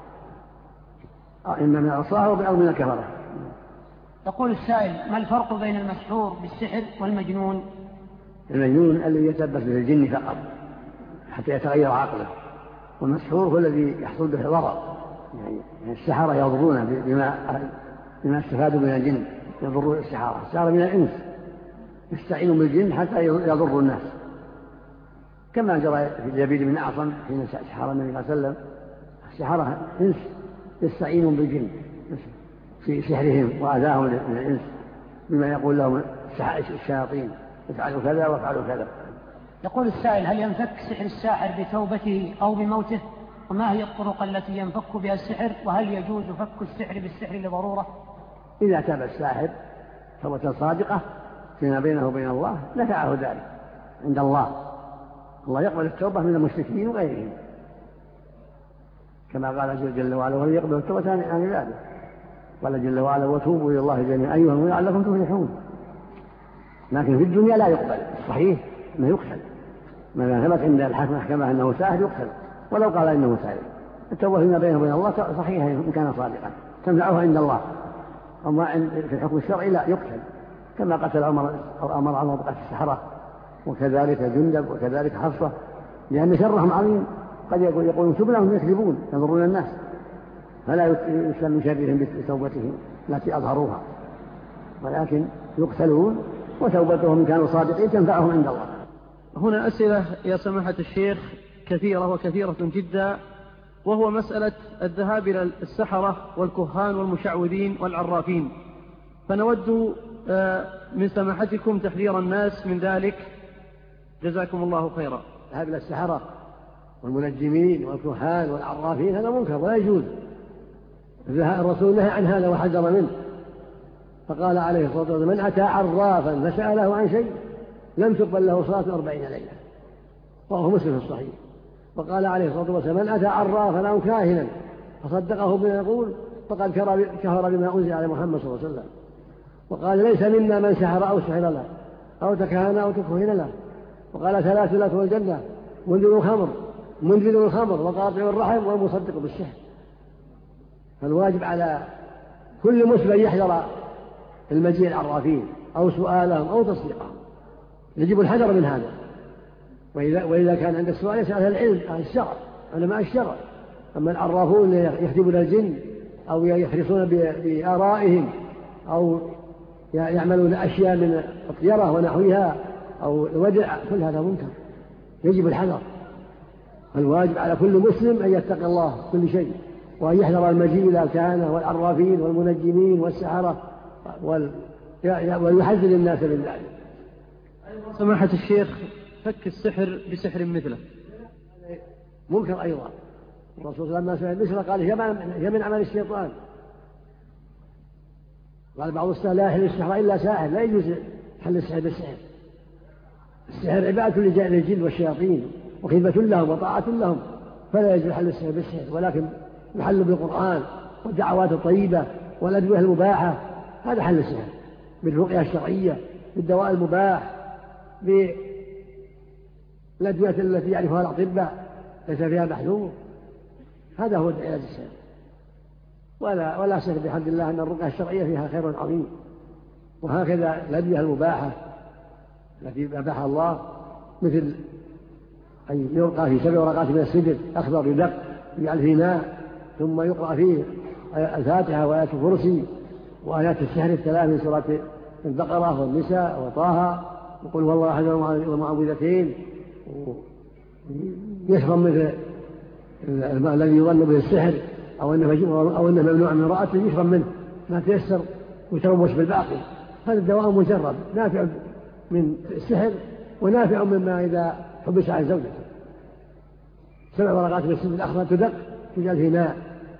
[SPEAKER 9] إما من العصاة أو من الكفرة.
[SPEAKER 2] يقول السائل: ما الفرق بين المسحور بالسحر والمجنون؟
[SPEAKER 9] المجنون الذي يتلبس به الجن فقط حتى يتغير عقله، والمسحور هو الذي يحصل به ضرر، يعني السحرة يضرون بما بما استفادوا من الجن، يضرون السحرة السحرة من الإنس يستعينون بالجن حتى يضروا الناس، كما جرى في جبير بن أعصم حين سحر النبي صلى الله عليه وسلم. السحرة إنس يستعينون بالجن في سحرهم وأذاهم من الإنس بما يقول لهم الشياطين: افعلوا كذا وافعلوا كذا.
[SPEAKER 2] يقول السائل: هل ينفك سحر الساحر بتوبته أو بموته؟ وما هي الطرق التي ينفك بها السحر؟ وهل يجوز فك السحر بالسحر لضرورة؟
[SPEAKER 9] إذا تاب الساحر توبة صادقة فيما بينه وبين الله نفعه ذلك عند الله. الله يقبل التوبة من المشركين وغيرهم، كما قال جل وعلا: وهل يقبل التوبة عن عباده. قال جل وعلا: وتوبوا إلى الله جميعا أيها المؤمنون لعلكم تفلحون. لكن في الدنيا لا يقبل، صحيح أنه يقتل، ما ثبت عند الحاكم محكمة أنه ساحر يقتل ولو قال إنه ساحر. التوبة فيما بينه وبين الله صحيحة إن كان صادقا تنفعه عند الله. أما في الحكم الشرعي لا، يقتل، كما قتل عمر أو أمر عمر بقتل السحرة، وكذلك جندب وكذلك حفصة، لأن شرهم عظيم. قد يقولون سبلهم يكذبون يضرون الناس، فلا يسلم من شرهم بتوبتهم التي أظهروها، ولكن يقتلون وتوبتهم إن كانوا صادقين تنفعهم عند الله.
[SPEAKER 5] هنا أسئلة يا سماحة الشيخ كثيرة وكثيرة جدا، وهو مسألة الذهاب إلى السحرة والكهان والمشعوذين والعرافين، فنود من سماحتكم تحذير الناس من ذلك، جزاكم الله خيرا.
[SPEAKER 9] الذهاب إلى السحرة والمنجمين والكهان والعرافين هذا منكر ولا يجوز. الرسول نهى عن هذا وحذر منه، فقال عليه الصلاة والسلام: من أتى عرافا فسأله عن شيء لم تقبل له صلاة أربعين ليلة، وهو مسلم في الصحيح. وقال عليه الصلاة والسلام: من أتى عرافا أو كاهنا فصدقه بما يقول فقد كفر بما أنزل على محمد صلى الله عليه وسلم. وقال: ليس منا من سحر أو سحر له أو تكهن أو تكهن له. وقال: ثلاث لا تدخل الجنة: منذر الخمر منذر الخمر وقاطع الرحم والمصدق بالسحر. فالواجب على كل مسلم يحذر المجيء العرافين أو سؤالهم أو تصديقهم، يجب الحذر من هذا. وإذا, وإذا كان عند السؤال يسأل العلم عن الشرع علماء الشرع. أما العرافون يكذبون الجن أو يحرصون بآرائهم أو يعملون أشياء من الطيرة ونحوها أو الودع، كل هذا منكر، يجب الحذر. الواجب على كل مسلم أن يتقي الله كل شيء، وأن يحذر المجيء إلى الكهنة والعرافين والمنجمين والسحرة، ويحذر الناس من ذلك.
[SPEAKER 5] سماحة الشيخ فك السحر بسحر مثله
[SPEAKER 9] منكر أيضا. الرسول لما سمع البشرى قال: هي من عمل الشيطان. قال بعض السحر: لا يحل السحر إلا ساحر، لا يجوز حل السحر بالسحر. السحر عبادة للجن والشياطين وخدمة لهم وطاعة لهم، فلا يجوز حل السحر بالسحر، ولكن يحل بالقرآن والدعوات الطيبة والأدوية المباحة، هذا حل السحر، بالرقية الشرعية، بالدواء المباح، بالأدوية التي يعرفها الأطباء، ليس فيها محذور، هذا هو علاج السحر. ولا ولا شك بحمد الله أن الرقية الشرعية فيها خير عظيم. وهكذا الأدوية المباحة التي أباحها الله، مثل أن يلقى في سبع ورقات من السدر أخضر يدق يجعل فيه ماء ثم يقرأ فيه الفاتحة وآيات الكرسي وآيات السحر الثلاث من سورة البقرة والنساء وطه وقل هو الله أحد والمعوذتين، يشرب مثل الماء الذي يظن به السحر أو أنه أو أنه ممنوع من امرأته يشرب منه ما تيسر ويتروش بالباقي. هذا الدواء مجرب نافع من السحر ونافع مما إذا حبس عن زوجته. سبع ورقات من السدر الأخضر تدق تجعل في ماء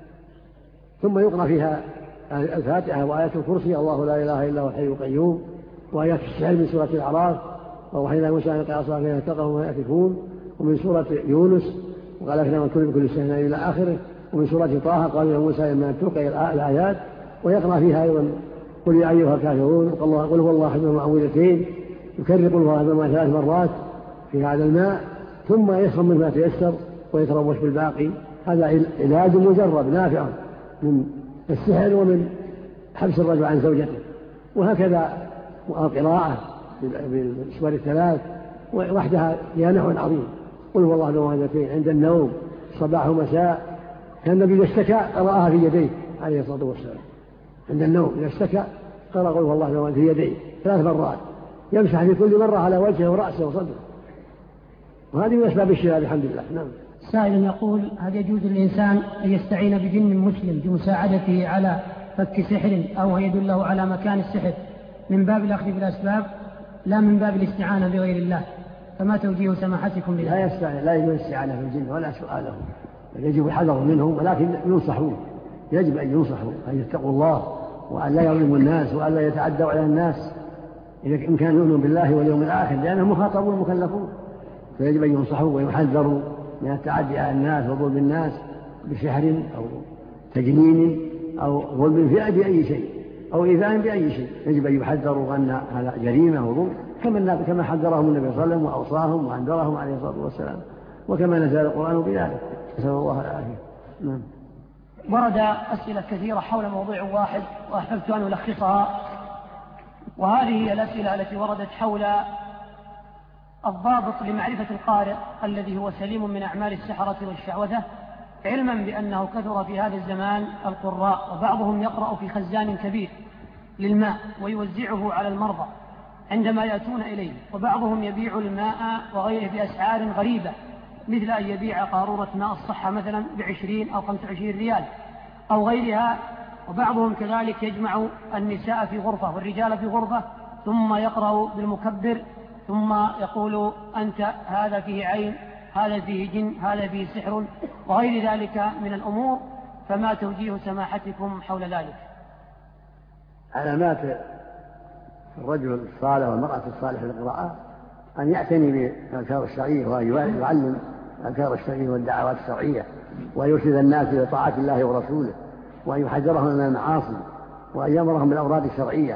[SPEAKER 9] ثم يقرأ فيها الفاتحة وآيات الكرسي الله لا إله إلا هو الحي القيوم وآيات السحر من سورة الأعراف ووحينا موسى أن يقرأ صلاة فيها يتقوا وما يأفكون، ومن سورة يونس وقال لكنا مكتوب بكل سنة إلى آخره، ومن سورة طه قال يا موسى إما أن تلقي الآيات، ويقرأ فيها أيضا قل يا أيها الكافرون قل هو الله أحد والمعوذتين، يكرر قل هو الله ثلاث مرات في هذا الماء ثم يشرب منه ما تيسر ويتروش بالباقي. هذا علاج مجرب نافع من السحر ومن حبس الرجل عن زوجته. وهكذا القراءة بالسور الثلاث وحدها لها نحو عظيم. قل هو الله المعوذتين عند النوم صباح ومساء، كان النبي إذا اشتكى قرأها في يديه عليه الصلاة والسلام عند النوم، إذا اشتكى قرأ قل هو الله في يديه ثلاث مرات يمسح في كل مرة على وجهه ورأسه وصدره، وهذه من أسباب الشفاء بحمد الله. نعم.
[SPEAKER 2] سائل يقول هل يجوز للإنسان أن يستعين بجن مسلم بمساعدته على فك سحر أو يدله على مكان السحر من باب الأخذ بالأسباب لا من باب الاستعانة بغير الله؟ فما توجيه سماحتكم بذلك؟
[SPEAKER 9] لا يستعين، لا يجوز الاستعانة في الجن ولا سؤالهم، يجب الحذر منهم، ولكن ينصحون، يجب أن ينصحوا أن يتقوا الله وأن لا يظلموا الناس وأن لا يتعدوا على الناس إذا إن كانوا يؤمنون بالله واليوم الآخر، لأنهم مخاطبون مكلفون، فيجب أن ينصحوا ويحذروا من التعدي على الناس وظلم الناس بسحر أو تجنين أو ظلم في أي شيء أو إيذاء بأي شيء. يجب أن يحذروا أن هذا جريمة وظلم كما كما حذرهم النبي صلى الله عليه وسلم وأوصاهم وأنذرهم عليه الصلاة والسلام، وكما نزل القرآن بذلك. نسأل الله العافية. نعم.
[SPEAKER 2] ورد أسئلة كثيرة حول موضوع واحد وأحببت أن ألخصها، وهذه هي الأسئلة التي وردت حول الضابط لمعرفة القارئ الذي هو سليم من أعمال السحرة والشعوذة، علما بأنه كثر في هذا الزمان القراء، وبعضهم يقرأ في خزان كبير للماء ويوزعه على المرضى عندما يأتون إليه، وبعضهم يبيع الماء وغيره بأسعار غريبة، مثل أن يبيع قارورة ماء الصحة مثلا بعشرين أو خمسة وعشرين ريال أو غيرها. وبعضهم كذلك يجمع النساء في غرفة والرجال في غرفة ثم يقرأ بالمكبر ثم يقول أنت هذا فيه عين، هذا فيه جن، هذا فيه سحر وغير ذلك من الأمور. فما توجيه سماحتكم حول ذلك؟
[SPEAKER 9] علامات الرجل الصالح والمرأة الصالحة للقراءة أن يعتني بالأذكار الشرعية وأن يعلم الأذكار الشرعية والدعوات الشرعية ويرشد الناس إلى طاعة الله ورسوله وأن يحذرهم من المعاصي وأن يأمرهم بالأوراد الشرعية.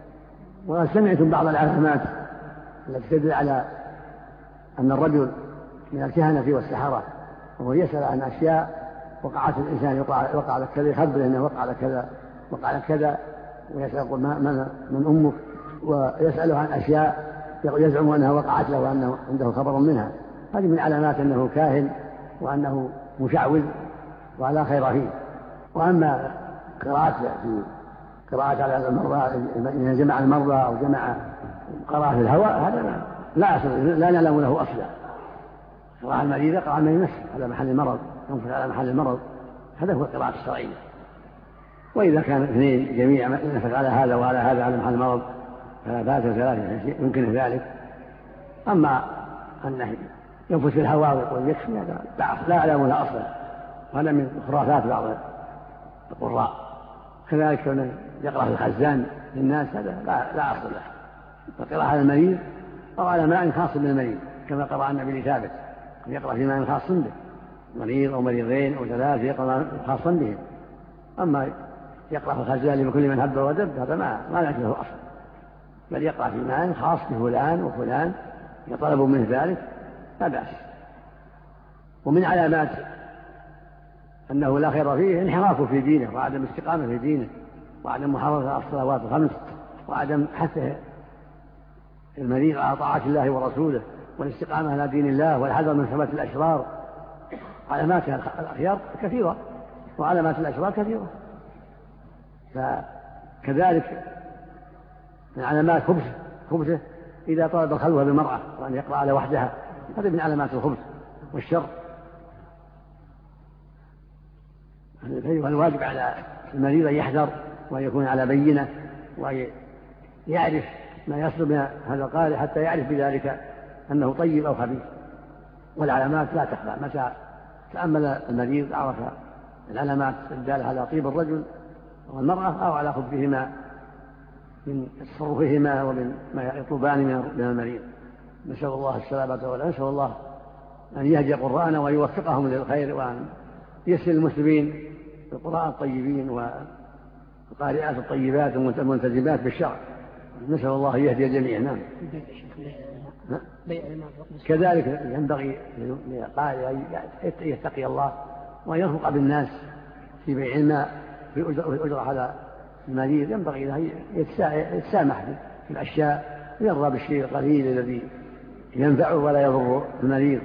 [SPEAKER 9] وسمعتم بعض العلامات التي تدل على أن الرجل من الكهنة والسحرة وهو يسأل عن أشياء وقعت الإنسان وقع لك كذا، يخبر أنه وقع لك كذا وقع لك كذا، ويسأل يقول من, من أمك، ويسأله عن أشياء يزعم أنها وقعت له وأنه عنده خبر منها. هذه من علامات أنه كاهن وأنه مشعوذ ولا خير فيه. وأما قراءة في قراءة على المرضى إذا جمع المرضى أو جمع قراءة في الهواء هذا لا أصل لا نعلم له أصلا. قراءة المريضة قراءة من نفسه على محل المرض، ينفذ على محل المرض، هذا هو القراءة الشرعية. وإذا كان اثنين جميع ينفذ على هذا وعلى هذا على محل المرض فلا بأس ثلاثة يمكن ذلك. أما أنه ينفذ في الهواء ويقول يكفي هذا لا أعلم له أصلا، وهذا من خرافات بعض القراء. كذلك يقرأ في الخزان للناس هذا لا, لا أصل له. فقراءة على المريض أو على ماء خاص بالمريض كما قرأ النبي ثابت يقرأ في ماء خاص به، مريض أو مريضين أو ثلاث يقرأ خاصا بهم. أما يقرأ في الخزان لكل من هب ودب هذا ما ما يكفي له أصل، بل يقرأ في ماء خاص بفلان وفلان يطلب منه ذلك لا بأس. ومن علامات أنه لا خير فيه انحرافه في دينه وعدم استقامة في دينه وعدم محافظة على الصلوات الخمس وعدم حثه المريض على طاعة الله ورسوله والاستقامة على دين الله والحذر من صحبة الأشرار. علامات الأخيار كثيرة وعلامات الأشرار كثيرة. فكذلك من علامات خبثه خبثه إذا طلب الخلوة بالمرأة وأن يقرأ على وحدها، هذا من علامات الخبث والشر. فالواجب على المريض أن يحذر وأن يكون على بينة ويعرف ما يصل من هذا القارئ حتى يعرف بذلك أنه طيب أو خبيث. والعلامات لا تخفى، متى تأمل المريض عرف العلامات الدالة على طيب الرجل والمرأة أو على خبثهما من تصرفهما ومن ما يطلبان من المريض. نسأل الله السلامة والعافية، نسأل الله أن يهدي قراءنا ويوفقهم للخير وأن يسر المسلمين بالقراء الطيبين والقارئات الطيبات الملتزمات بالشرع. نسأل الله أن يهدي الجميع. نعم. كذلك ينبغي للقارئ أن يتقي الله وأن يرفق بالناس في بيع الماء في الأجرة على المريض. ينبغي له يتسامح في الأشياء ويرضى بالشيء القليل الذي ينفعه ولا يضر المريض.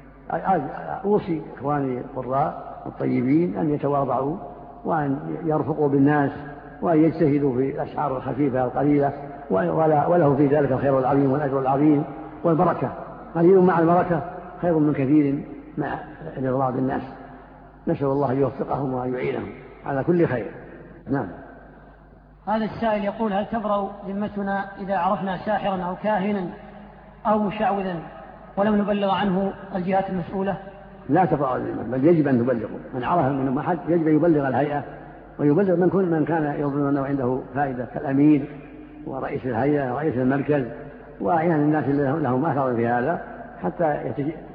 [SPEAKER 9] أوصي إخواني القراء الطيبين أن يتواضعوا وأن يرفقوا بالناس وأن يجتهدوا في الأسعار الخفيفة القليلة، وله في ذلك الخير العظيم والأجر العظيم والبركة. قليل مع البركة خير من كثير مع الإضرار بالناس. نسأل الله أن يوفقهم وأن يعينهم على كل خير. نعم.
[SPEAKER 2] هذا السائل يقول: هل تبرأ ذمتنا إذا عرفنا ساحرا أو كاهنا أو مشعوذا ولم نبلغ عنه الجهات المسؤولة؟
[SPEAKER 9] لا تبرأ الذمة، بل يجب أن تبلغه. من عرف من أحد يجب أن يبلغ الهيئة ويبلغ من كل من كان يظن أنه عنده فائدة كالأمير ورئيس الهيئة ورئيس المركز وأعيان الناس لهم أثر في هذا، حتى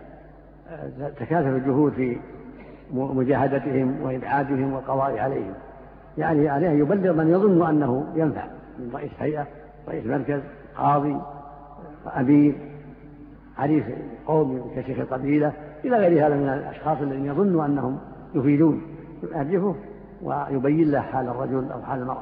[SPEAKER 9] تكاثر الجهود في مجاهدتهم وإبعادهم والقضاء عليهم. يعني عليه يبلغ من يظن أنه ينفع من رئيس هيئة، رئيس مركز، قاضي، أمير، عريف قوم كشيخ القبيلة، إلى غير هذا من الأشخاص الذين يظن أنهم يفيدون، يعرفه ويبين له حال الرجل أو حال المرأة.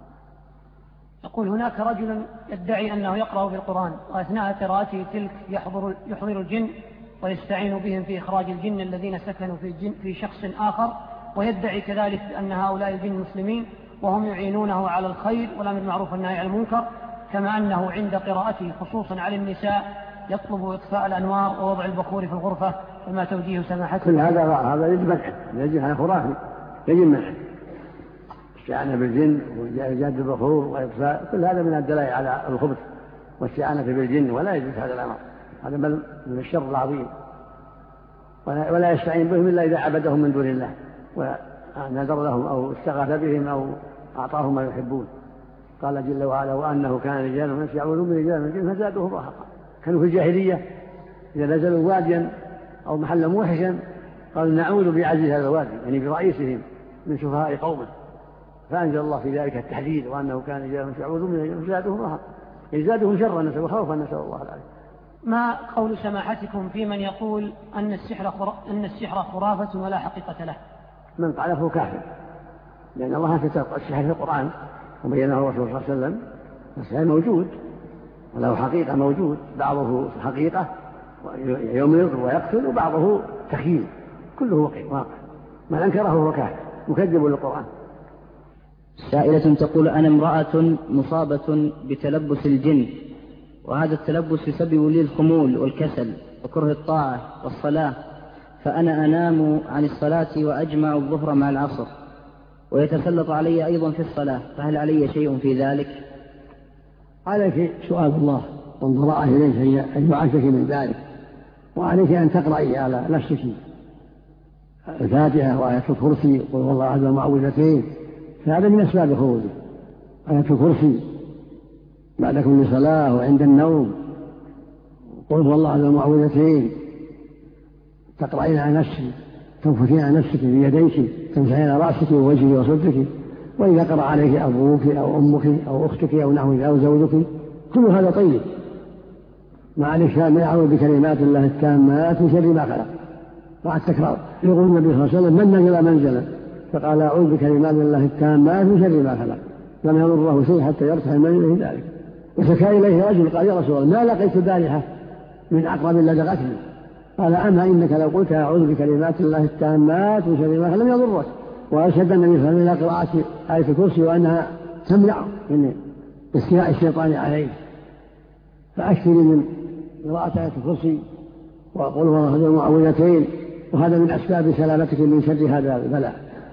[SPEAKER 2] يقول: هناك رجل يدعي أنه يقرأ بالقرآن وأثناء قراءته تلك يحضر, يحضر الجن ويستعين بهم في إخراج الجن الذين سكنوا في, الجن في شخص آخر، ويدعي كذلك أن هؤلاء الجن مسلمين وهم يعينونه على الخير والأمر بالمعروف والنهي عن المنكر، كما أنه عند قراءته خصوصا على النساء يطلب إطفاء الأنوار ووضع البخور في الغرفة. فما توجيه سماحته؟
[SPEAKER 9] كل هذا هذا يجب منعه، يجب على خرافي، يجب منعه. الاستعانة بالجن وإيجاد البخور وإطفاء كل هذا من الدلائل على الخبث والاستعانة بالجن، ولا يجوز هذا الأمر، هذا من الشر العظيم. ولا يستعين بهم إلا إذا عبدهم من دون الله ونذر لهم أو استغاث بهم أو أعطاهم ما يحبون. قال جل وعلا: وأنه كان رجال وناس يعوذون من رجال من الجن فزادوهم رهقا. كانوا في الجاهلية إذا نزلوا واديا أو محلا موحشا قالوا: نعوذ بعزيز هذا الوادي، يعني برئيسهم من سفهاء قومه. فأنزل الله في ذلك التحذير: وأنه كان رجال يعوذون من رجال فزادوهم رهقا، يزادهم شرا نسأل وخوفا نسأل الله العافية.
[SPEAKER 2] ما قول سماحتكم في من يقول أن السحر أن السحر خرافة ولا حقيقة له؟
[SPEAKER 9] من قال فهو كافر، لأن الله ستر السحر في القرآن وبينه الرسول صلى الله عليه وسلم. السحر موجود وله حقيقة، موجود بعضه حقيقة يمرض ويقتل وبعضه تخيل، كله واقع. من أنكره هو كافر مكذب للقرآن.
[SPEAKER 11] سائلة تقول: أنا امرأة مصابة بتلبس الجن، وهذا التلبس يسبب لي الخمول والكسل وكره الطاعة والصلاة، فأنا أنام عن الصلاة وأجمع الظهر مع العصر ويتسلط علي أيضا في الصلاة، فهل علي شيء في ذلك؟
[SPEAKER 9] عليك سؤال الله وانظراء إليه أن يعافيك من ذلك، وعليك أن تقرأي على نفسك الفاتحة وآية الكرسي قل هو الله أحد ومعوذتين، فهذا من أسباب خروجه. آية الكرسي بعد كل صلاة وعند النوم، قل هو الله أحد ومعوذتين، تقرأين على نفسك، تنفثين على نفسك بيديك، تمسحين على رأسك ووجهك وصدرك. وإذا قرأ عليك أبوك أو أمك أو أختك أو نحوك أو زوجك كل هذا طيب. ما عليك ما يعوذ بكلمات الله التامات من شر ما خلق. وعلى التكرار. يقول النبي صلى الله عليه وسلم: من نزل منزلا فقال: أعوذ بكلمات الله التامات من شر ما خلق، لم يضره شيء حتى يرتحل من إليه ذلك. وشكا إليه رجل قال: يا رسول الله، ما لقيت البارحة من عقرب لدغتني. قال: أما إنك لو قلت أعوذ بكلمات الله التامات من شر ما خلق لم يضرك. وأرشد النبي صلى الله عليه وسلم إلى قراءة آية الكرسي وأنها تمنع من استيلاء الشيطان عليه. فأكثر من قراءة آية الكرسي وقل هو أحد المعوذتين، وهذا من أسباب سلامتك من شر هذا البلاء.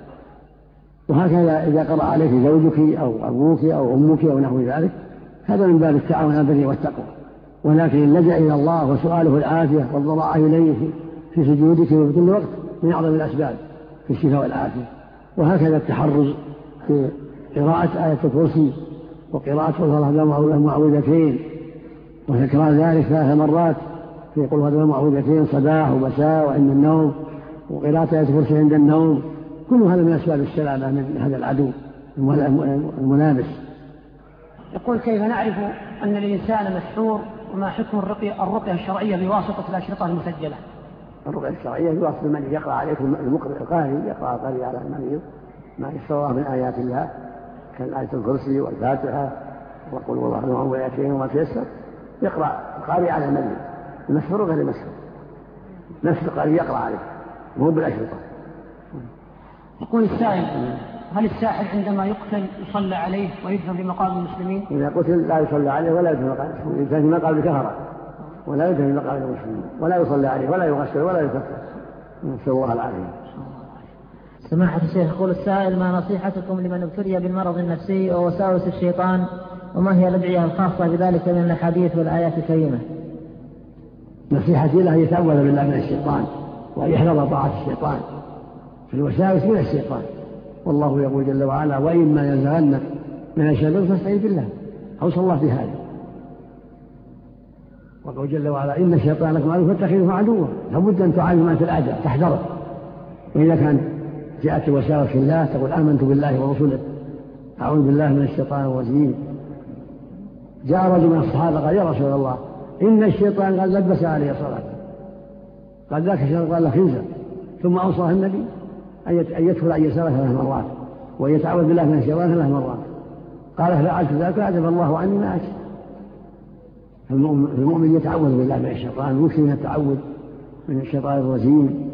[SPEAKER 9] وهكذا إذا قرأ عليك زوجك أو أبوك أو أمك أو نحو ذلك، هذا من باب التعاون على البر والتقوى. ولكن اللجأ إلى الله وسؤاله العافية والضراعة إليه في سجودك وفي كل وقت من أعظم الأسباب في الشفاء والعافية. وهكذا التحرز في قراءة آية الكرسي وقراءة قل هو أحد المعوذتين وتكرار ذلك ثلاث مرات في قل هو أحد المعوذتين صباح ومساء وعند النوم، وقراءة آية الكرسي عند النوم، كل هذا من أسباب السلامة من هذا العدو المنافس.
[SPEAKER 2] يقول: كيف نعرف أن الإنسان مسحور، وما حكم الرقية الرقية الشرعية بواسطة الأشرطة المسجلة؟
[SPEAKER 9] الرقية الشرعية بواسطة المريض، يقرأ عليكم المقرئ القارئ، يقرأ القارئ على المريض ما يسره من آيات الله كالآية الكرسي والفاتحة وقل هو أحد المعوذتين وما تيسر، يقرأ القارئ على المريض. المسحور غير المسحور، نفس القارئ يقرأ عليه مو بالأشرطة.
[SPEAKER 2] يقول السائل: هل الساحر عندما يقتل يصلى عليه ويدفن في مقابر المسلمين؟
[SPEAKER 9] إذا قتل لا يصلى عليه ولا يدفن في مقابر الكفرة، ولا يدفن في مقابر المسلمين، ولا يصلى عليه ولا يغسل ولا يكفر. نسأل الله العافية.
[SPEAKER 8] سماحة الشيخ، يقول السائل: ما نصيحتكم لمن ابتلي بالمرض النفسي ووساوس الشيطان، وما هي الأدعية الخاصة بذلك من الأحاديث والآيات الكريمة؟
[SPEAKER 9] نصيحتي له يتعوذ بالله من الشيطان ويحذر طاعة الشيطان، في الوساوس من الشيطان. والله يقول جل وعلا: وإما ينزغنك من الشيطان فاستعذ بالله. أوصى الله في هذا. وقال جل وعلا: إن الشيطان لكم عدو فاتخذوه عدوا. لابد أن تعالج مع الأعداء، تحذره. وإذا كان جاءت وساوس في الله تقول: آمنت بالله ورسوله، أعوذ بالله من الشيطان الرجيم. جاء رجل من الصحابة قال: يا رسول الله، إن الشيطان قد لبس علي صلاة. قال: ذاك الشيطان قال له: خنزر. ثم أوصاه النبي أن يدخل أي صلاة ثلاث مرات وأن يتعوذ بالله من الشيطان ثلاث مرات. قال: فعلت ذلك أعجب الله عني ما أشاء. المؤمن يتعوذ بالله من الشيطان، ويكثر من التعوذ من الشيطان الرجيم.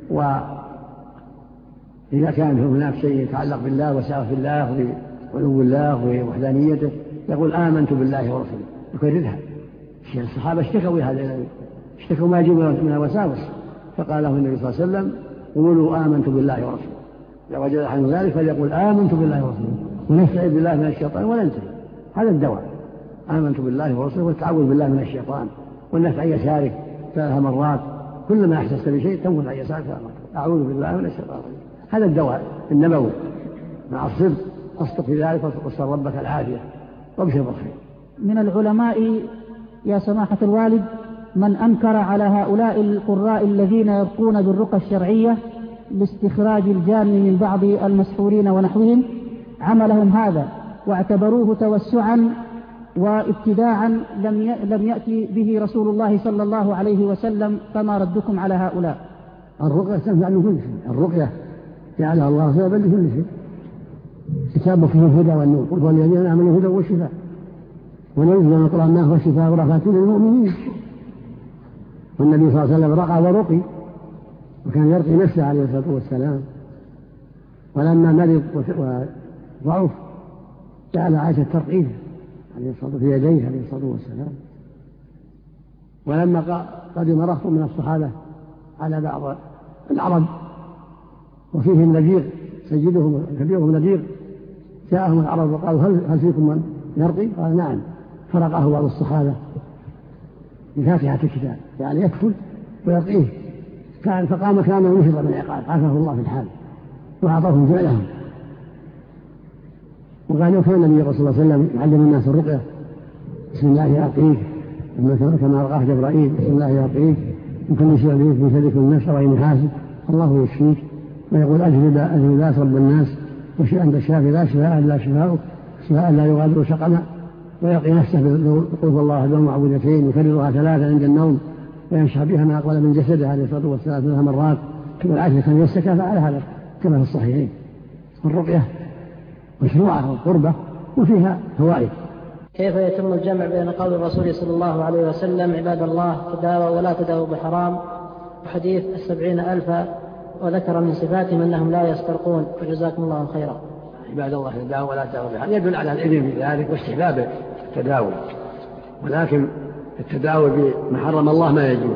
[SPEAKER 9] وإذا كان هناك شيء يتعلق بالله وسعه في الله وعلو الله ووحدانيته يقول: آمنت بالله ورسوله، يكررها. الصحابة اشتكوا هذا، اشتكوا ما يجب من الوساوس، فقال له النبي صلى الله عليه وسلم: قولوا آمنت بالله ورسوله. لو وجد أحد ذلك فليقول آمنت بالله ورسوله، ونستعيذ بالله من الشيطان وننتهي. هذا الدواء، آمنت بالله ورسوله، والتعوذ بالله من الشيطان، والنفع عن يسارك ثلاث مرات. كلما أحسست بشيء تنفذ عن يسارك ثلاث مرات، أعوذ بالله من الشيطان. هذا الدواء النبوي مع الصدق. أصدق في ذلك واسأل ربك العافية وابشر بالخير.
[SPEAKER 12] من العلماء يا سماحة الوالد من أنكر على هؤلاء القراء الذين يرقون بالرقى الشرعية لاستخراج الجان من بعض المسحورين ونحوهم عملهم هذا، واعتبروه توسعا وابتداعا لم لم يأتي به رسول الله صلى الله عليه وسلم، فما ردكم على هؤلاء؟
[SPEAKER 9] الرقية تنفع لكل شيء، الرقية جعلها الله سببا لكل شيء. كتاب فيه الهدى والنور، قل هو الذين آمنوا الهدى والشفاء، وننزل من القرآن ما هو الشفاء ورحمة للمؤمنين. والنبي صلى الله عليه وسلم رقى ورقي، وكان يرقي نفسه عليه الصلاة والسلام. ولما مرض وضعف جعل عائشة ترقيه عليه الصلاة في يديه عليه الصلاة والسلام. ولما قدم رهط من الصحابة على بعض العرب وفيه النذير سيدهم كبيرهم نذير، جاءهم العرب وقالوا: هل, هل فيكم من يرقي؟ قال: نعم. فرقه بعض الصحابة بفاتحة الكتاب، يعني يكفل ويرقيه. كان فقام كانه نشط من العقاب، عافاه الله في الحال وأعطاهم فعلهم. وقال: لو كان النبي صلى الله عليه وسلم يعلم الناس الرقية: بسم الله يرقيك، كما رقاه جبرائيل: بسم الله يرقيك من كل شيء يؤذيك من شر كل نفس وعين حاسد، الله يشفيك. ويقول: أجل باس رب الناس، وشيء أنت الشافي لا شفاء لا شفاء شفاء لا يغادر سقما. ويقي نفسه بقول الله أحد المعوذتين، يكررها ثلاثة عند النوم، وينشح بها ما أقبل من جسده عليه الصلاة والسلام ثلاث مرات. كما عائشة كان يستكى فعل هذا كما في الصحيحين. الرقية مشروعة وقربة وفيها فوائد.
[SPEAKER 8] كيف يتم الجمع بين قول الرسول صلى الله عليه وسلم عباد الله تداووا ولا تداووا بحرام وحديث السبعين ألفا وذكر من صفاتهم أنهم لا يسترقون؟ وجزاكم الله خيرا.
[SPEAKER 9] عباد الله تداووا ولا تداووا بحرام يدل على الإذن في ذلك واستحباب التداوي، ولكن التداوي بما حرم الله ما يجوز،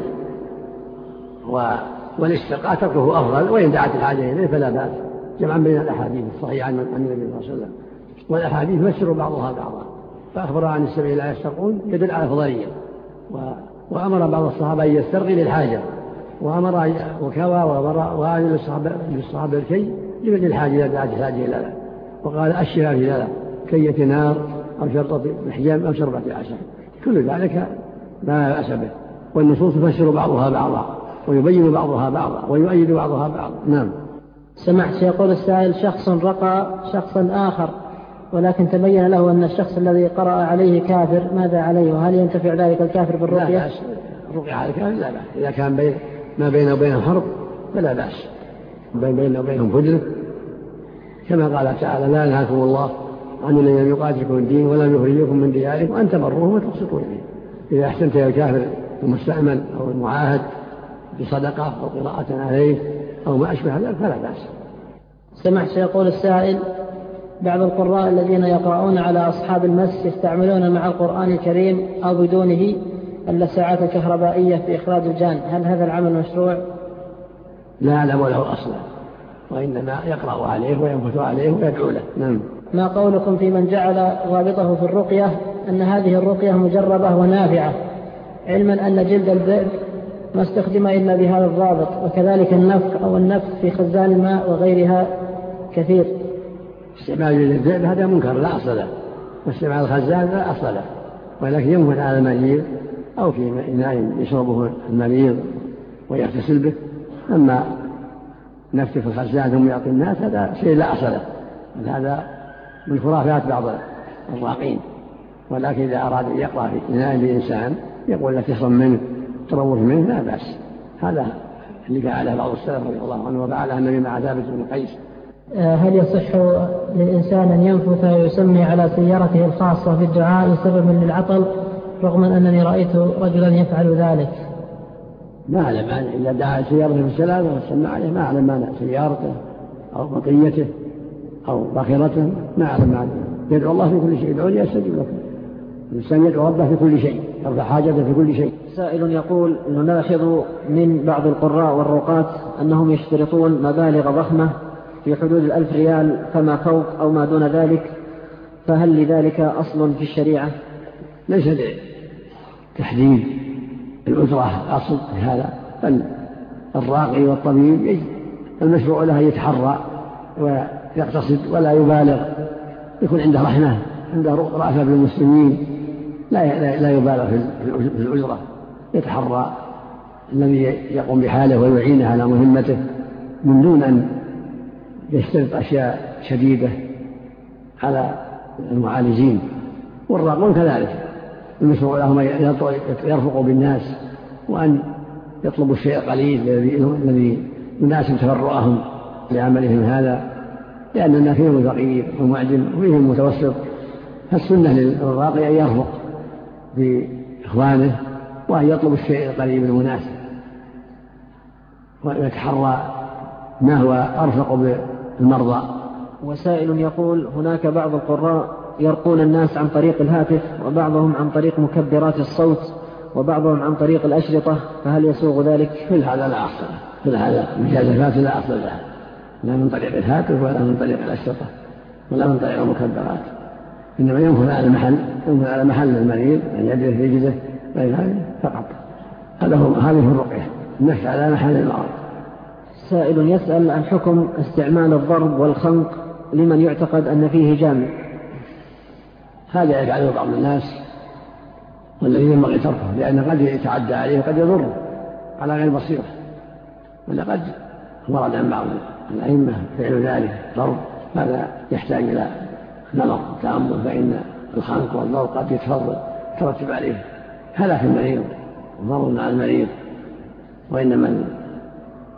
[SPEAKER 9] والاسترقاء تركه أفضل، وإن دعت الحاجة إليه فلا بأس، جمعا بين الأحاديث الصحيحة عن النبي صلى الله عليه وسلم، والأحاديث يفسر بعضها بعضا، فأخبر عن السبع لا يسترقون يدل على فضلية، وأمر بعض الصحابة أن يسترقي للحاجة، وأمر وكوى وأعلن للصحابة الكي لمن الحاجة إذا دعت الحاجة إلى ذلك، وقال أشرها في ذلك كية نار أو شرطة محجام أو شربة عشر، كل ذلك لا بأس به، والنصوص تفسر بعضها بعضا ويبين بعضها بعضا ويؤيد بعضها بعضا. نعم.
[SPEAKER 8] سمعت يقول السائل: شخص رقى شخصا آخر ولكن تبين له أن الشخص الذي قرأ عليه كافر، ماذا عليه؟ وهل ينتفع ذلك الكافر بالرقية؟
[SPEAKER 9] لا بأس، الرقية على الكافر لا بأس، إذا كان بين ما بينه وبينهم حرب فلا بأس، بين بينه وبينهم فجر، كما قال تعالى: لا ينهاكم الله عن الذين يقاتلكم الدين ولم يخرجكم من دياركم وأن تبروهم وتقسطوا إليه. إذا أحسنت إلى الكافر المستأمن أو المعاهد بصدقة أو قراءة عليه أو ما أشبه ذلك فلا بأس.
[SPEAKER 8] سمعت يقول السائل: بعض القراء الذين يقرؤون على أصحاب المس يستعملون مع القرآن الكريم أو بدونه اللساعات الكهربائية في إخراج الجان، هل هذا العمل مشروع؟
[SPEAKER 9] لا أعلم له أصلا، وإنما يقرأ عليه وينفث عليه ويدعو له. نعم.
[SPEAKER 8] ما قولكم في من جعل رابطه في الرقية أن هذه الرقية مجربة ونافعة، علما أن جلد الذئب ما استخدم إلا بهذا الرابط، وكذلك النفخ أو النفخ في خزان الماء وغيرها كثير؟
[SPEAKER 9] استعمال جلد الذئب هذا منكر لا أصل له، واستعمال الخزان لا أصل له، ولكن ينفث على المريض أو في إناء يشربه المريض ويغتسل به. أما نفخ في الخزان ثم يعطي الناس هذا شيء لا أصل له، هذا من خرافات بعض الراقين، ولكن إذا أراد أن يقرأ في إناء الإنسان يقول لك يحرم منه تروح منه لا بأس، هذا اللي فعله بعض السلف رضي الله عنه وفعله النبي مع ثابت بن قيس.
[SPEAKER 8] هل يصح للإنسان أن ينفث ويسمي على سيارته الخاصة في الدعاء سببا للعطل، رغم أنني رأيت رجلا يفعل ذلك؟
[SPEAKER 9] ما أعلم، إذا دعا سيارته في السلام وسمى عليه ما أعلم معنى سيارته أو بقيته أو باخرته، ما أعلم معنى. يدعو الله في كل شيء، يدعو لي أستجيب لكم. الإنسان يدعو ربه في كل شيء، يرفع حاجته في كل شيء.
[SPEAKER 10] سائل يقول: نلاحظ من بعض القراء والرقاة أنهم يشترطون مبالغ ضخمة في حدود الألف ريال فما فوق أو ما دون ذلك، فهل لذلك أصل في الشريعة؟
[SPEAKER 9] ليس تحديد الأجرة أصل في هذا، بل الراقي والطبيب المشروع له يتحرى ويقتصد ولا يبالغ، يكون عنده رحمة، عنده رأفة بالمسلمين، لا لا يبالغ في الأجرة، يتحرى الذي يقوم بحاله ويعينه على مهمته من دون أن يشترط أشياء شديدة على المعالجين. والراقون كذلك المشروع لهم يرفقوا بالناس، وأن يطلبوا الشيء القليل الذي يناسب تفرعهم لعملهم هذا، لأن الناس فيهم فقير ومعدم وفيهم متوسط، فالسنة للراقي أن يرفق بإخوانه وأن يطلب الشيء القليل المناسب ويتحرى ما هو أرفق بالمرضى.
[SPEAKER 10] وسائل يقول: هناك بعض القراء يرقون الناس عن طريق الهاتف، وبعضهم عن طريق مكبرات الصوت، وبعضهم عن طريق الأشرطة، فهل يسوغ ذلك؟
[SPEAKER 9] كل هذا لا أصل، كل هذا مجازفات لا أصل لها، لا من طريق الهاتف ولا من طريق الأشرطة ولا من طريق المكبرات، إنما ينفذ على المحل، ينفذ على محل المريض أن يده في جده غير هذا فقط. هذا هو هذه الرقية، النفس على محل المرض.
[SPEAKER 10] سائل يسأل عن حكم استعمال الضرب والخنق لمن يعتقد أن فيه جامع.
[SPEAKER 9] هذا يفعله بعض الناس والذي ينبغي تركه، لأن قد يتعدى عليه وقد يضر على غير بصيرة، ولقد ورد عن بعض الأئمة فعل ذلك ضرب، هذا يحتاج إلى نظر تأمل، فإن الخنق والضرب قد يتفضل ترتب عليه هلاك المريض وضرر على المريض، وإنما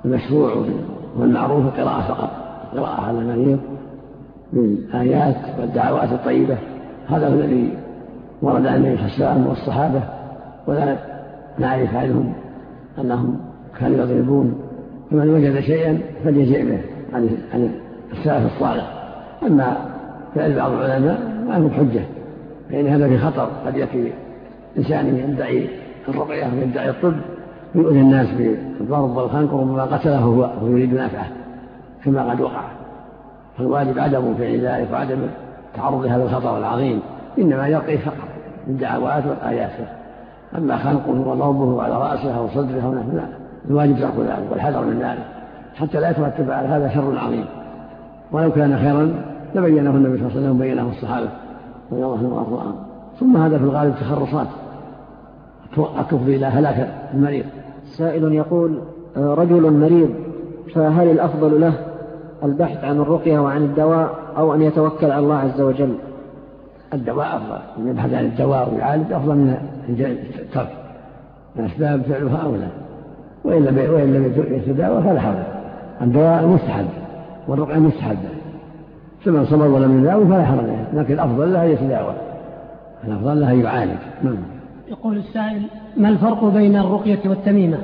[SPEAKER 9] المشروع والمعروف قراءة فقط، قراءة على المريض بالآيات والدعوات الطيبة. هذا هو الذي ورد عن النبي صلى الله عليه وسلم والصحابة، ولا نعرف عنهم أنهم كانوا يضربون. فمن وجد شيئا فليجئ به عن السلف الصالح. أما فعل بعض العلماء ما هو حجة، فإن هذا في خطر. قد يأتي إنسان يدعي الرقية ويدعي الطب يؤذي الناس بالضرب والخنق وما قتله هو ويريد نفعه كما قد وقع. فالواجب عدم فعل ذلك وعدم تعرض لهذا الخطر العظيم، إنما يرقي فقط بالدعوات والآيات. أما خنقه وضربه على رأسه أو صدره أو نحو ذلك الواجب ترك ذلك والحذر من ذلك حتى لا يترتب على هذا شر عظيم. ولو كان خيرا لبينه النبي صلى الله عليه وسلم وبينه الصحابة رضي الله عنهم وارضاهم. ثم هذا في الغالب تخرصات تفضي إلى هلاك المريض.
[SPEAKER 10] سائل يقول: رجل مريض فهل الأفضل له البحث عن الرقية وعن الدواء أو أن يتوكل على الله عز وجل؟
[SPEAKER 9] الدواء أفضل، أن يبحث عن الدواء ويعالج أفضل من الترك. الأسباب فعلها أولى، وإن لم يتداوى فلا حول. الدواء مستحب والرقية مستحب، فمن صبر ولم يداوي فلا حرج، لكن الأفضل له يتداوى، الأفضل له يعالج.
[SPEAKER 2] يقول السائل: ما الفرق بين الرقية والتميمة؟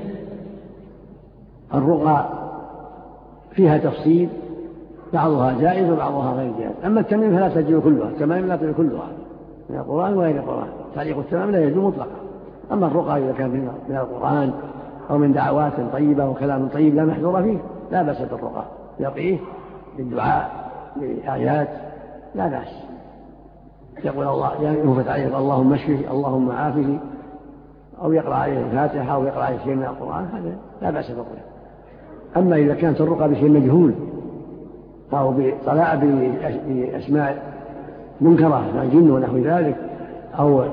[SPEAKER 9] الرقى فيها تفصيل، بعضها جائز وبعضها غير جائز. أما التميم فلا تجوز كلها، التميم لا تجوز كلها من القرآن وغير القرآن. تعليق التمام لا يجوز مطلقا. أما الرقى إذا كان من القرآن أو من دعوات طيبة وكلام طيب لا محذور فيه لا بأس بالرقى، يقيه بالدعاء بآيات لا بأس. يقول الله يوفت عليه اللهم اشفه اللهم عافه، أو يقرأ عليه الفاتحة أو يقرأ عليه شيء من القرآن، هذا لا بأس بالرقى. أما إذا كانت الرقى بشيء مجهول أو بطلاء بأسماء منكرة كالجن ونحو ذلك أو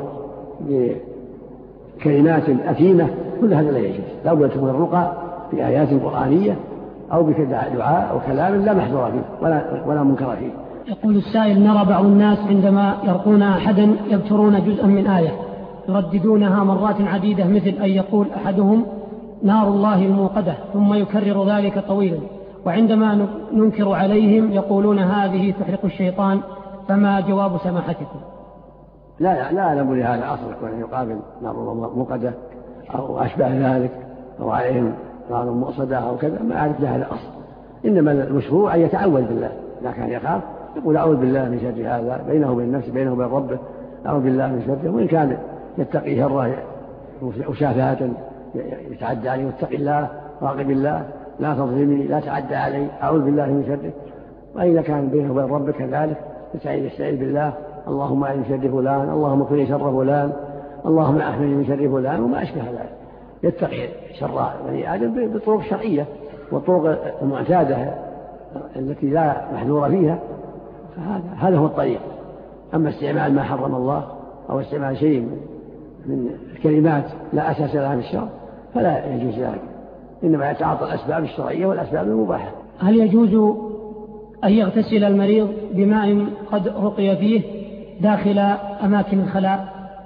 [SPEAKER 9] بكلمات أثيمة، كل هذا لا يجوز. لا بد تكون الرقى بآيات قرآنية أو بدعاء أو كلام لا محذور فيه ولا, ولا منكر فيه.
[SPEAKER 2] يقول السائل: نرى بعض الناس عندما يرقون أحدا يبترون جزءا من آية يرددونها مرات عديدة، مثل أن يقول أحدهم نار الله الموقدة ثم يكرر ذلك طويلا، وعندما ننكر عليهم يقولون هذه تحرق الشيطان، فما جواب سماحتكم؟
[SPEAKER 9] لا لا أعلم لهذا أصل وأن يقابل نار الله الموقدة أو أشبه ذلك أو عليهم نار مؤصدة أو كذا، ما أعرف لهذا أصل. إنما المشروع أن يتعوذ بالله، إذا كان يخاف يقول أعوذ بالله من شر هذا، بينه وبين نفسه بينه وبين ربه، أعوذ بالله من شره. وإن كان يتقي شره وشافات يتعدى عليه، واتق الله راقب الله لا تظلمني لا تعدى علي أعوذ بالله من شره. وإذا كان بينه وبين ربه كذلك يستعيذ بالله اللهم أعن شر فلان، اللهم كن شر فلان، اللهم أحمني من شر فلان، وما أشبه ذلك. يتقي شر بني آدم بطرق شرعية والطرق المعتادة التي لا محذور فيها، فهذا هذا هو الطريق. أما استعمال ما حرم الله أو استعمال شيء من الكلمات لا أساس لها من الشرع فلا يجوز ذلك، إنما يتعاطى الأسباب الشرعية والأسباب المباحة.
[SPEAKER 2] هل يجوز أن يغتسل المريض بماء قد رقي فيه داخل أماكن الخلاء؟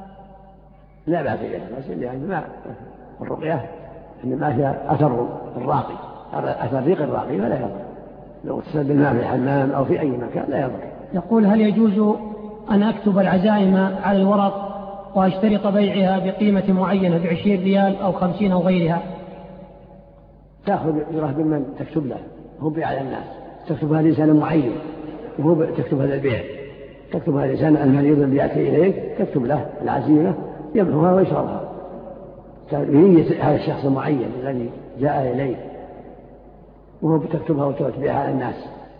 [SPEAKER 9] لا بأس به، لأن ما الرقية إنما فيها أثر الراقي، أثر ريق الراقي فلا يضر. لو اغتسل بالماء في الحمام أو في أي مكان لا يضر.
[SPEAKER 2] يقول: هل يجوز أن أكتب العزائم على الورق وأشترط بيعها بقيمة معينة بعشرين ريال أو خمسين أو غيرها؟
[SPEAKER 9] تأخذ إجراء بمن تكتب له، هو بيع على الناس، تكتب هذا لسان معين وهو تكتب هذا البيع، تكتب هذا لسان المريض الذي يأتي إليك، تكتب له العزيمة يبيعها ويشربها بنية هذا الشخص المعين الذي جاء إليك، وهو تكتبها وتبيعها على الناس.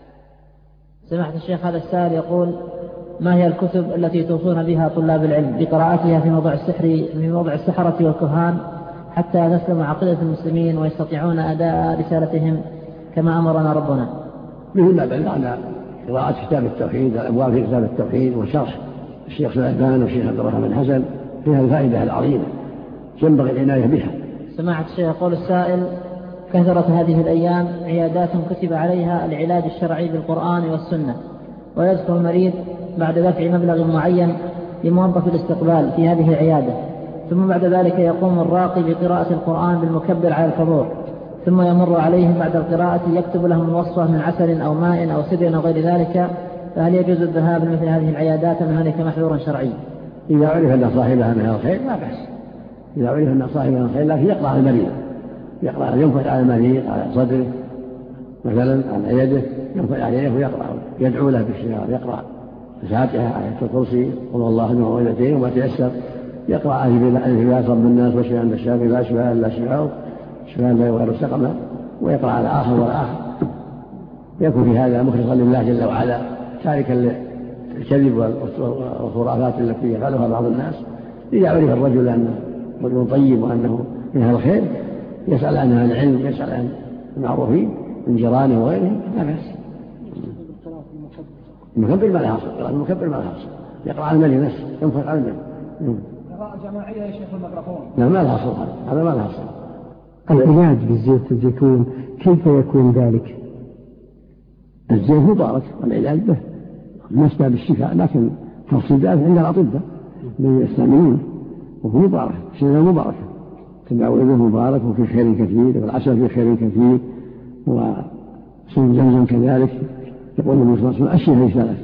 [SPEAKER 8] سماحة الشيخ، هذا السائل يقول: ما هي الكتب التي توصون بها طلاب العلم بقراءتها في موضوع السحر في موضع السحرة والكهان حتى تسلم عقيدة المسلمين ويستطيعون أداء رسالتهم كما أمرنا ربنا؟
[SPEAKER 9] مثل ما بلغنا قراءة كتاب التوحيد، الأبواب في كتاب التوحيد وشرح الشيخ سليمان والشيخ عبد الرحمن بن حسن فيها الفائدة العظيمة ينبغي العناية بها.
[SPEAKER 8] سماحة الشيخ، يقول السائل: كثرت هذه الأيام عيادات كتب عليها العلاج الشرعي بالقرآن والسنة، ويذكر المريض بعد دفع مبلغ معين لموظف الاستقبال في هذه العيادة، ثم بعد ذلك يقوم الراقي بقراءة القرآن بالمكبر على الحضور، ثم يمر عليهم بعد القراءة يكتب لهم وصفة من عسل أو ماء أو سدر أو غير ذلك، فهل يجوز الذهاب لمثل هذه العيادات أم هذا محظور شرعي؟
[SPEAKER 9] إذا عرف أن صاحبها من الخير لا بأس، إذا عرف أن صاحبها من الخير، لكن يقرأ على المريض، يقرأ ينفث على المريض على صدره مثلا على يده، ينفث على يده ويقرأ، يدعو له بالشفاء، يقرأ الفاتحة آية الكرسي قل هو الله أحد ومعوذتين وما تيسر، يقرأ ألف لا رب الناس وشفاء عند الشافي لا شفاء إلا شفاءه شفاء لا يغادر سقما، ويقرأ على آخر والآخر، يكون في هذا مخلصا لله جل وعلا تاركا للكذب والخرافات التي يفعلها بعض الناس. إذا عرف الرجل أنه رجل طيب وأنه من أهل الخير يسأل عن أهل العلم، يسأل عن المعروفين من جيرانه وغيرهم لا بأس. المكبر ما لها أصل، المكبر ما لها أصل، يقرأ على المريض نفسه، ينفق على المريض.
[SPEAKER 13] قراءة جماعية يا شيخ الميكروفون.
[SPEAKER 9] لا ما لها أصل، هذا ما لها أصل.
[SPEAKER 14] العلاج بزيت الزيتون كيف يكون ذلك؟
[SPEAKER 9] الزيت مبارك والعلاج به من أسباب الشفاء، لكن تفصيل ذلك عند الأطباء الإسلاميين، وهو مبارك، شيء مبارك، تداوله مبارك وفي خير كثير، والعسل في خير كثير، وسم زمزم كذلك. يقول النبي صلى الله عليه وسلم الشفاء ثلاث: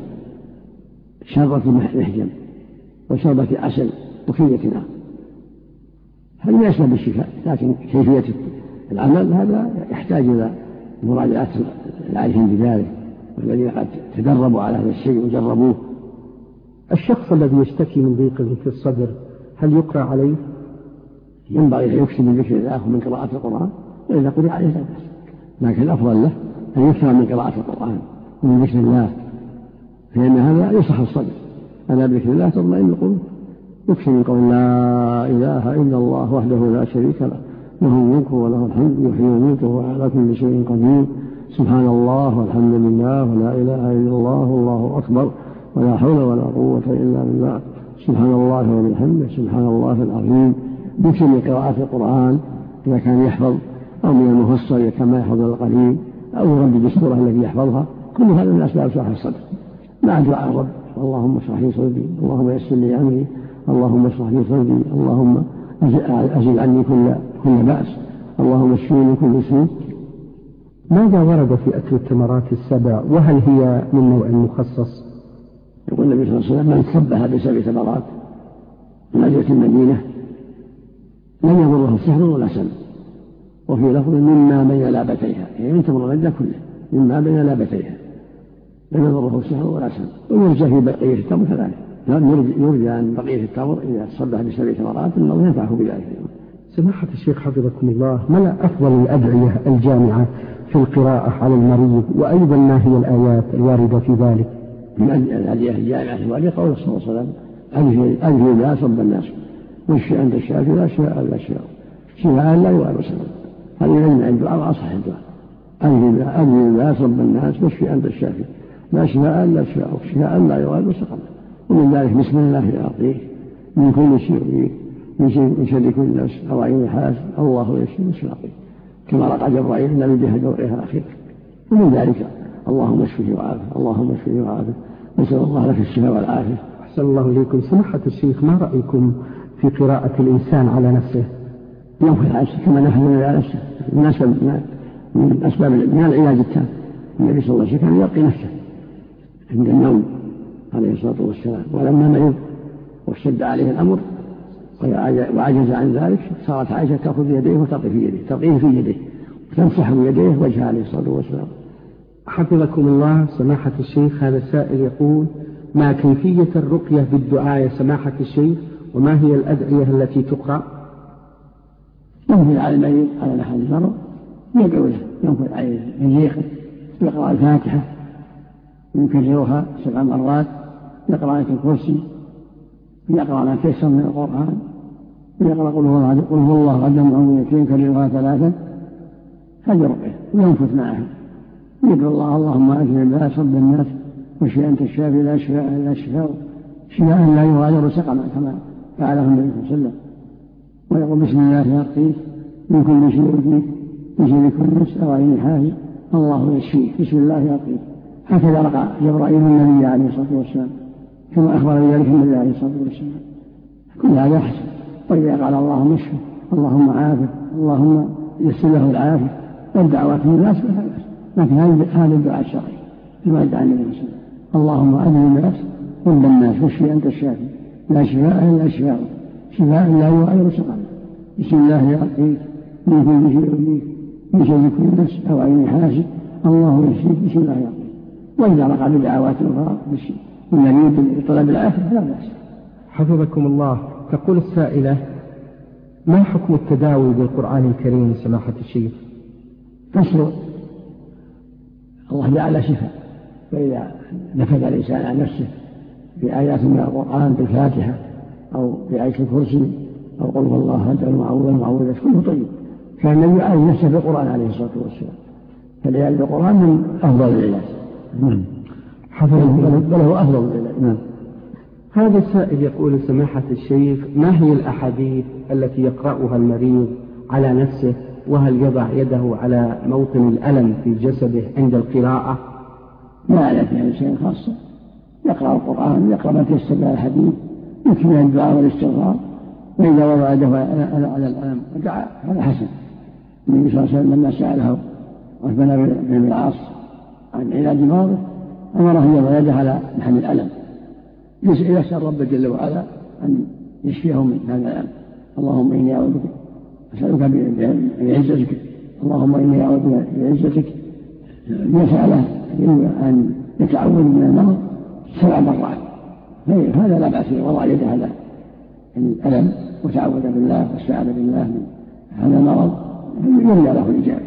[SPEAKER 9] شربة محجم وشربة عسل وكية نار. هذا من أسباب الشفاء، لكن كيفية العمل هذا يحتاج إلى مراجعة العارفين بذلك والذين قد تدربوا على هذا الشيء وجربوه.
[SPEAKER 14] الشخص الذي يشتكي من ضيق في الصدر هل يقرأ عليه؟
[SPEAKER 9] ينبغي أن يكثر من ذكر الله ومن قراءة القرآن، وإذا قرأ عليه لا بأس، لكن الأفضل له أن يكثر من قراءة القرآن ومن ذكر الله، فإن هذا يصح الصدر. ألا بذكر الله تطمئن القلوب. يكثر من قول لا إله إلا الله وحده لا شريك له له الملك وله الحمد يحيي ويميت وهو على كل شيء قدير، سبحان الله والحمد لله ولا إله إلا الله والله أكبر ولا حول ولا قوة إلا بالله، سبحان الله وبحمده سبحان الله العظيم. يكثر من قراءة القرآن إذا كان يحفظ، أو من المفصل إذا كان ما يحفظ القليل، أو يرد بالسورة التي يحفظها، كل هذا من أسباب شرح الصدر مع دعاء الرب: اللهم اشرح لي صدري، اللهم يسر لي أمري، اللهم اشرح لي صدري، اللهم أزل عني كل كل بأس، اللهم اشفني من كل سوء.
[SPEAKER 14] ماذا ورد في أكل التمرات السبع، وهل هي من نوع مخصص؟
[SPEAKER 9] يقول النبي صلى الله عليه وسلم: من صبها بسبع تمرات من أجل المدينة لم يضره سحر ولا سم. وفي لفظ: مما بين لابتيها، يعني من تمر المدينة كله، مما بين لابتيها لم يضره سحر ولا سم. ويرجى في بقية التمر كذلك، يرجى أن بقية التمر إذا صبها بسبع تمرات الله ينفعه بذلك.
[SPEAKER 14] سماحة الشيخ حفظكم الله، ما أفضل الأدعية الجامعة في القراءة على المريض، وأيضا ما هي الآيات الواردة في ذلك؟
[SPEAKER 9] من الأدعية الجامعة الواردة قول صلى الله عليه وسلم: أنهي الناس صب الناس والشفاء عند الشافي لا شفاء إلا شفاء شفاء لا يغادر سقما. هذه من الدعاء وأصح الدعاء: أنهي الناس صب الناس والشفاء عند الشافي لا شفاء إلا شفاء شفاء لا يغادر سقما. ومن ذلك بسم الله يعطيك من كل شيء من شر كل نفس أو عين حاسد الله يشفي ويعافيك، كما رقى جبرائيل النبي بها دورها الأخير. ومن ذلك اللهم اشفه وعافه، اللهم اشفه وعافه، نسأل الله لك الشفاء والعافية.
[SPEAKER 14] أحسن الله إليكم. سماحة الشيخ، ما رأيكم في قراءة الإنسان على نفسه؟
[SPEAKER 9] ينفذ على نفسه كما نفذ على نفسه، من أسباب من العلاج التام. النبي صلى الله عليه وسلم كان يلقي نفسه عند النوم عليه الصلاة والسلام، ولما مرض واشتد عليه الأمر وعجز عن ذلك صارت عائشة تأخذ بيديه وتلقي في يديه، تلقيه في يديه وتمسح بيديه وجهه عليه الصلاة والسلام.
[SPEAKER 14] حفظكم الله. سماحة الشيخ، هذا السائل يقول: ما كيفية الرقية بالدعاء يا سماحة الشيخ، وما هي الأدعية التي تقرأ؟
[SPEAKER 9] ينفذ على المريض على لحد المرض يدعو له، ينفذ عليه يزيخه، يقرأ الفاتحة يكررها سبع مرات، يقرأ آية الكرسي، يقرأ ما تيسر من القرآن، يقرأ قل هو الله أحد ومعوذتين يكررها ثلاثا. هذه رقية. وينفذ معها يقول الله: اللهم أجل الناس صب الناس واشفي أنت الشافي لا شفاء إلا شفاء شفاء لا يغادر سقما، كما فعله النبي صلى الله عليه وسلم. ويقول: بسم الله يرقيك من كل شيء يؤذيك من شر كل نفس أو عين حاسد الله يشفيك، بسم الله يرقيك. هكذا رقى جبرائيل النبي عليه الصلاة والسلام كما أخبر بذلك النبي عليه الصلاة والسلام. كل هذا يحسن. وإذا قال اللهم اشفه، اللهم عافه، اللهم يسر له العافية، والدعوات في الناس فلا بأس، لكن هذا الدعاء الشرعي كما دعا النبي صلى الله عليه وسلم: اللهم أذهب الناس كل الناس واشفي أنت الشافي لا شفاء إلا شفاء شفاء لا يغادر سقما. بسم الله يعطيك من كل شيء يؤذيك من شر كل نفس أو عين حاسد الله يشفيك بسم الله يعطيك. وإذا رقع بدعوات أخرى من يريد طلب العافية فلا بأس.
[SPEAKER 14] حفظكم الله. تقول السائلة: ما حكم التداوي بالقرآن الكريم سماحة الشيخ؟
[SPEAKER 9] تشرع الله جعل شفاء، فإذا نفذ الإنسان عن نفسه بآيات من القرآن بالفاتحة أو بآية الكرسي أو قل هو الله أحد المعوذ المعوذ كله طيب. كان النبي يعالج نفسه بالقرآن عليه الصلاة والسلام، فالعلاج بالقرآن من أفضل العلاج. بل هو أفضل العلاج.
[SPEAKER 14] هذا السائل يقول: سماحة الشيخ، ما هي الأحاديث التي يقرأها المريض على نفسه وهل يضع يده على موطن الألم في جسده عند القراءة؟
[SPEAKER 9] لا على فيها شيء خاص، يقرأ القرآن، يقرأ ما تيسر من الحديث، يكفي الدعاء والاستغفار، وإذا وضع يده على الألم ودعا هذا حسن. النبي صلى الله عليه وسلم لما سأله عثمان بن العاص عن علاج مرضه أمره أن يضع يده على محل الألم، يسأل رب جل وعلا أن يشفيه من هذا الألم. اللهم إني أعوذ بك أسألك بعزتك اللهم إني أعوذ بك بعزتك يسأله أن يتعوذ من المرض سبع مرات، هذا لا بأس وضع يده على الألم وتعوذ بالله واستعاذ بالله من هذا المرض يرجى له الإجابة.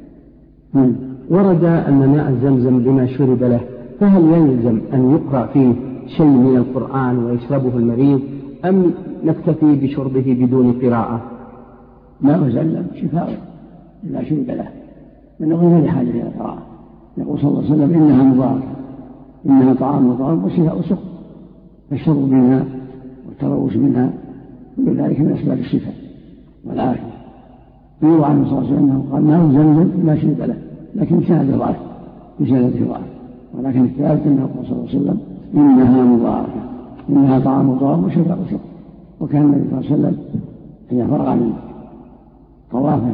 [SPEAKER 14] ورد أن ماء زمزم بما شرب له، فهل يلزم أن يقرأ فيه شيء من القرآن ويشربه المريض أم نكتفي بشربه بدون قراءة؟
[SPEAKER 9] ماء زمزم شفاء بما شرب له، من غير حاجة إلى القراءة. يقول صلى الله عليه وسلم: إنها مباركة إنها طعام وطعام وشفاء وسقم، فالشرب منها والتروش منها كل ذلك من أسباب الشفاء والعافية. يروى عنه صلى الله عليه وسلم قال: ماء زمزم ما شرب له، لكن سند ضعف بسند ضعف، ولكن الثالث أنه صلى الله عليه وسلم: إنها مباركة إنها طعام وطعام وشفاء وسقم. وكان النبي صلى الله عليه وسلم إذا فرغ من طوافه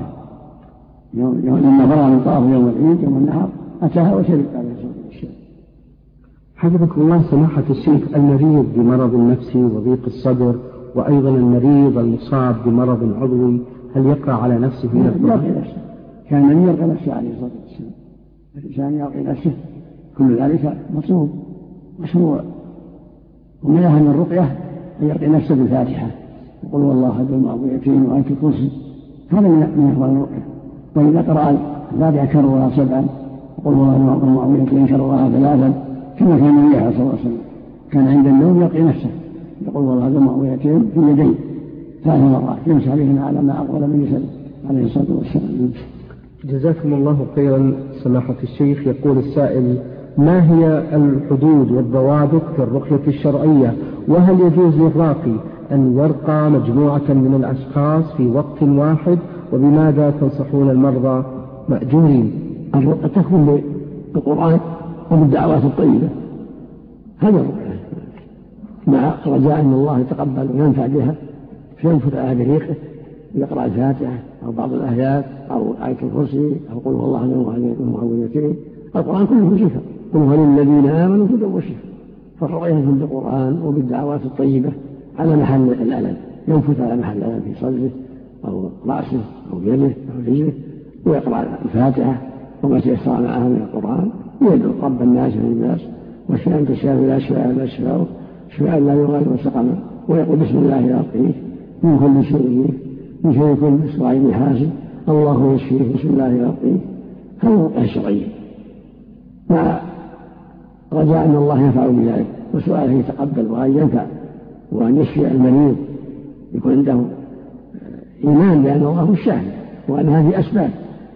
[SPEAKER 9] لما فرغ من طوافه يوم العيد يوم النحر أتاها وشرب عليه الصلاة والسلام.
[SPEAKER 14] حفظكم الله. سماحة الشيخ، المريض بمرض نفسي وضيق الصدر وأيضا المريض المصاب بمرض عضوي هل يقرأ على نفسه من القرآن؟
[SPEAKER 9] كان النبي يرقى نفسه عليه الصلاة والسلام، الإنسان يرقى نفسه، كل ذلك مطلوب مشروع. ومن أهم الرقية أن يرقي نفسه بالفاتحة يقول والله أحد المعوذتين وآية الكرسي، هذا من أفضل الرقية. وإذا قرأ الفاتحة كررها سبعا يقول والله أحد المعوذتين كررها ثلاثا، كما كان النبي صلى الله عليه وسلم كان عند النوم يرقي نفسه يقول والله أحد المعوذتين في يديه ثلاث مرات يمسح بهن على ما أقبل من جسده عليه الصلاة والسلام.
[SPEAKER 14] جزاكم الله خيرا سماحة الشيخ. يقول السائل: ما هي الحدود والضوابط في الرقية الشرعية؟ وهل يجوز للراقي أن يرقى مجموعة من الأشخاص في وقت واحد؟ وبماذا تنصحون المرضى مأجورين؟
[SPEAKER 9] الرقية تكون بالقرآن وبالدعوات الطيبة، هذا الرقية، مع رجاء أن الله يتقبل وينفع بها فينفذ على بريقه يقرأ الفاتحة أو بعض الآيات أو آية الكرسي أو قل هو الله أحد المعوذتين. القرآن كله شفاء، قل هو للذين آمنوا هدى وشفاء. فالرقية بالقرآن وبالدعوات الطيبة على محل الألم، ينفث على محل الألم في صدره أو رأسه أو يده أو رجله، ويقرأ الفاتحة وما تيسر معها من القرآن، ويدعو رب الناس والناس واشفى أنت الشافي لا شفاء إلا شفاؤك شفاء لا يغادر سقما، ويقول بسم الله يرقيه من كل شيء من شر كل إسرائيل حاسد الله يشفيه بسم الله يرقيه. هذا الرقية الشرعية، مع رجاء أن الله ينفع بذلك وسؤاله يتقبل وأن ينفع وأن يشفي المريض، يكون عنده إيمان بأن الله هو الشافي وأن هذه أسباب،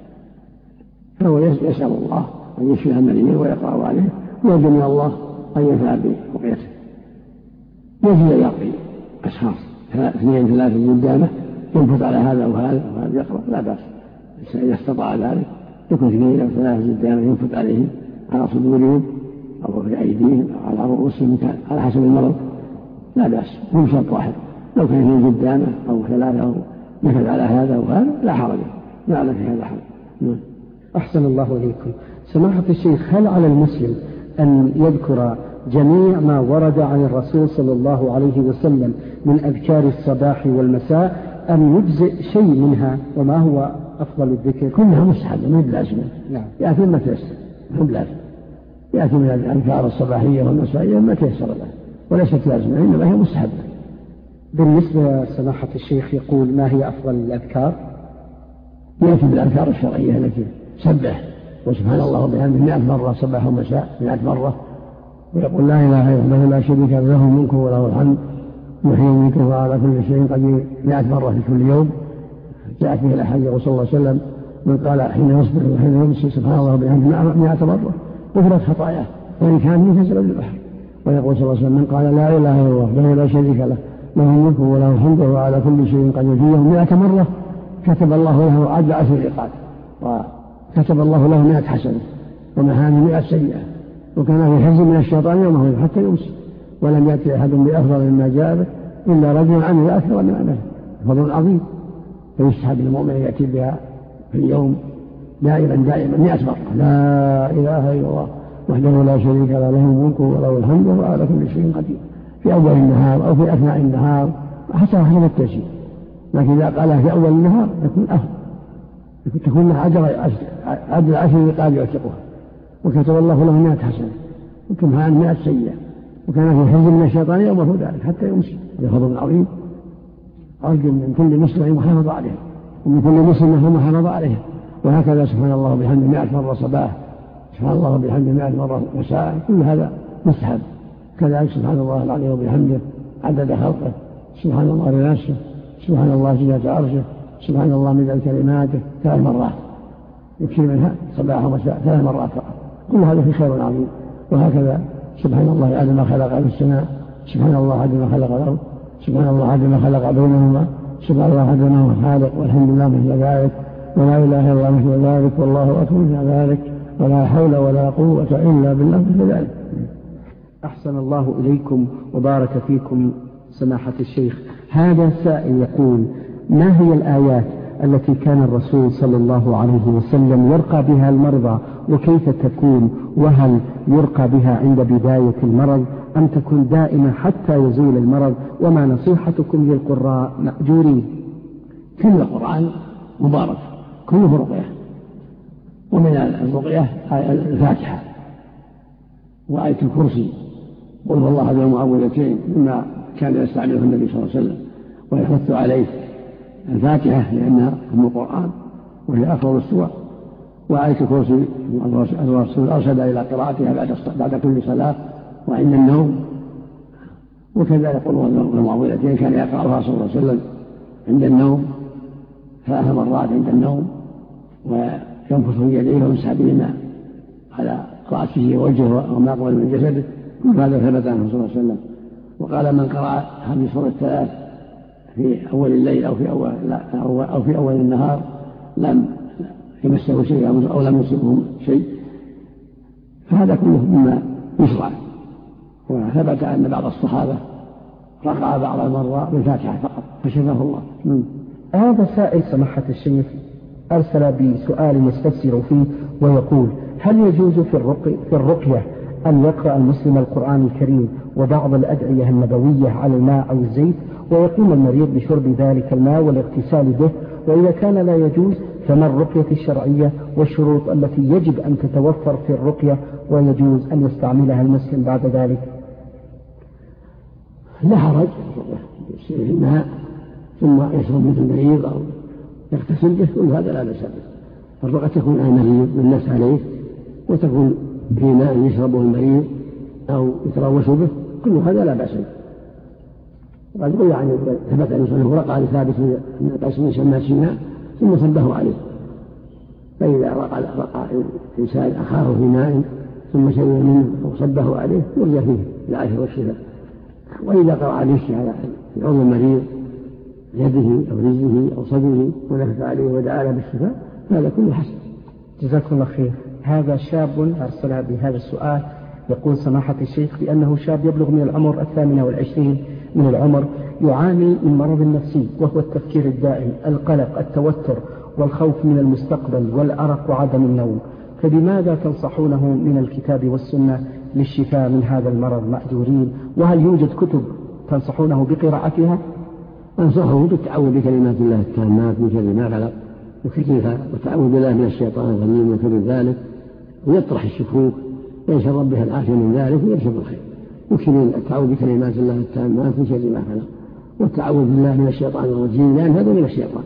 [SPEAKER 9] فهو يسأل الله أن يشفي المريض ويقرأ عليه ويرجو من الله أن ينفع برقيته. يجب أن يرقي أشخاص اثنين ثلاثة قدامه ينفذ على هذا وهذا وهذا يقرأ لا بأس، إذا استطاع ذلك يكون اثنين أو ثلاثة قدامه ينفذ عليهم على صدورهم أو في أيديهم أو على رؤوسهم على حسب المرض لا بأس، هم شرط واحد. لو كان اثنين قدامه أو ثلاثة أو نفذ على هذا وهذا لا حرج، لا على في هذا حرج.
[SPEAKER 6] أحسن الله إليكم. سماحة الشيخ، هل على المسلم أن يذكر جميع ما ورد عن الرسول صلى الله عليه وسلم من أذكار الصباح والمساء أم يجزئ شيء منها؟ وما هو أفضل الذكر؟
[SPEAKER 9] كلها مستحبة ما بلازمة.
[SPEAKER 6] نعم.
[SPEAKER 9] يأتي ما تيسر ما بلازمة، يأتي من الأذكار الصباحية والمسائية ما تيسر له وليست لازمة، إنما هي مستحبة.
[SPEAKER 6] بالنسبة سماحة الشيخ يقول ما هي أفضل الأذكار؟
[SPEAKER 9] يأتي بالأذكار الشرعية التي سبح وسبحان الله وبحمده مئة مرة صباح ومساء مئة مرة، ويقول لا إله إلا الله لا شريك له الملك وله الحمد يحيي ويميت وعلى كل شيء قدير مئة مرة في كل يوم. جاءت به الأحاديث صلى الله عليه وسلم من قال حين يصبح وحين يمسي سبحان الله وبحمده مئة مرة غفرت خطاياه وإن كان في زبد البحر. ويقول صلى الله عليه وسلم من قال لا إله إلا الله وحده لا شريك له له الملك وله الحمد وعلى كل شيء قدير في يوم مئة مرة كتب الله له عدل عشر رقاب وكتب الله له مئة حسنة ومحامي مئة سيئة، وكان في حفظ من الشيطان يومه حتى يمسي، ولم يأتي أحد بأفضل مما جاء به إلا رجل عمل أكثر من عمله، فضل عظيم. فيستحب للمؤمن يأتي بها في اليوم دائما دائما مئة مرة لا إله إلا الله وحده لا شريك له له الملك وله الحمد وعلى كل شيء قدير في أول النهار أو في أثناء النهار حسب حسب التيسير، لكن إذا قالها في أول النهار يكون أفضل، تكون له عدل عشر رقاب يعتقها، وكتب الله له مئة حسنة وكمها عن مئة سيئة، وكان في حفظ من الشيطان يومه ذلك حتى يمسي. هذا فضل عظيم، أرجو من كل مسلم محافظ عليه ومن كل مسلم محافظ عليه. وهكذا سبحان الله بحمد مئة مرة صباح، سبحان الله بحمد مئة مرة مساء، كل هذا مستحب. كذلك سبحان الله العلي وبحمده عدد خلقه، سبحان الله لنفسه، سبحان الله زيادة عرشه، سبحان الله مدى كلماته ثلاث مرات يكفي منها صباح ومساء ثلاث مرات فقط، كل هذا في خير عظيم. وهكذا سبحان الله عدد ما خلق في السماء، سبحان الله عدد ما خلق الأرض، سبحان الله عدد ما خلق بينهما، سبحان الله عدد ما هو خالق، والحمد لله مثل ذلك، ولا إله إلا الله مثل ذلك، والله أكبر مثل ذلك، ولا حول ولا قوة إلا بالله مثل ذلك.
[SPEAKER 6] أحسن الله إليكم وبارك فيكم سماحة الشيخ. هذا سائل يقول ما هي الآيات التي كان الرسول صلى الله عليه وسلم يرقى بها المرضى، وكيف تكون، وهل يرقى بها عند بداية المرض أم تكون دائمة حتى يزول المرض، وما نصيحتكم للقراء مأجورين؟
[SPEAKER 9] كل القرآن مبارك كله رقية، ومن الرقية الفاتحة وآية الكرسي قل هو الله أحد المعوذتين مما كان يستعمله النبي صلى الله عليه وسلم ويحث عليه. الفاتحة لأنها أم القرآن وهي أفضل السور، وآية الكرسي الرسول أرشد إلى قراءتها بعد بعد كل صلاة وعند النوم، وكذا يقول هو المعوذتين كان يقرأها صلى الله عليه وسلم عند النوم ثلاث مرات عند النوم، وينفث يديه ويمسح بهما على رأسه ووجهه وما قبل من جسده، هذا ثبت عنه صلى الله عليه وسلم. وقال من قرأ هذه السورة الثلاث في أول الليل أو في أول, أو في أول النهار لم يمسه شيء أو لم يصبه شيء، فهذا كله مما يشرع. وثبت أن بعض الصحابة رقع بعض المرة بالفاتحة فقط فشفاه الله.
[SPEAKER 6] هذا سائل سماحة الشيخ أرسل بسؤال يستفسر فيه ويقول هل يجوز في, الرقي في الرقية أن يقرأ المسلم القرآن الكريم وبعض الأدعية النبوية على الماء أو الزيت، ويقوم المريض بشرب ذلك الماء والاغتسال به؟ وإذا كان لا يجوز فما الرقية الشرعية والشروط التي يجب أن تتوفر في الرقية ويجوز أن يستعملها المسلم بعد ذلك؟
[SPEAKER 9] لا حرج يصير في الماء ثم يشرب مثل المريض أو يغتسل به، كل هذا لا بأس به. الرقية تكون على المريض بالناس عليه، وتكون في ماء يشربه المريض أو يتروش به، كل هذا لا بأس به. وقد روي عن ثبت أن صلى رقع لثابت من قيس بن شماسين ثم صبه عليه، فإذا رقع رقع إنسان أخاه في ماء ثم شرب منه أو صبه عليه يرجى فيه العافية والشفاء. وإذا قرأ عليه على عضو المريض يده أو رجله أو صدره ونفث عليه ودعا له بالشفاء هذا كله حسن.
[SPEAKER 6] جزاكم الله خير. هذا شاب أرسل بهذا السؤال يقول سماحة الشيخ بأنه شاب يبلغ من العمر الثامنة والعشرين من العمر، يعاني من مرض نفسي وهو التفكير الدائم، القلق، التوتر، والخوف من المستقبل والأرق وعدم النوم، فبماذا تنصحونه من الكتاب والسنة للشفاء من هذا المرض مأجورين؟ وهل يوجد كتب تنصحونه بقراءتها؟
[SPEAKER 9] أنصحه بالتعوذ بكلمات الله التامات من شر ما خلق وكثيرها، والتعوذ بالله من الشيطان الرجيم من كل ذلك، ويطرح الشكوك ويسأل ربه العافية من ذلك ويرشد الخير. يمكن التعوذ بكلمات الله التامات من شر ما خلق والتعوذ بالله من الشيطان الرجيم، لأن هذا من الشيطان،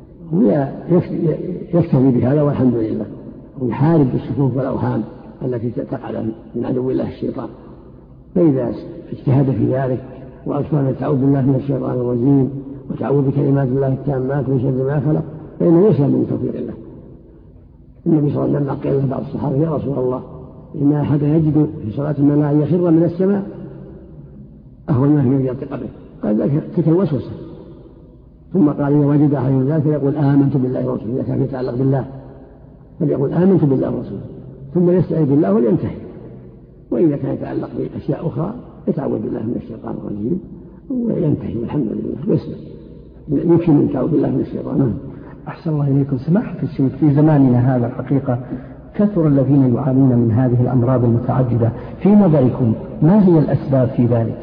[SPEAKER 9] ويكتفي بهذا والحمد لله، ويحارب بالشكوك والأوهام التي تقع من عدو الله الشيطان. فإذا اجتهد في ذلك وأكثر التعوذ بالله من الشيطان الرجيم وتعوذ بكلمات الله التامات من شر ما خلق فإنه يسلم من توفيق الله. النبي صلى الله عليه وسلم قال بعض الصحابة: يا رسول الله، إن أحدا يجد في صلاة المناع يخر من السماء أهون ما في يرتقى به. قال: ذلك تلك الوسوسة. ثم قال: إذا وجد أحد ذلك فيقول آمنت بالله ورسوله، إذا كان يتعلق بالله فليقول آمنت بالله ورسوله، ثم يستعيذ بالله ولينتهي. وإذا كان يتعلق بأشياء أخرى يتعوذ بالله من الشيطان الرجيم وينتهي، والحمد لله ويسلم. يمكن أن يتعوذ بالله من الشيطان.
[SPEAKER 6] أحسن الله إليكم. سماحة الشيخ، في زماننا هذا الحقيقة كثر الذين يعانون من هذه الأمراض المتعددة، في نظركم ما هي الأسباب في ذلك؟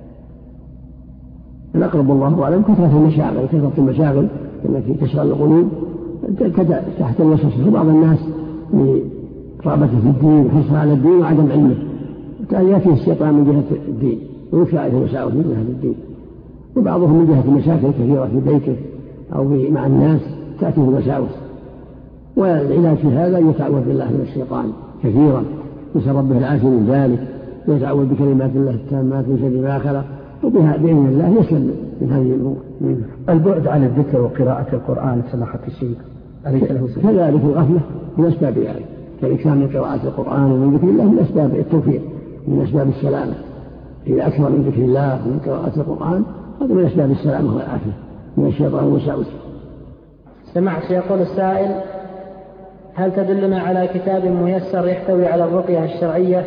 [SPEAKER 9] الأقرب الله أعلم كثرة المشاغل، كثرة المشاغل التي تشغل القلوب تحت الوسوسة بعض الناس لرغبته في الدين وحرصه على الدين وعدم علمه، يأتيه الشيطان من جهة الدين ويدفع عليه الوساوس من جهة الدين، وبعضهم من جهة المشاكل الكثيرة في بيته أو مع الناس تأتيه الوساوس. والعلاج في هذا يتعوذ بالله من الشيطان كثيرا، يسأل ربه العافية من ذلك، ويتعوذ بكلمات الله التامات من شر ما خلق، وبها بإذن الله يسلم من هذه الأمور.
[SPEAKER 6] البعد عن الذكر وقراءة القرآن سماحة الشيخ أليس له سبب؟
[SPEAKER 9] كذلك الغفلة من أسباب ذلك، كالإكثار من قراءة القرآن ومن ذكر الله من أسباب التوفيق، من أسباب السلامة. إذا أكثر من ذكر الله ومن قراءة القرآن هذا من أسباب السلامة والعافية من الشيطان والوساوس.
[SPEAKER 8] سمعت يقول السائل: هل تدلنا على كتاب ميسر يحتوي على الرقية الشرعية؟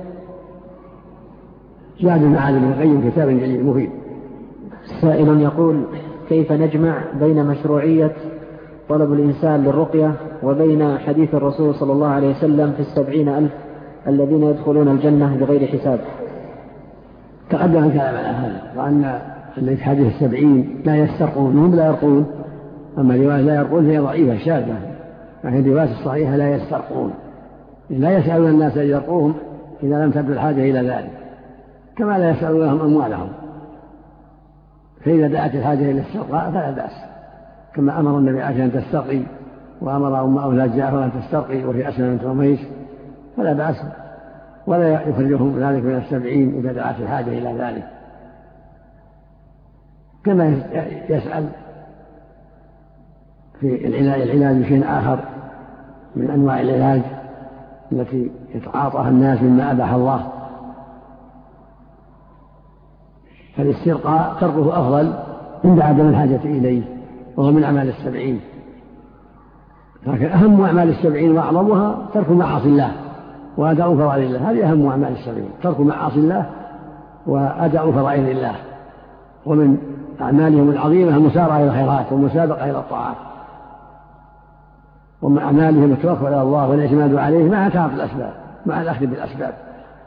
[SPEAKER 9] زاد المعاد بن القيم كتاب جليل مفيد.
[SPEAKER 10] سائل يقول: كيف نجمع بين مشروعية طلب الإنسان للرقية وبين حديث الرسول صلى الله عليه وسلم في السبعين ألف الذين يدخلون الجنة بغير حساب؟
[SPEAKER 9] تقدم الكلام على هذا، وأن الذي في حديث السبعين لا يسترقون، هم لا يرقون، أما رواية لا يرقون هي ضعيفة شاذة، وهي الرواية الصحيحة لا يسترقون، لا يسألون الناس أن يرقوهم إذا لم تبدو الحاجة إلى ذلك، كما لا يسألون لهم أموالهم، فإذا دعت الحاجة إلى الاسترقاء فلا بأس، كما أمر النبي عائشة أن تسترقي، وأمر أم أولاد جعفر أن تسترقي وفي أسنة بنت عميس، فلا بأس، ولا يخرجهم ذلك من السبعين إذا دعت الحاجة إلى ذلك. كما يسأل في العلاج العلاج بشيء آخر من أنواع العلاج التي يتعاطاها الناس مما أباح الله، فالاسترقاء تركه أفضل عند عدم الحاجة إليه، وهو من أعمال السبعين. لكن أهم أعمال السبعين وأعظمها ترك معاصي الله وأداء فرائض الله، هذه أهم أعمال السبعين، ترك معاصي الله وأداء فرائض الله. ومن أعمالهم العظيمة المسارعة إلى الخيرات والمسابقة إلى الطاعات، ومن أعمالهم التوكل على الله والاعتماد عليه مع كافة الأسباب، مع الأخذ بالأسباب.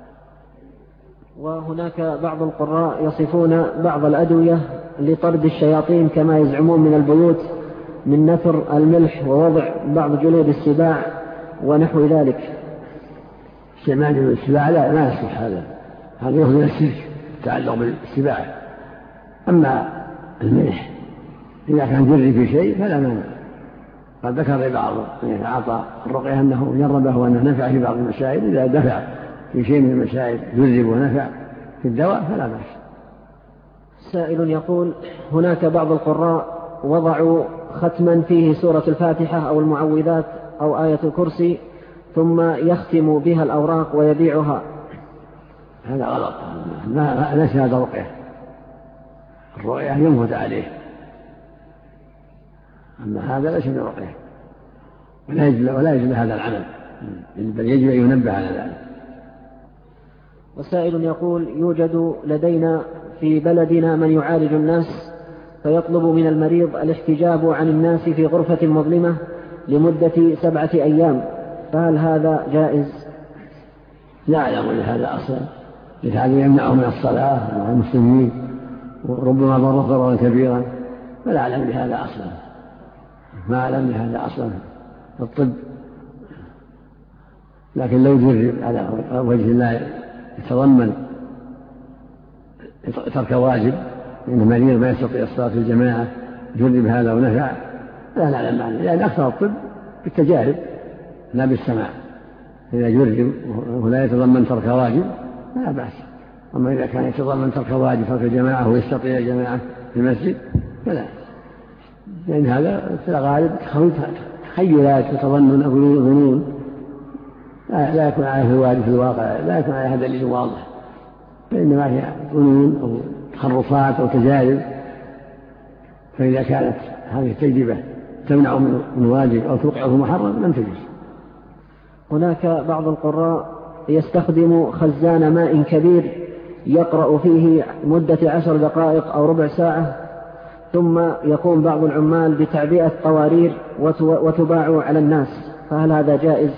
[SPEAKER 10] وهناك بعض القراء يصفون بعض الأدوية لطرد الشياطين كما يزعمون من البيوت من نثر الملح ووضع بعض جلود السباع ونحو ذلك.
[SPEAKER 9] استعمال جلود السباع لا ما يصح، هذا هذا يخرج من الشرك تعلق بالسباع. أما الملح إذا كان جري في شيء فلا مانع. قد ذكر بعض من يتعاطى الرقية أنه جربه وأنه نفع في بعض المسائل، إذا دفع في شيء من المسائل جرب ونفع في الدواء فلا بأس.
[SPEAKER 10] سائل يقول: هناك بعض القراء وضعوا ختما فيه سورة الفاتحة أو المعوذات أو آية الكرسي ثم يختم بها الأوراق ويبيعها.
[SPEAKER 9] هذا غلط، ما ليس هذا رقية، الرقية ينفذ عليه، أما هذا ليس برقية، ولا يجب ولا يجب هذا العمل، بل يجب أن ينبه على ذلك.
[SPEAKER 10] وسائل يقول: يوجد لدينا في بلدنا من يعالج الناس فيطلب من المريض الاحتجاب عن الناس في غرفة مظلمة لمدة سبعة أيام، فهل هذا جائز؟
[SPEAKER 9] لا أعلم أن هذا أصلا، لهذا يمنعه من الصلاة مع المسلمين وربما ضر ضررا كبيرا، فلا أعلم بهذا أصلا، ما أعلم بهذا أصلا في الطب. لكن لو جرب على وجه الله يتضمن ترك واجب، إن المريض ما يستطيع الصلاة في الجماعة جرب هذا ونفع، لا نعلم عنه، لأن أكثر الطب بالتجارب لا بالسماع. إذا جرب ولا يتضمن ترك واجب لا بأس، أما إذا كان يتضمن ترك واجب ترك الجماعة ويستطيع الجماعة في المسجد فلا، لأن هذا في الغالب تخيلات وتظنن أو ظنون لا يكون عليه الواجب في الواقع، لا يكون عليها دليل واضح، فإنما هي ظنون أو تخرصات أو تجارب. فإذا كانت هذه التجربة تمنع من واجب أو توقعه محرم لم تجوز.
[SPEAKER 10] هناك بعض القراء يستخدم خزان ماء كبير يقرأ فيه مدة عشر دقائق أو ربع ساعة، ثم يقوم بعض العمال بتعبئة قوارير وتباع على الناس، فهل هذا جائز؟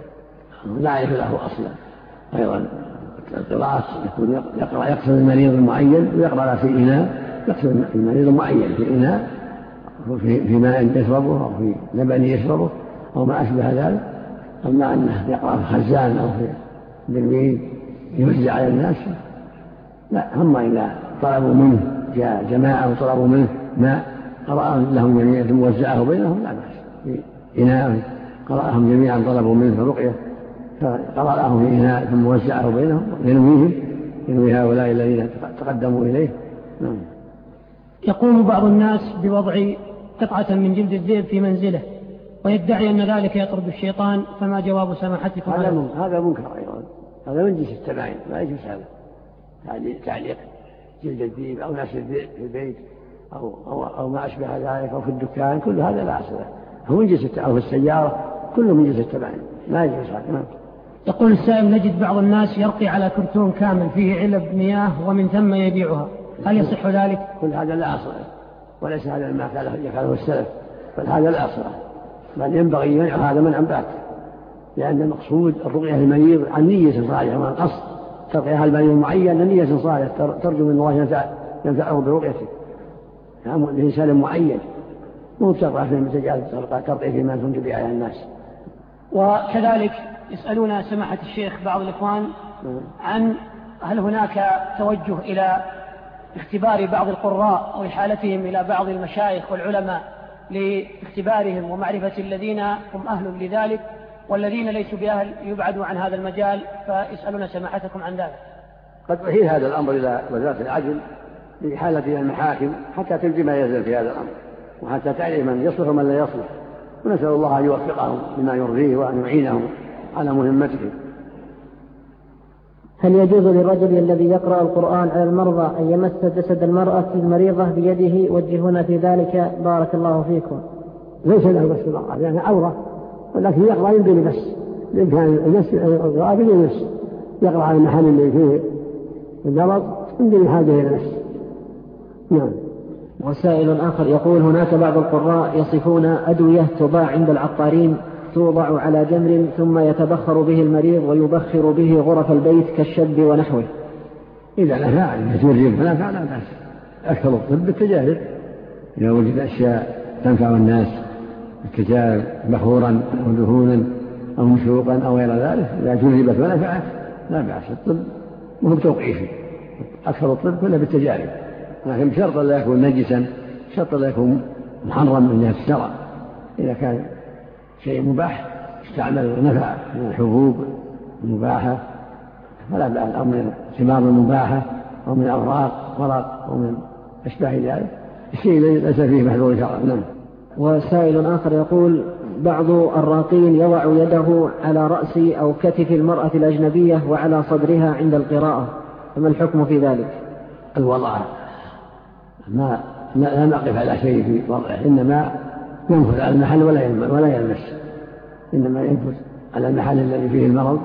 [SPEAKER 9] لا يعرف له أصلا. أيضا القراءة يكون يقرأ يقصد المريض المعين ويقرأ في إناء، يقصد المريض المعين في إناء في ماء يشربه أو في لبن يشربه أو ما أشبه ذلك، أما أنه يقرأ في خزان أو في برميل يوزع على الناس لا. هم إذا طلبوا منه جاء جماعة وطلبوا منه ماء قرأ لهم جميعا ثم وزعه بينهم لا بأس. في إناء قرأهم جميعا طلبوا منه الرقية فقرأ لهم في إناء ثم وزعه بينهم ينويهم ينوي هؤلاء الذين تقدموا إليه. نعم.
[SPEAKER 2] يقوم بعض الناس بوضع قطعة من جلد الذئب في منزله ويدعي أن ذلك يطرد الشيطان، فما جواب سماحتكم؟
[SPEAKER 9] هذا هذا منكر أيضا، هذا من جنس التباين، لا يجوز هذا تعليق جلد الذئب أو ناس الذئب في البيت أو, أو, أو ما أشبه ذلك أو في الدكان، كل هذا لا أصل له، هو من جنس أو في السيارة كله من جنس التباين، لا يجوز هذا.
[SPEAKER 2] يقول السائل: نجد بعض الناس يرقي على كرتون كامل فيه علب مياه ومن ثم يبيعها، هل يصح ذلك؟
[SPEAKER 9] كل هذا لا أصل له، وليس هذا ما يفعله السلف، بل هذا لا أصل له، بل ينبغي منع هذا منعا باتا، لأن المقصود الرقية للمريض عن نية صالحة وعن قصد ترقيها المريض المعين نية صالحة ترجو من الله ينفعه برقيته لإنسان معين، مو ترقى في المتجال ترقي فيما كنت به على الناس.
[SPEAKER 2] وكذلك يسألون سماحة الشيخ بعض الإخوان عن هل هناك توجه إلى اختبار بعض القراء أو إحالتهم إلى بعض المشايخ والعلماء لاختبارهم ومعرفة الذين هم أهل لذلك والذين ليسوا بأهل يبعدوا عن هذا المجال، فيسألون سماحتكم عن ذلك.
[SPEAKER 9] قد أحيل هذا الأمر إلى وزارة العدل لإحالة إلى المحاكم حتى تلزم ما يزل في هذا الأمر وحتى تعرف من يصلح ومن لا يصلح، ونسأل الله أن يوفقهم لما يرضيه وأن يعينهم على مهمتهم.
[SPEAKER 8] هل يجوز للرجل الذي يقرأ القرآن على المرضى أن يمس جسد المرأة المريضة بيده؟ وجهونا في ذلك بارك الله فيكم.
[SPEAKER 9] ليس له بس المرأة يعني عورة، ولكن يقرأ يمدني بس بإمكان المس القراءة بالمس، يقرأ على المحل اللي فيه المرض يمدني حاجة إلى المس. نعم.
[SPEAKER 10] وسائل آخر يقول: هناك بعض القراء يصفون أدوية تباع عند العطارين توضع على جمر ثم يتبخر به المريض ويبخر به غرف البيت كالشب ونحوه.
[SPEAKER 9] إذا نفع يجرب فنفع لا بأس، أكثر الطب بالتجارب، إذا وجد أشياء تنفع الناس كتاب بخورا ودهونا أو مشروقا أو غير ذلك، إذا جربت ونفعت لا بأس. الطب وهو توقيفي، أكثر الطب كله بالتجارب، لكن بشرط لا يكون نجسا، بشرط لا يكون محرم من جهة الشرع. إذا كان شيء مباح استعمل ونفع من الحبوب المباحة فلا بأس، أو من الثمار المباحة أو من أوراق ورق أو من أشباه ذلك، الشيء ليس فيه محظور شرعا. نعم.
[SPEAKER 10] وسائل آخر يقول: بعض الراقين يضع يده على رأس أو كتف المرأة الأجنبية وعلى صدرها عند القراءة، فما الحكم في ذلك؟
[SPEAKER 9] الوضع ما لا نقف على شيء في وضعه، إنما ينفذ على المحل ولا يلمس، إنما ينفذ على المحل الذي فيه المرض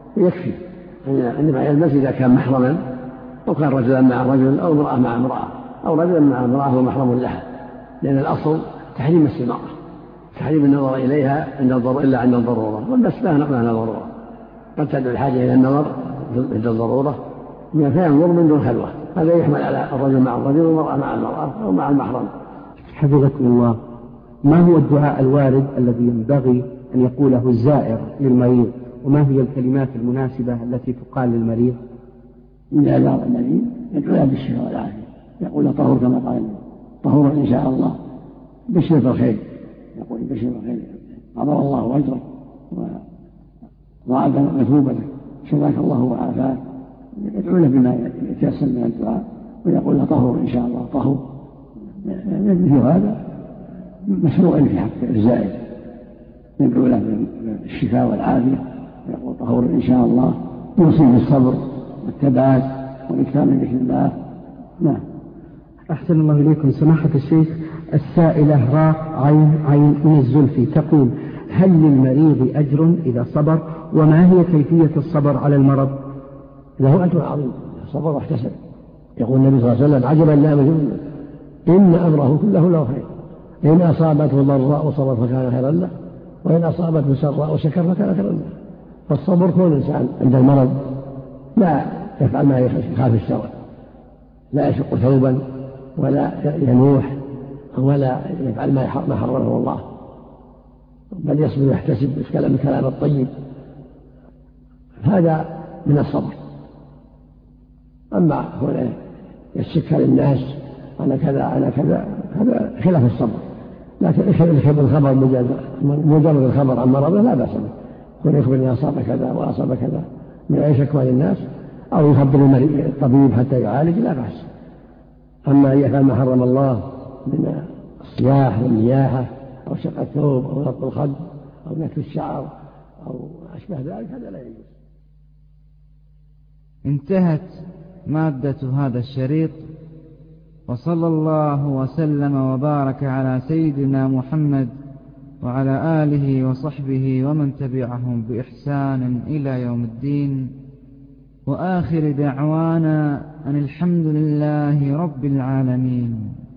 [SPEAKER 9] يكفي، إنما يلمس إذا كان محرما أو كان رجلا مع رجل أو امرأة مع امرأة، أو رجلا مع امرأة ومحرم لها، لأن الأصل تحريم مس المرأة، تحريم النظر إليها عند الضرورة إلا عند الضرورة، والمس لا معنى ضرورة، قد تدعو الحاجة إلى النظر عند الضرورة بما فينظر من دون خلوة، هذا يحمل على الرجل مع الرجل والمرأة مع المرأة أو مع المحرم.
[SPEAKER 6] حفظكم الله، ما هو الدعاء الوارد الذي ينبغي أن يقوله الزائر للمريض، وما هي الكلمات المناسبة التي تقال للمريض؟
[SPEAKER 9] إذا زار المريض يدعو له بالشفاء والعافية، يقول له طهور كما قال طهور إن شاء الله، بشر بالخير، يقول بشر بالخير عظم الله أجرك وضاعف مثوبتك، شفاك الله وعافاك، يدعو له بما يتيسر من الدعاء ويقول له طهور إن شاء الله طهور. مثل هذا مشروع في حق الزائر، يدعو له بالشفاء والعافية ويقول طهور إن شاء الله، يوصي بالصبر والثبات والإكثار من ذكر الله. نعم.
[SPEAKER 6] أحسن الله إليكم سماحة الشيخ. السائلة راء عين عين من الزلفي تقول: هل للمريض أجر إذا صبر؟ وما هي كيفية الصبر على المرض؟
[SPEAKER 9] له أجر عظيم، صبر واحتسب. يقول النبي صلى الله عليه وسلم: عجبا لأمر إن أمره كله له خير، إن أصابته ضراء صبر فكان خيرا له، وإن أصابته سراء شكر فكان خيرا له. فالصبر كون الإنسان عند المرض لا يفعل ما يخالف الشرع، لا يشق ثوبا ولا ينوح ولا يفعل ما حرمه الله، بل يصبر ويحتسب بالكلام الكلام الطيب، هذا من الصبر. أما هنا يشك للناس أنا كذا أنا كذا، هذا خلاف الصبر. لكن يخبر الخبر مجرد الخبر عن مرضه لا بأس به، يكون يخبر أن أصاب كذا وأصاب كذا من أي شكوى للناس، أو يخبر الطبيب حتى يعالج لا بأس. أما يفعل ما حرم الله من الصياح والنياحة أو شق الثوب أو ربط الخد أو نتف الشعر أو أشبه ذلك هذا لا يجوز.
[SPEAKER 7] انتهت مادة هذا الشريط، وصلى الله وسلم وبارك على سيدنا محمد وعلى آله وصحبه ومن تبعهم بإحسان إلى يوم الدين، وآخر دعوانا أن الحمد لله رب العالمين.